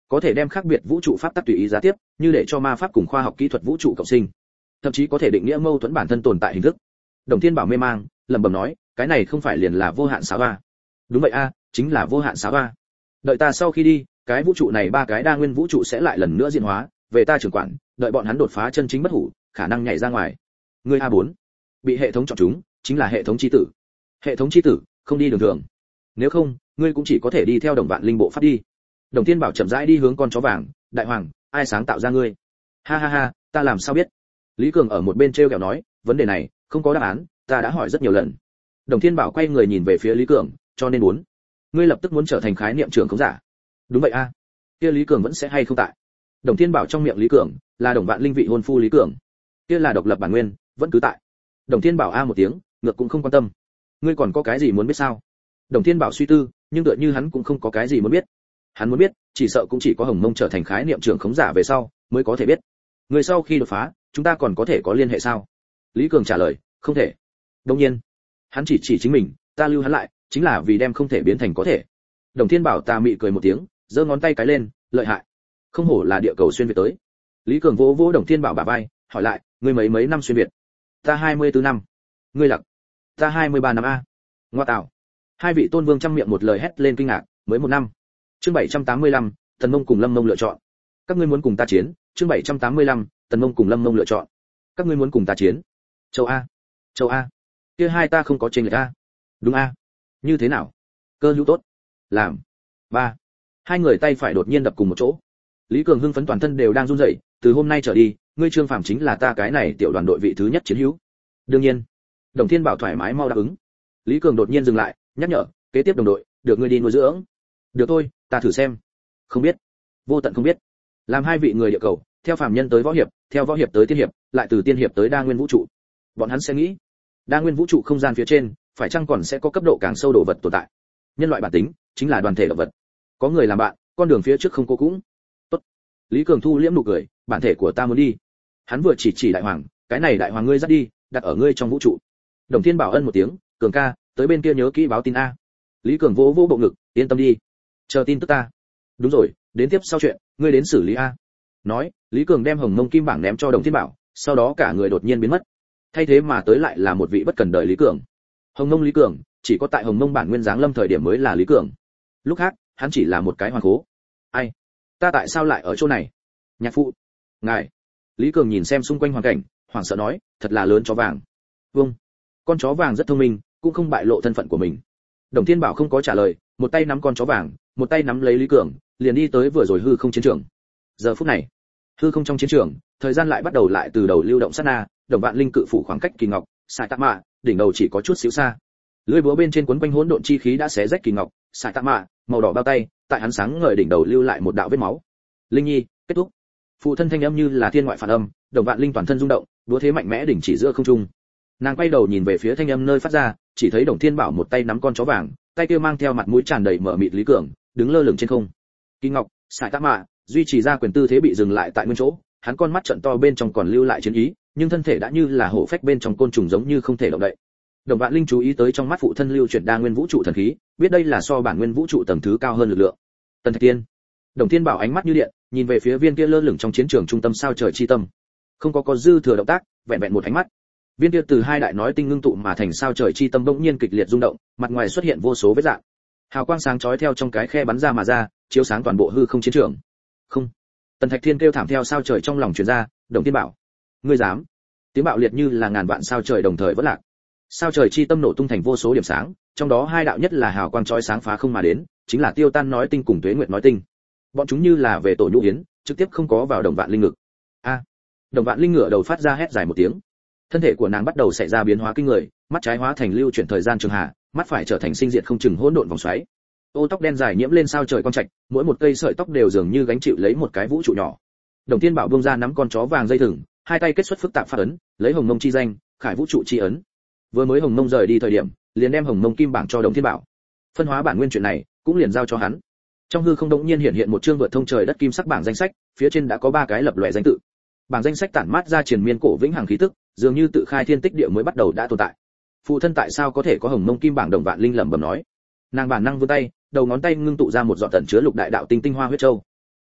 có thể đem khác biệt vũ trụ pháp tắc tùy ý giá tiếp, như để cho ma pháp cùng khoa học kỹ thuật vũ trụ cộng sinh, thậm chí có thể định nghĩa mâu thuẫn bản thân tồn tại hình thức. Đồng Thiên Bảo mê mang, lẩm bẩm nói, cái này không phải liền là vô hạn xá ba? Đúng vậy a, chính là vô hạn xá ba. Đợi ta sau khi đi, cái vũ trụ này ba cái đa nguyên vũ trụ sẽ lại lần nữa diễn hóa, về ta trưởng quản, đợi bọn hắn đột phá chân chính bất hủ, khả năng nhảy ra ngoài. Ngươi A4, bị hệ thống chọn chúng, chính là hệ thống chi tử. Hệ thống chi tử, không đi đường thường. Nếu không, ngươi cũng chỉ có thể đi theo Đồng Vạn Linh bộ pháp đi. Đồng Thiên Bảo chậm rãi đi hướng con chó vàng, đại hoàng, ai sáng tạo ra ngươi? Ha ha ha, ta làm sao biết? Lý Cường ở một bên trêu ghẹo nói, vấn đề này không có đáp án, ta đã hỏi rất nhiều lần. Đồng Thiên Bảo quay người nhìn về phía Lý Cường, cho nên muốn, ngươi lập tức muốn trở thành khái niệm trưởng khống giả. Đúng vậy a. Kia Lý Cường vẫn sẽ hay không tại? Đồng Thiên Bảo trong miệng Lý Cường là Đồng Vạn Linh vị hôn phu Lý Cường. Kia là độc lập bản nguyên, vẫn cứ tại. Đồng Thiên Bảo a một tiếng, ngược cũng không quan tâm. Ngươi còn có cái gì muốn biết sao? Đồng Thiên Bảo suy tư, nhưng tựa như hắn cũng không có cái gì muốn biết. Hắn muốn biết, chỉ sợ cũng chỉ có Hồng Mông trở thành khái niệm trưởng khống giả về sau mới có thể biết. Người sau khi đột phá, chúng ta còn có thể có liên hệ sao? Lý Cường trả lời, không thể. Đương nhiên, hắn chỉ chính mình, ta lưu hắn lại, chính là vì đem không thể biến thành có thể. Đồng Thiên Bảo tà mị cười một tiếng, giơ ngón tay cái lên, lợi hại. Không hổ là địa cầu xuyên việt tới. Lý Cường vỗ vỗ Đồng Thiên Bảo bả vai, hỏi lại, ngươi mấy năm xuyên việt? Ta 24 năm. Ngươi lặc? Ta 23 năm a. Ngoa tạo. Hai vị tôn vương trăm miệng một lời hét lên kinh ngạc, mới một năm. Chương 785, Tần Mông cùng Lâm Mông lựa chọn. Các ngươi muốn cùng ta chiến? Chương 785, Tần Mông cùng Lâm Mông lựa chọn. Các ngươi muốn cùng ta chiến? Châu A. Châu A. Kia hai ta không có chênh lệch a. Đúng a. Như thế nào? Cơ hữu tốt. Làm. Ba. Hai người tay phải đột nhiên đập cùng một chỗ. Lý Cường hưng phấn toàn thân đều đang run rẩy, từ hôm nay trở đi, ngươi Trương Phàm chính là ta cái này tiểu đoàn đội vị thứ nhất chiến hữu. Đương nhiên. Đồng Thiên Bảo thoải mái mau đáp ứng. Lý Cường đột nhiên dừng lại, nhắc nhở, kế tiếp đồng đội, được ngươi đi nuôi dưỡng. Được thôi, ta thử xem. Không biết. Vô tận không biết. Làm hai vị người địa cầu, theo phàm nhân tới võ hiệp, theo võ hiệp tới tiên hiệp, lại từ tiên hiệp tới đa nguyên vũ trụ. Bọn hắn sẽ nghĩ, đa nguyên vũ trụ không gian phía trên, phải chăng còn sẽ có cấp độ càng sâu đồ vật tồn tại. Nhân loại bản tính chính là đoàn thể động vật. Có người làm bạn, con đường phía trước không cô cũng. Tốt. Lý Cường thu liễm nụ cười, bản thể của ta muốn đi. Hắn vừa chỉ đại hoàng, cái này đại hoàng ngươi dắt đi, đặt ở ngươi trong vũ trụ. Đồng Thiên Bảo ân một tiếng, Cường ca, tới bên kia nhớ kỹ báo tin a. Lý Cường vỗ vỗ bộ ngực, yên tâm đi, chờ tin tức ta. Đúng rồi, đến tiếp sau chuyện, ngươi đến xử lý a. Nói, Lý Cường đem Hồng Mông kim bảng ném cho Đồng Thiên Bảo, sau đó cả người đột nhiên biến mất. Thay thế mà tới lại là một vị bất cần đời Lý Cường. Hồng Mông Lý Cường, chỉ có tại Hồng Mông bản nguyên giáng lâm thời điểm mới là Lý Cường. Lúc khác, hắn chỉ là một cái hoàng cố. Ai? Ta tại sao lại ở chỗ này? Nhạc phụ, ngài. Lý Cường nhìn xem xung quanh hoàn cảnh, hoảng sợ nói, thật là lớn chó vàng. Vâng. Con chó vàng rất thông minh, cũng không bại lộ thân phận của mình. Đồng Thiên Bảo không có trả lời, một tay nắm con chó vàng, một tay nắm lấy Lý Cường, liền đi tới vừa rồi hư không chiến trường. Giờ phút này, hư không trong chiến trường, thời gian lại bắt đầu lại từ đầu lưu động sát na, Đồng Vạn Linh cự phủ khoảng cách kỳ ngọc, Sải Tạ Mạ, đỉnh đầu chỉ có chút xíu xa. Lưỡi búa bên trên quấn quanh hỗn độn chi khí đã xé rách kỳ ngọc, Sải Tạ Mạ, màu đỏ bao tay, tại hắn sáng ngời đỉnh đầu lưu lại một đạo vết máu. Linh Nhi, kết thúc. Phụ thân thanh âm như là thiên ngoại phản âm, Đồng Vạn Linh toàn thân rung động, đúa thế mạnh mẽ đỉnh chỉ giữa không trung. Nàng quay đầu nhìn về phía thanh âm nơi phát ra, chỉ thấy Đồng Thiên Bảo một tay nắm con chó vàng, tay kia mang theo mặt mũi tràn đầy mở mịt Lý Cường, đứng lơ lửng trên không. Kỳ ngọc, Sải Tạ Mạ, duy trì ra quyền tư thế bị dừng lại tại nguyên chỗ, hắn con mắt trợn to bên trong còn lưu lại chiến ý, nhưng thân thể đã như là hổ phách bên trong côn trùng giống như không thể động đậy. Đồng Vạn Linh chú ý tới trong mắt phụ thân lưu chuyển đa nguyên vũ trụ thần khí, biết đây là so bản nguyên vũ trụ tầng thứ cao hơn lực lượng. Tần Thạch Tiên. Đồng Thiên Bảo ánh mắt như điện, nhìn về phía viên kia lơ lửng trong chiến trường trung tâm sao trời chi tâm. Không có dư thừa động tác, vẹn vẹn một ánh mắt. Viên kia từ hai đại nói tinh ngưng tụ mà thành sao trời chi tâm bỗng nhiên kịch liệt rung động, mặt ngoài xuất hiện vô số vết rạn. Hào quang sáng chói theo trong cái khe bắn ra mà ra, chiếu sáng toàn bộ hư không chiến trường. Không. Tần Thạch Thiên kêu thảm theo sao trời trong lòng truyền ra, Đồng Thiên Bảo, ngươi dám? Tiếng bạo liệt như là ngàn vạn sao trời đồng thời vỡ lạc. Sao trời chi tâm nổ tung thành vô số điểm sáng, trong đó hai đạo nhất là hào quang chói sáng phá không mà đến, chính là Tiêu Tan nói tinh cùng Tuế Nguyệt nói tinh. Bọn chúng như là về tổ nhũ yến, trực tiếp không có vào Đồng Vạn Linh ngực. A! Đồng Vạn Linh ngửa đầu phát ra hét dài một tiếng. Thân thể của nàng bắt đầu xảy ra biến hóa kinh người, mắt trái hóa thành lưu chuyển thời gian trường hạ, mắt phải trở thành sinh diệt không chừng hỗn độn vòng xoáy. Ô tóc đen dài nhiễm lên sao trời quang trạch, mỗi một cây sợi tóc đều dường như gánh chịu lấy một cái vũ trụ nhỏ. Đồng Thiên Bảo buông ra nắm con chó vàng dây thừng, hai tay kết xuất phức tạp pháp ấn, lấy Hồng Mông chi danh, khải vũ trụ chi ấn. Vừa mới Hồng Mông rời đi thời điểm, liền đem Hồng Mông kim bảng cho Đồng Thiên Bảo. Phân hóa bản nguyên chuyện này, cũng liền giao cho hắn. Trong hư không đột nhiên hiện một chương vượt thông trời đất kim sắc bảng danh sách, phía trên đã có 3 cái lập lòe danh tự. Bảng danh sách tản mát ra triền miên cổ vĩnh hằng khí tức, dường như tự khai thiên tích địa mới bắt đầu đã tồn tại. Phụ thân tại sao có thể có Hồng Mông kim bảng? Đồng Vạn Linh lẩm bẩm nói. Nàng bản năng vươn tay, đầu ngón tay ngưng tụ ra một giọt tẩn chứa lục đại đạo tinh tinh hoa huyết châu.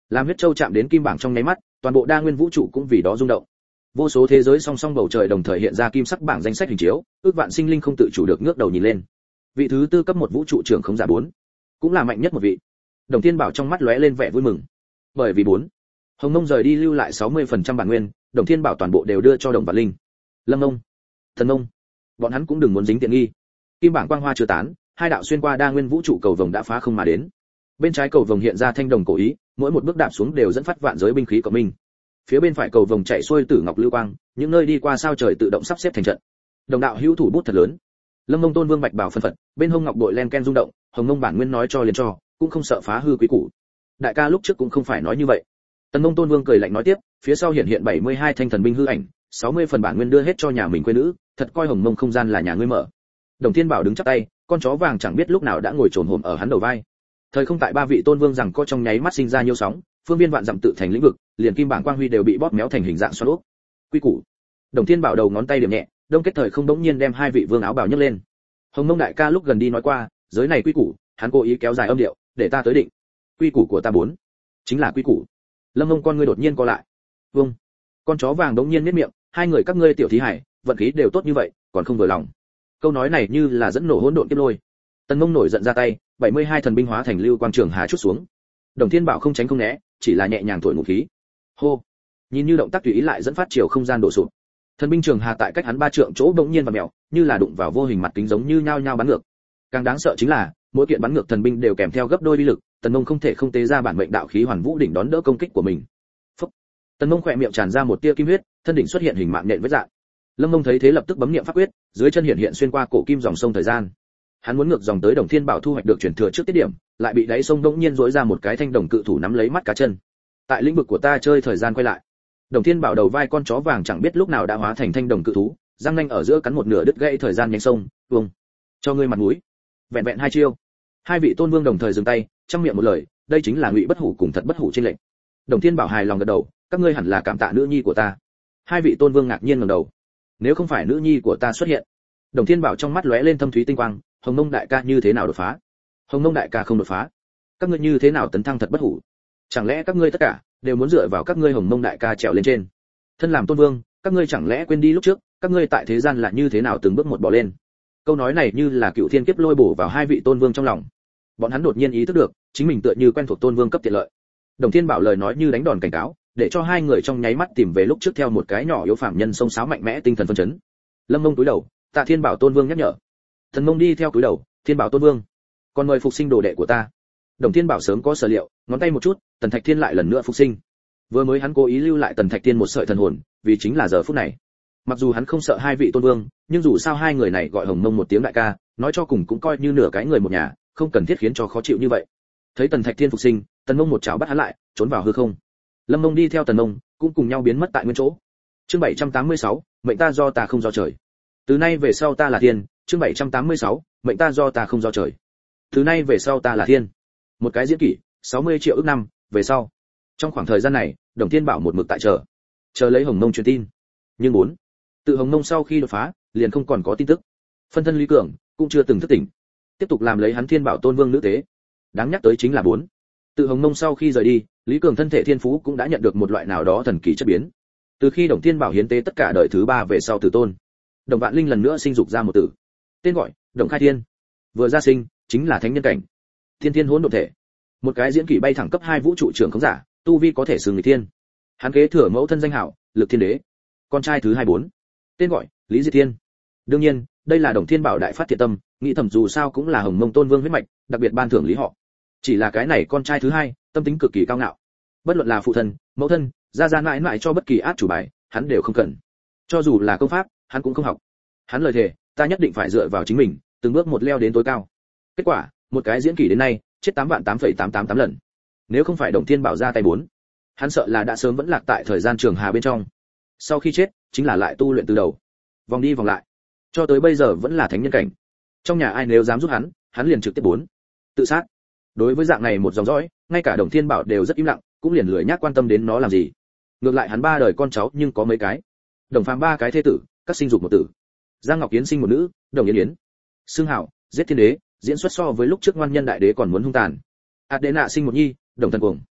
Làm huyết châu chạm đến kim bảng trong nháy mắt, toàn bộ đa nguyên vũ trụ cũng vì đó rung động. Vô số thế giới song song bầu trời đồng thời hiện ra kim sắc bảng danh sách hình chiếu, ước vạn sinh linh không tự chủ được ngước đầu nhìn lên. Vị thứ tư cấp một vũ trụ trưởng khống giả 4, cũng là mạnh nhất một vị. Đồng Thiên Bảo trong mắt lóe lên vẻ vui mừng. Bởi vì 4, Hồng Mông rời đi lưu lại 60% bản nguyên, Đồng Thiên Bảo toàn bộ đều đưa cho Đồng Vạn Linh. Lâm Mông, Thần Mông, bọn hắn cũng đừng muốn dính tiện nghi. Kim bảng quang hoa chưa tán, hai đạo xuyên qua đa nguyên vũ trụ cầu vồng đã phá không mà đến. Bên trái cầu vồng hiện ra thanh đồng cổ ý, mỗi một bước đạp xuống đều dẫn phát vạn giới binh khí của mình. Phía bên phải cầu vồng chạy xuôi tử ngọc lưu quang, những nơi đi qua sao trời tự động sắp xếp thành trận. Đồng đạo hữu thủ bút thật lớn. Lâm Mông Tôn Vương bạch bảo phân phật, bên hông ngọc bội len ken rung động, Hồng Mông bản nguyên nói cho liền cho, cũng không sợ phá hư quý củ. Đại ca lúc trước cũng không phải nói như vậy. Tần Mông Tôn Vương cười lạnh nói tiếp, phía sau hiện 72 thanh thần binh hư ảnh, 60 phần bản nguyên đưa hết cho nhà mình quê nữ, thật coi Hồng Mông không gian là nhà ngươi mở. Đồng Thiên Bảo đứng chắp tay, con chó vàng chẳng biết lúc nào đã ngồi trồn hổm ở hắn đầu vai. Thời không tại ba vị tôn vương rằng có trong nháy mắt sinh ra nhiêu sóng, phương viên vạn dặm tự thành lĩnh vực, liền kim bảng quang huy đều bị bóp méo thành hình dạng xoắn ốc. Quy củ. Đồng Thiên Bảo đầu ngón tay điểm nhẹ, đông kết thời không đống nhiên đem hai vị vương áo bào nhấc lên. Hồng Mông đại ca lúc gần đi nói qua, giới này quy củ, hắn cố ý kéo dài âm điệu, để ta tới định. Quy củ của ta 4, chính là quy củ. Lâm Mông con ngươi đột nhiên co lại. Vâng. Con chó vàng đống nhiên nhếch miệng, hai người các ngươi tiểu thí hải, vận khí đều tốt như vậy, còn không vừa lòng. Câu nói này như là dẫn nổ hỗn độn kiếp lôi. Tần Mông nổi giận ra tay, 72 thần binh hóa thành lưu quang trường hà chút xuống. Đồng Thiên Bảo không tránh không né, chỉ là nhẹ nhàng thổi ngụ khí. Hô. Nhìn như động tác tùy ý lại dẫn phát chiều không gian đổ sụp. Thần binh trường hà tại cách hắn 3 trượng chỗ bỗng nhiên và mèo, như là đụng vào vô hình mặt kính giống như nhao nhao bắn ngược. Càng đáng sợ chính là, mỗi kiện bắn ngược thần binh đều kèm theo gấp đôi uy lực, Tần Mông không thể không tế ra bản mệnh đạo khí hoàn vũ đỉnh đón đỡ công kích của mình. Phốc. Tần Mông khỏe miệng tràn ra một tia kim huyết, thân đỉnh xuất hiện hình mạng nhện vết dạng. Lâm Mông thấy thế lập tức bấm niệm pháp quyết, dưới chân hiện xuyên qua cổ kim dòng sông thời gian. Hắn muốn ngược dòng tới Đồng Thiên Bảo thu hoạch được chuyển thừa trước tiết điểm, lại bị đáy sông đống nhiên rỗi ra một cái thanh đồng cự thủ nắm lấy mắt cá chân. Tại lĩnh vực của ta chơi thời gian quay lại. Đồng Thiên Bảo đầu vai con chó vàng chẳng biết lúc nào đã hóa thành thanh đồng cự thú, răng nanh ở giữa cắn một nửa đứt gãy thời gian nhánh sông, "Vâng, cho ngươi mặt mũi." Vẹn vẹn 2 chiêu. Hai vị tôn vương đồng thời dừng tay, trong miệng một lời, đây chính là Ngụy Bất Hủ cùng Thật Bất Hủ trên lệnh. Đồng Thiên Bảo hài lòng gật đầu, các ngươi hẳn là cảm tạ nữ nhi của ta. Hai vị tôn vương ngạc nhiên ngẩng đầu. Nếu không phải nữ nhi của ta xuất hiện. Đồng Thiên Bảo trong mắt lóe lên thâm thúy tinh quang, Hồng Mông đại ca như thế nào đột phá? Hồng Mông đại ca không đột phá. Các ngươi như thế nào tấn thăng Thật Bất Hủ? Chẳng lẽ các ngươi tất cả đều muốn dựa vào các ngươi Hồng Mông đại ca trèo lên trên? Thân làm tôn vương, các ngươi chẳng lẽ quên đi lúc trước, các ngươi tại thế gian là như thế nào từng bước một bò lên? Câu nói này như là cựu thiên kiếp lôi bổ vào hai vị tôn vương trong lòng. Bọn hắn đột nhiên ý thức được, chính mình tựa như quen thuộc tôn vương cấp tiện lợi. Đồng Thiên Bảo lời nói như đánh đòn cảnh cáo, để cho hai người trong nháy mắt tìm về lúc trước theo một cái nhỏ yếu phàm nhân sông sáo mạnh mẽ tinh thần phân chấn. Lâm Mông cúi đầu, Tạ Thiên Bảo tôn vương nhắc nhở. Thần Mông đi theo cúi đầu, Thiên Bảo tôn vương, còn mời phục sinh đồ đệ của ta. Đồng Thiên Bảo sớm có sở liệu, ngón tay một chút, Tần Thạch Thiên lại lần nữa phục sinh. Vừa mới hắn cố ý lưu lại Tần Thạch Thiên một sợi thần hồn, vì chính là giờ phút này. Mặc dù hắn không sợ hai vị tôn vương, nhưng dù sao hai người này gọi Hồng Mông một tiếng đại ca, nói cho cùng cũng coi như nửa cái người một nhà, không cần thiết khiến cho khó chịu như vậy. Thấy Tần Thạch Thiên phục sinh, Tần Mông một chảo bắt hắn lại, trốn vào hư không. Lâm Mông đi theo Tần Mông, cũng cùng nhau biến mất tại nguyên chỗ. Chương 786, mệnh ta do ta không do trời. Từ nay về sau ta là thiên, chương 786, mệnh ta do ta không do trời. Từ nay về sau ta là thiên. Một cái diễn kỷ, 60 triệu ức năm về sau. Trong khoảng thời gian này, Đồng Thiên Bảo một mực tại chờ lấy Hồng Mông truyền tin. Nhưng 4, tự Hồng Mông sau khi đột phá, liền không còn có tin tức. Phân thân Lý Cường cũng chưa từng thức tỉnh, tiếp tục làm lấy hắn Thiên Bảo Tôn Vương nữ tế. Đáng nhắc tới chính là 4, tự Hồng Mông sau khi rời đi, Lý Cường thân thể thiên phú cũng đã nhận được một loại nào đó thần kỳ chất biến. Từ khi Đồng Thiên Bảo hiến tế tất cả đời thứ 3 về sau tử tôn, Đồng Vạn Linh lần nữa sinh dục ra một tử, tên gọi Đồng Khai Thiên. Vừa ra sinh chính là thánh nhân cảnh, thiên thiên hỗn độn thể, một cái diễn kỷ bay thẳng cấp 2 vũ trụ trưởng khống giả, tu vi có thể xưng người thiên. Hắn kế thừa mẫu thân danh hảo, Lực Thiên Đế. Con trai thứ 24, tên gọi Lý Diệt Thiên. Đương nhiên, đây là Đồng Thiên Bảo đại phát thiện tâm, nghĩ thầm dù sao cũng là Hồng Mông Tôn Vương huyết mạch, đặc biệt ban thưởng Lý họ. Chỉ là cái này con trai thứ 2, tâm tính cực kỳ cao ngạo. Bất luận là phụ thân, mẫu thân, gia gia mãi mãi cho bất kỳ át chủ bài, hắn đều không cần. Cho dù là công pháp, hắn cũng không học. Hắn lời thề, ta nhất định phải dựa vào chính mình, từng bước một leo đến tối cao. Kết quả, một cái diễn kỷ đến nay, chết 8.8.888 lần. Nếu không phải Đồng Thiên Bảo ra tay 4, hắn sợ là đã sớm vẫn lạc tại thời gian trường hà bên trong. Sau khi chết, chính là lại tu luyện từ đầu, vòng đi vòng lại, cho tới bây giờ vẫn là thánh nhân cảnh. Trong nhà ai nếu dám giúp hắn, hắn liền trực tiếp 4, tự sát. Đối với dạng này một dòng dõi, ngay cả Đồng Thiên Bảo đều rất im lặng, cũng liền lười nhác quan tâm đến nó làm gì. Ngược lại hắn 3 đời con cháu nhưng có mấy cái. Đồng Phàm 3 cái thế tử, các sinh dục một tử. Giang Ngọc Yến sinh một nữ, Đồng Yến Yến. Xương Hảo, giết thiên đế, diễn xuất so với lúc trước ngoan nhân đại đế còn muốn hung tàn. Adena sinh một nhi, Đồng Thần Cuồng.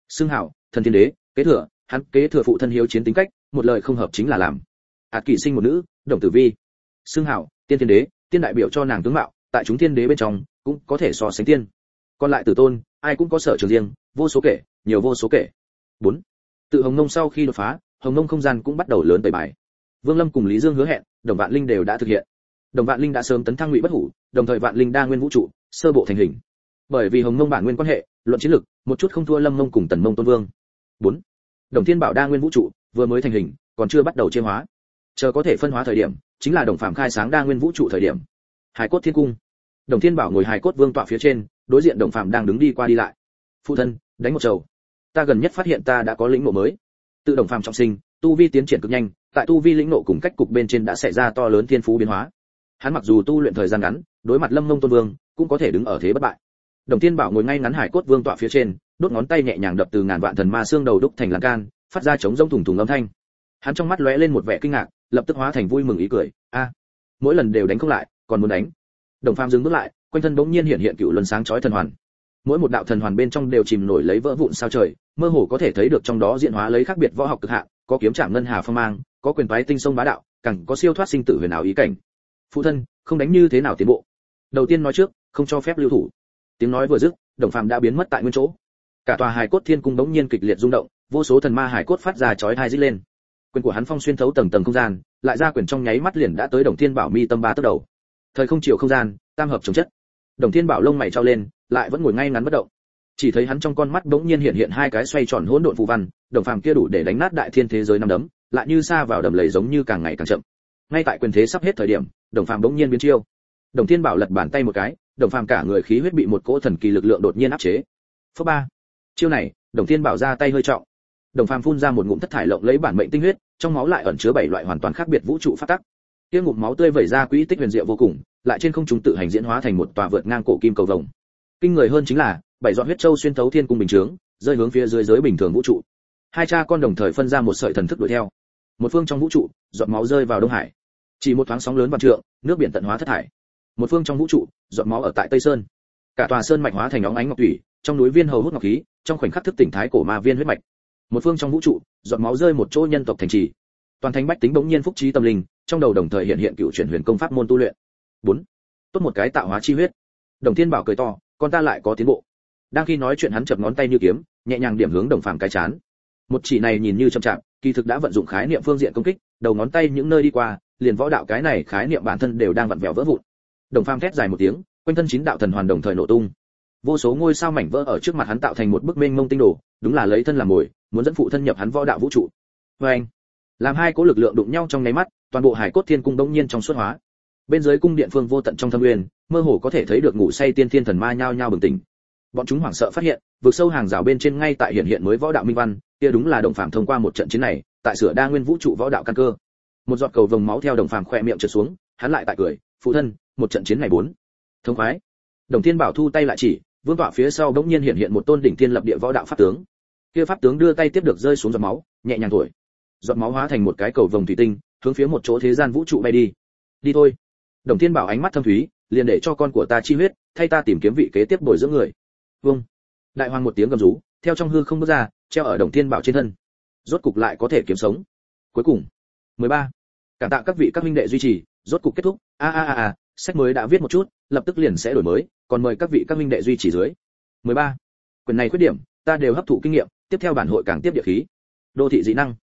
Xưng hảo thần thiên đế kế thừa, hắn kế thừa phụ thân hiếu chiến tính cách, một lời không hợp chính là làm. Ạt Kỷ sinh một nữ, Đồng Tử Vi. Xưng hảo tiên thiên đế, tiên đại biểu cho nàng tướng mạo, tại chúng thiên đế bên trong cũng có thể so sánh tiên. Còn lại tử tôn, ai cũng có sở trường riêng, vô số kể, nhiều vô số kể. 4. Tự Hồng Nông sau khi đột phá, Hồng Nông không gian cũng bắt đầu lớn tẩy bài. Vương Lâm cùng Lý Dương hứa hẹn, Đồng Vạn Linh đều đã thực hiện. Đồng Vạn Linh đã sớm tấn thăng Ngụy Bất Hủ, đồng thời Vạn Linh đa nguyên vũ trụ, sơ bộ thành hình. Bởi vì Hồng Nông bản nguyên quan hệ, luận chiến lực, một chút không thua Lâm Nông cùng Tần Nông Tôn Vương. 4. Đồng Thiên Bảo đa nguyên vũ trụ vừa mới thành hình, còn chưa bắt đầu chiêm hóa. Chờ có thể phân hóa thời điểm, chính là Đồng Phàm khai sáng đa nguyên vũ trụ thời điểm. Hải cốt thiên cung. Đồng Thiên Bảo ngồi Hải cốt vương tọa phía trên, đối diện Đồng Phàm đang đứng đi qua đi lại. Phụ thân, đánh một trầu. Ta gần nhất phát hiện ta đã có lĩnh ngộ mới. Tự Đồng Phàm trọng sinh, tu vi tiến triển cực nhanh, tại tu vi lĩnh ngộ cùng cách cục bên trên đã xảy ra to lớn thiên phú biến hóa. Hắn mặc dù tu luyện thời gian ngắn, đối mặt Lâm Nông Tôn Vương, cũng có thể đứng ở thế bất bại. Đồng Thiên Bảo ngồi ngay ngắn Hải cốt vương tọa phía trên, đốt ngón tay nhẹ nhàng đập từ ngàn vạn thần ma xương đầu đúc thành lan can, phát ra trống rỗng thùng thùng âm thanh. Hắn trong mắt lóe lên một vẻ kinh ngạc, lập tức hóa thành vui mừng ý cười. A, mỗi lần đều đánh không lại, còn muốn đánh. Đồng Phàm dừng bước lại, quanh thân bỗng nhiên hiện hiện cựu luân sáng chói thần hoàn. Mỗi một đạo thần hoàn bên trong đều chìm nổi lấy vỡ vụn sao trời, mơ hồ có thể thấy được trong đó diễn hóa lấy khác biệt võ học cực hạn, có kiếm trảm ngân hà phong mang, có quyền toái tinh sông bá đạo, càng có siêu thoát sinh tử huyền ảo ý cảnh. Phụ thân, không đánh như thế nào tiến bộ? Đầu tiên nói trước, không cho phép lưu thủ. Tiếng nói vừa dứt, Đồng Phàm đã biến mất tại nguyên chỗ. Cả tòa Hải cốt thiên cung bỗng nhiên kịch liệt rung động, vô số thần ma hải cốt phát ra chói tai rít lên. Quyền của hắn phong xuyên thấu tầng tầng không gian, lại ra quyền trong nháy mắt liền đã tới Đồng Thiên Bảo mi tâm ba tấc đầu. Thời không chiều không gian, tam hợp chống chất. Đồng Thiên Bảo lông mày trao lên, lại vẫn ngồi ngay ngắn bất động. Chỉ thấy hắn trong con mắt bỗng nhiên hiện hiện hai cái xoay tròn hỗn độn phù văn, Đồng Phàm kia đủ để đánh nát đại thiên thế giới năm đấm, lại như sa vào đầm lầy giống như càng ngày càng chậm. Ngay tại quyền thế sắp hết thời điểm, Đồng Phàm bỗng nhiên biến chiêu. Đồng Thiên Bảo lật bàn tay một cái, Đồng Phàm cả người khí huyết bị một cỗ thần kỳ lực lượng đột nhiên áp chế. Phớp ba. Chiêu này, Đồng Thiên Bảo ra tay hơi trọng. Đồng Phàm phun ra một ngụm thất thải lộng lấy bản mệnh tinh huyết, trong máu lại ẩn chứa 7 loại hoàn toàn khác biệt vũ trụ pháp tắc. Kia ngụm máu tươi vẩy ra quỹ tích huyền diệu vô cùng, lại trên không trung tự hành diễn hóa thành một tòa vượt ngang cổ kim cầu vồng. Kinh người hơn chính là, 7 giọt huyết châu xuyên thấu thiên cung bình chướng, rơi hướng phía dưới giới bình thường vũ trụ. Hai cha con đồng thời phân ra một sợi thần thức đuổi theo. Một phương trong vũ trụ, giọt máu rơi vào Đông Hải. Chỉ một thoáng sóng lớn vạn trượng, nước biển tận hóa thất thải. Một phương trong vũ trụ, giọt máu ở tại Tây Sơn. Cả tòa sơn mạch hóa thành óng ánh ngọc thủy, trong núi viên hầu hút ngọc khí, trong khoảnh khắc thức tỉnh thái cổ ma viên huyết mạch. Một phương trong vũ trụ, giọt máu rơi một chỗ nhân tộc thành trì. Toàn thành bách tính bỗng nhiên phúc trí tâm linh, trong đầu đồng thời hiện hiện cựu chuyển huyền công pháp môn tu luyện. 4. Tốt một cái tạo hóa chi huyết. Đồng Thiên Bảo cười to, con ta lại có tiến bộ. Đang khi nói chuyện hắn chập ngón tay như kiếm, nhẹ nhàng điểm hướng Đồng Phàm cái chán. Một chỉ này nhìn như chậm chạp, kỳ thực đã vận dụng khái niệm phương diện công kích, đầu ngón tay những nơi đi qua, liền võ đạo cái này khái niệm bản thân đều đang vặn vẹo vỡ vụn. Đồng Phàm thét dài một tiếng, quanh thân 9 đạo thần hoàn đồng thời nổ tung. Vô số ngôi sao mảnh vỡ ở trước mặt hắn tạo thành một bức mênh mông tinh đồ, đúng là lấy thân làm mồi, muốn dẫn phụ thân nhập hắn võ đạo vũ trụ. Oeng! Làm hai cỗ lực lượng đụng nhau trong nháy mắt, toàn bộ Hải cốt thiên cung đống nhiên trong suốt hóa. Bên dưới cung điện phương vô tận trong thâm uyên, mơ hồ có thể thấy được ngủ say tiên thiên thần ma nhao nhao bừng tỉnh. Bọn chúng hoảng sợ phát hiện, vực sâu hàng rào bên trên ngay tại hiện hiện mới võ đạo minh văn, kia đúng là Đồng Phàm thông qua một trận chiến này, tại sửa đa nguyên vũ trụ võ đạo căn cơ. Một giọt cầu vồng máu theo Đồng Phàm khỏe miệng trượt xuống, hắn lại tại cười, phụ thân, một trận chiến này 4. Thông khoái. Đồng Thiên Bảo thu tay lại chỉ, vương tọa phía sau bỗng nhiên hiện hiện một tôn đỉnh thiên lập địa võ đạo pháp tướng. Kia pháp tướng đưa tay tiếp được rơi xuống giọt máu, nhẹ nhàng thổi. Giọt máu hóa thành một cái cầu vồng thủy tinh, hướng phía một chỗ thế gian vũ trụ bay đi. Đi thôi. Đồng Thiên Bảo ánh mắt thâm thúy, liền để cho con của ta chi huyết, thay ta tìm kiếm vị kế tiếp bồi dưỡng người. Vâng. Đại hoàng một tiếng gầm rú, theo trong hư không bước ra, treo ở Đồng Thiên Bảo trên thân. Rốt cục lại có thể kiếm sống. Cuối cùng. 13. Cảm tạ các vị các huynh đệ duy trì, rốt cục kết thúc. Sách mới đã viết một chút, lập tức liền sẽ đổi mới, còn mời các vị các huynh đệ duy trì dưới. 13. Quyền này khuyết điểm, ta đều hấp thụ kinh nghiệm, tiếp theo bản hội càng tiếp địa khí. Đô thị dị năng.